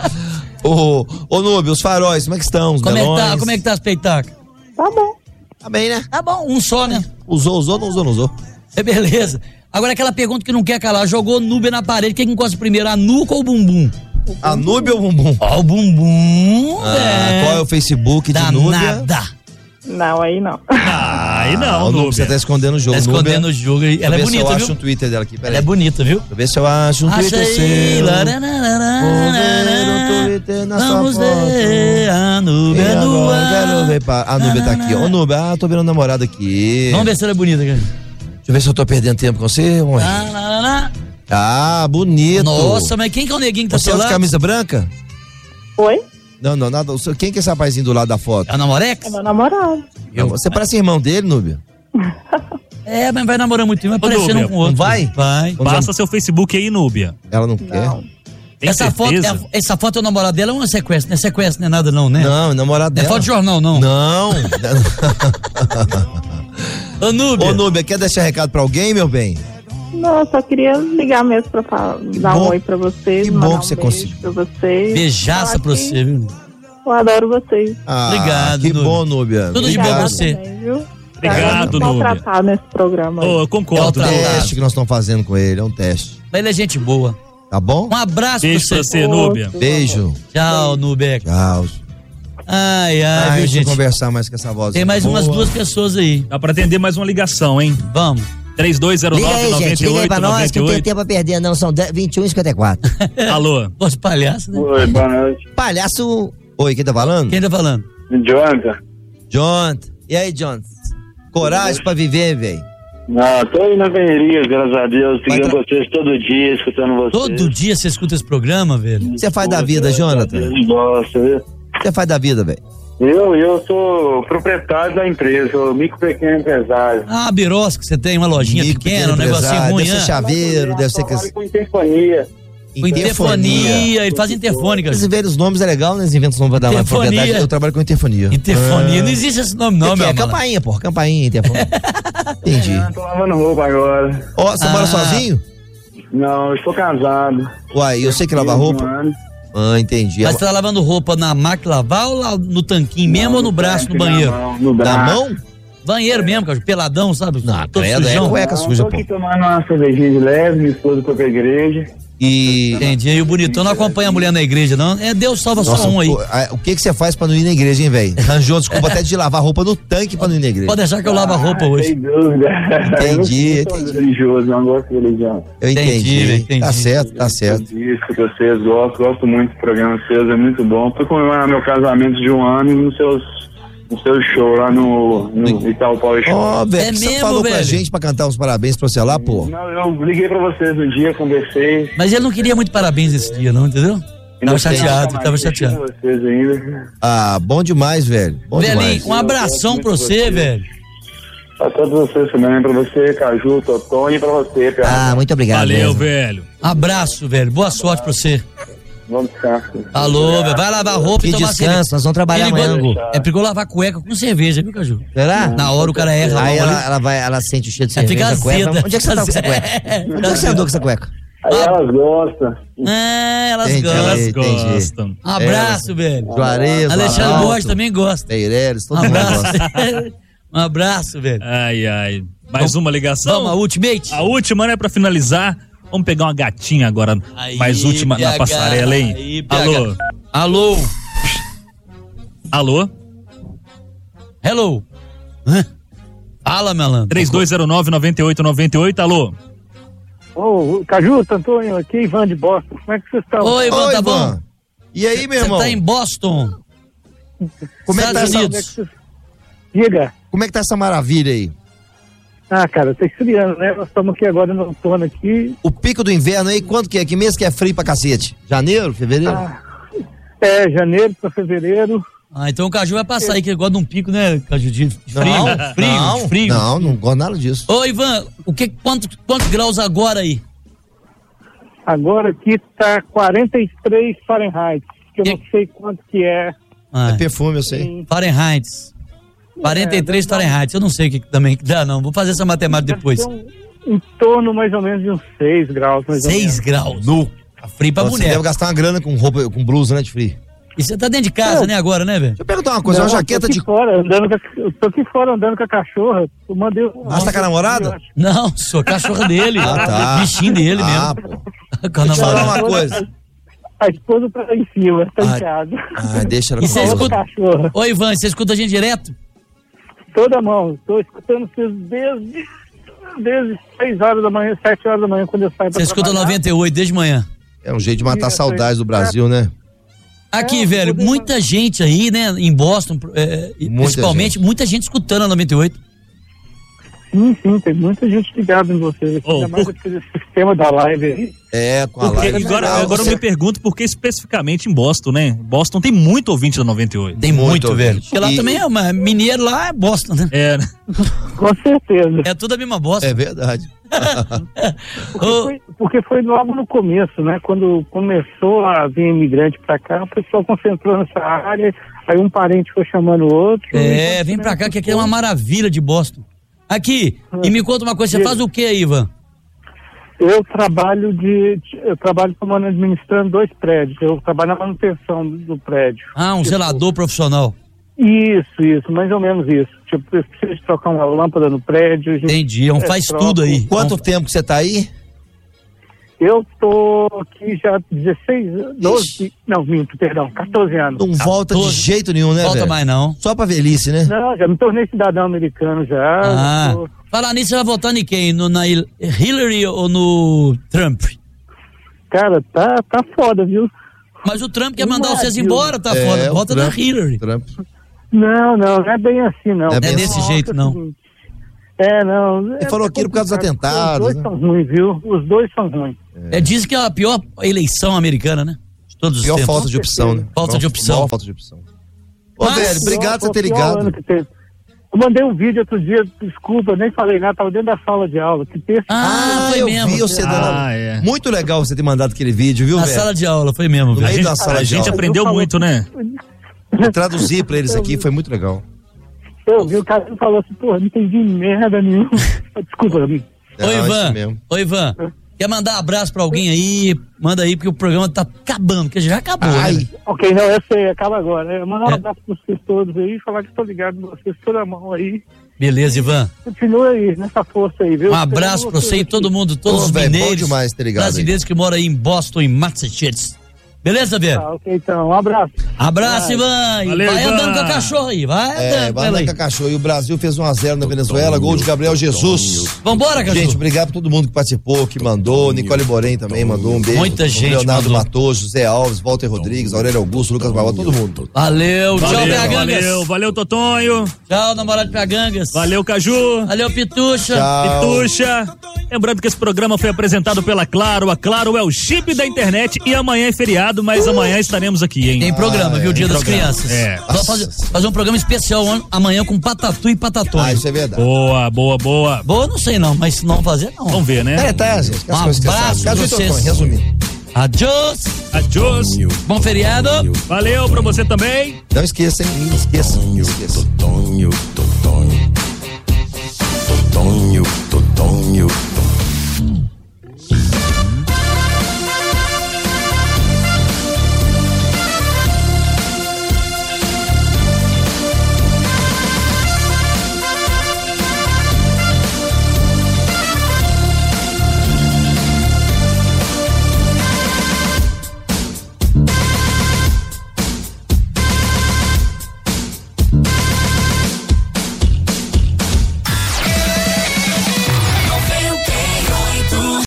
Ô, ô Núbio, os faróis, como é que estão? Os Como é, que melões? tá, como é que tá as peitacas? Tá bom. Tá bem, né? Tá bom, um só, né? Usou, usou, não usou, não usou. É beleza. Agora aquela pergunta que não quer calar, jogou Núbia na parede, quem que encosta primeiro, a nuca ou o bumbum? A Núbia ou o bumbum? Ó, o bumbum, Ah, velho. qual é o Facebook de Núbia? Danada. Não, aí não. Ah, aí Ah, não, Núbia, Núbia. você tá escondendo o jogo. Tá escondendo Núbia. o jogo aí. Deixa Ela eu é ver se eu bonita, acho viu? um Twitter dela aqui, peraí. Ela é bonita, viu? Deixa eu ver se eu acho um Acha Twitter aí, seu. larararara, Vou ver o Twitter na sua Vamos foto. ver a E Núbia no agora, quero ar. ver pa- a Núbia tá aqui. Ô, Núbia, ah, tô vendo namorada aqui. Vamos ver se ela é bonita, cara. Deixa eu ver se eu tô perdendo tempo com você. Vamos Ah, ver. lá, lá, lá. Ah, bonito. Nossa, mas quem que é o neguinho que tá Você é seu de lado? camisa branca? Oi? Não, não, nada. O seu- Quem que é esse rapazinho do lado da foto? É o namorex? É meu namorado. Não, você parece irmão dele, Núbia? É, mas vai namorando muito, vai Ô, parecendo Núbia, um com o outro. vai? Vai. Passa seu Facebook aí, Núbia. Ela não, quer? Tem Essa foto, certeza? é- essa foto é o namorado dela, é um sequestro, não é sequestro, não é nada não, né? Não, namorado Não é dela. foto de jornal, não. Não. Ô, Núbia. Ô, Núbia, quer deixar recado pra alguém, meu bem? Não, eu só queria ligar mesmo pra falar, dar bom- um oi pra vocês. que mandar bom um que você beijo conseguiu. pra vocês. Beijaça Falar pra que você, viu? Eu adoro vocês. Ah, Obrigado, que Núbia. bom, Núbia. Tudo de bom pra Obrigado. você. Também, viu? Obrigado, Tá Núbia. maltratado nesse programa. aí. Ô, eu É um concordo. teste que nós estamos fazendo com ele, é um teste. Mas ele é gente boa. Tá bom? Um abraço Beijo pra pra você. você, Núbia. Beijo. Tchau, Núbia. Tchau. Ai, ai, Ai, viu, deixa eu gente? conversar mais com essa voz. Tem mais umas boa. duas pessoas aí. Dá pra atender mais uma ligação, hein? Vamos. três dois zero Liga nove, aí, nove gente, liga aí oito pra nós, nove que não tem oito. tempo pra perder, não. São dez, vinte e um e cinquenta e quatro. Alô? Pô, de palhaço, né? Oi, boa noite. Palhaço. Oi, quem tá falando? Quem tá falando? Jonathan. Jonathan. E aí, Jonathan? Coragem pra viver, velho. Ah, tô aí na correria, graças a Deus, Vai seguindo tra- vocês todo dia, escutando vocês. Todo dia você escuta esse programa, velho? Você faz da vida, Jonathan? Eu gosto, viu? Você faz da vida, velho? Eu, eu sou proprietário da empresa, sou micro pequeno empresário. Ah, Birosca, você tem uma lojinha Micro, pequena, um pequeno negocinho empresário, ruim, Deve ser né? chaveiro, deve ser... Trabalho com interfonia. Com interfonia, ele faz interfônica. Esses velhos nomes é legal, né? Eles inventam os nomes pra dar mais Interfonia. propriedade. Eu trabalho com interfonia. Interfonia, Ah. não existe esse nome não, Que que meu é? amor. Campainha, pô. Campainha, interfonia. Entendi. Eu tô lavando roupa agora. Ó, você Ah. mora sozinho? Não, eu estou casado. Uai, eu sei que lava Tenho um roupa. ano. Ah, entendi. Mas você tá lavando roupa na máquina lavar ou lá no tanquinho mesmo ou no braço, no Na banheiro? mão, no Na braço. mão? Banheiro mesmo, cara, peladão, sabe? Não, Todo credo, é sujão. cueca Não, suja, tô pô. aqui tomando uma cervejinha de leve, minha esposa foi pra igreja. E... Entendi, e o bonitão não acompanha a mulher na igreja, não. É Deus salva Nossa, só um aí. pô, a- o que que você faz pra não ir na igreja, hein, velho? Arranjou desculpa até de lavar roupa no tanque pra não ir na igreja. Pode deixar que eu lavo a roupa hoje. Sem dúvida. Entendi, Eu não sou religioso, não gosto de religião. Eu Entendi, entendi. velho, entendi. Tá certo, tá certo. Isso que vocês gostam, gosto muito do programa de vocês, é muito bom. Fui comemorar meu casamento de um ano no seus, no seu show lá no, no Itaú Power Show. Ó, velho, É que você mesmo, falou pra velho? gente pra cantar uns parabéns pra você lá, pô? Não, eu liguei pra vocês um dia, conversei. Mas ele não queria muito parabéns esse dia, não, entendeu? Tava chateado, tava chateado. Vocês ainda. Ah, bom demais, velho. Bom Velhinho, demais. um abração pra você, velho. Pra todos vocês também, pra você, Caju, Totônio, e pra você, Pedro. Ah, muito obrigado. Valeu, mesmo. velho. Abraço, velho. Boa sorte pra você. Vamos ficar. Alô, velho. Vai lavar roupa Que e tomar descanso, nós vamos trabalhar Perigoso- amanhã. É perigoso lavar cueca com cerveja, viu, Caju? Será? Na hora o cara erra. Aí a mão ela, ali. ela vai, ela sente o cheiro de Aí cerveja fica da cueca. azeda. Onde é que você tá com essa cueca? Onde é que você andou com essa cueca? Aí elas gostam. Ah, elas Entendi, gostam. Elas entendi. gostam. Um abraço, velho. Juarez, Alexandre Arnaldo, Borges também gosta. Meireles, todo Um mundo abraço. gosta. Um abraço, velho. Ai, ai. Mais uma ligação? Vamos, a ultimate. A última, né, pra finalizar. Vamos pegar uma gatinha agora, Aí, mais última P H, na passarela, hein? aí, P H. Alô? Alô? Alô? Hello? Hã? Fala, malandro. três dois zero nove, nove oito nove oito, alô? Ô, Caju, Antônio, aqui Ivan de Boston. Como é que vocês estão? Oi, Ivan, Oi, tá Ivan. bom? E aí, meu Você irmão? tá em Boston, Como é que tá Estados essa, Unidos. Diga. como é que tá essa maravilha aí? Ah, cara, tá esfriando, né? Nós estamos aqui agora no outono aqui. O pico do inverno aí, quanto que é? Que mês que é frio pra cacete? Janeiro? Fevereiro? Ah, é, janeiro para fevereiro. Ah, então o Caju vai passar aí, que ele gosta de um pico, né, Caju? De frio, Não, frio, não, frio. Não, não gosto nada disso. Ô, Ivan, o que, quanto, quantos graus agora aí? Agora aqui tá quarenta e três Fahrenheit, que eu não sei quanto que é. Ah, É perfume, eu sei. Fahrenheit. quarenta e três É, deve dar Fahrenheit. Eu não sei o que que também que dá, não. Vou fazer essa matemática depois. Deve ser um- em torno mais ou menos de uns seis graus, mais ou menos. seis graus. No. Tá frio pra Você boneca. deve gastar uma grana com roupa, com blusa, né, de frio. E você tá dentro de casa, Não. né, agora, né, velho? Deixa eu perguntar uma coisa, Não, uma jaqueta tô aqui de... fora, andando com a, eu tô aqui fora andando com a cachorra. Eu mandei um- Ah, você tá com a namorada? Não, sou cachorra dele. Ah, tá. Bichinho dele Ah, mesmo. pô. Com a Deixa eu falar namorada. uma coisa. A esposa tá lá em cima, tá Ah, em casa. Ah, deixa ela E com você a escuta- Cachorra. Ô, Ivan, você escuta a gente direto? Toda mão. Tô escutando vocês desde, desde seis horas da manhã, sete horas da manhã, quando eu saio pra Você escuta trabalhar. noventa e oito desde manhã. É um jeito de matar Isso, saudades do Brasil, né? Aqui, É, velho, poder- muita gente aí, né, em Boston, é, e Muita principalmente, muita gente escutando a noventa e oito. Sim, sim, tem muita gente ligada em vocês aqui, Oh, ainda mais por- aquele sistema da live aí. É, com a Porque live. agora legal, agora eu você- me pergunto por que especificamente em Boston, né? Boston tem muito ouvinte da noventa e oito. Tem muito, velho. Porque lá E- também é uma. Mineiro lá é Boston, né? É, né? Com certeza. É tudo a mesma bosta. É verdade. Porque, foi, porque foi logo no começo, né? Quando começou a vir imigrante pra cá, o pessoal concentrou nessa área, aí um parente foi chamando o outro. É, vem pra cá que aqui é uma maravilha de Boston. Aqui, e me conta uma coisa, você faz o que aí, Ivan? Eu trabalho de. Eu trabalho como administrando dois prédios. Eu trabalho na manutenção do, do prédio. Ah, um zelador profissional. Isso, isso, mais ou menos isso. Tipo, eu preciso trocar uma lâmpada no prédio. a gente, Entendi, é um é, faz troca. tudo aí. Quanto tempo que você tá aí? Eu tô aqui já dezesseis, doze, não, minto, perdão, quatorze anos. Não volta de jeito nenhum, né, Volta velho? mais não. Só pra velhice, né? Não, já me tornei cidadão americano já. Ah, tô- falar nisso, você vai votar em quem? No, na Hil- Hillary ou no Trump? Cara, tá, tá foda, viu? Mas o Trump quer mandar vocês Brasil. embora, tá É, foda. o Vota na Trump- Hillary. Trump. Não, não, não é bem assim, não. É É bem desse assim. jeito, não. É, não. Ele é falou aquilo por causa dos complicado, atentados, Os dois né? são ruins, viu? Os dois são ruins. É, diz que é a pior eleição americana, né? De todos os Pior tempos. falta de opção, né? Falta de Maior- opção. maior falta de opção. Ô, Mas- velho, obrigado por você ter Pior ano ligado. que teve. Eu mandei um vídeo outro dia, desculpa, nem falei nada, tava dentro da sala de aula. Que texto. Ah, foi eu mesmo. vi você dando. Ah, é. Muito legal você ter mandado aquele vídeo, viu, Na velho? sala de aula, foi mesmo. No velho. A meio gente, da sala a de gente aula. aprendeu Eu muito, né? Eu traduzi pra eles aqui, foi muito legal. Eu vi o cara que falou assim, porra, não entendi merda nenhuma. Desculpa, amigo. Ô, Não, Ivan, isso mesmo. ô, Ivan, quer mandar um abraço pra alguém aí? Manda aí, porque o programa tá acabando, porque já acabou, Ai. né? Ok, não, eu sei, acaba agora. Eu mandar um É. abraço pra vocês todos aí, falar que estou ligado em vocês toda a mão aí. Beleza, Ivan. Continua aí, nessa força aí, viu? Um abraço pra você e todo mundo, todos Ô, os velho, bom mineiros, demais ter ligado aí. brasileiros que moram aí em Boston, em Massachusetts. Beleza, velho? Tá, ok, então, um abraço. Abraço, Vai. Ivan. E Valeu, vai Ivan. andando com a cachorro aí, vai É, andando. vai ela lá aí. com a cachorro. E o Brasil fez um a zero na Venezuela, gol de Gabriel Jesus. Vambora, cachorro. Gente, obrigado pra todo mundo que participou, que mandou. Nicole Borém também mandou um beijo. Muita gente Leonardo mandou. Matoso, José Alves, Walter Rodrigues, Aurélio Augusto, Lucas Barbosa, todo mundo. Valeu, tchau, Valeu, Piagangas. valeu, valeu, Totonho. Tchau, namorado Piagangas. Valeu, Caju. Valeu, Pitucha. Tchau. Pitucha. Lembrando que esse programa foi apresentado pela Claro. A Claro é o chip da internet e amanhã é feriado, mas amanhã estaremos aqui, hein? Tem programa, Ah, viu? é, Dia tem das programa. Crianças. É. Vamos fazer, fazer um programa especial an- amanhã com Patatu e Patatone. Ah, isso é verdade. Boa, boa, boa. Boa, não sei não, mas se não fazer, não. Vamos ver, né? É, tá, gente. que as Um coisas que você abraço sabe. Caso pra de Totônio, vocês. resumindo. Adiós. Adiós. Bom feriado. Valeu pra você também. Não esqueça, hein? Não esqueça. Não esqueça. Totonho, Totonho.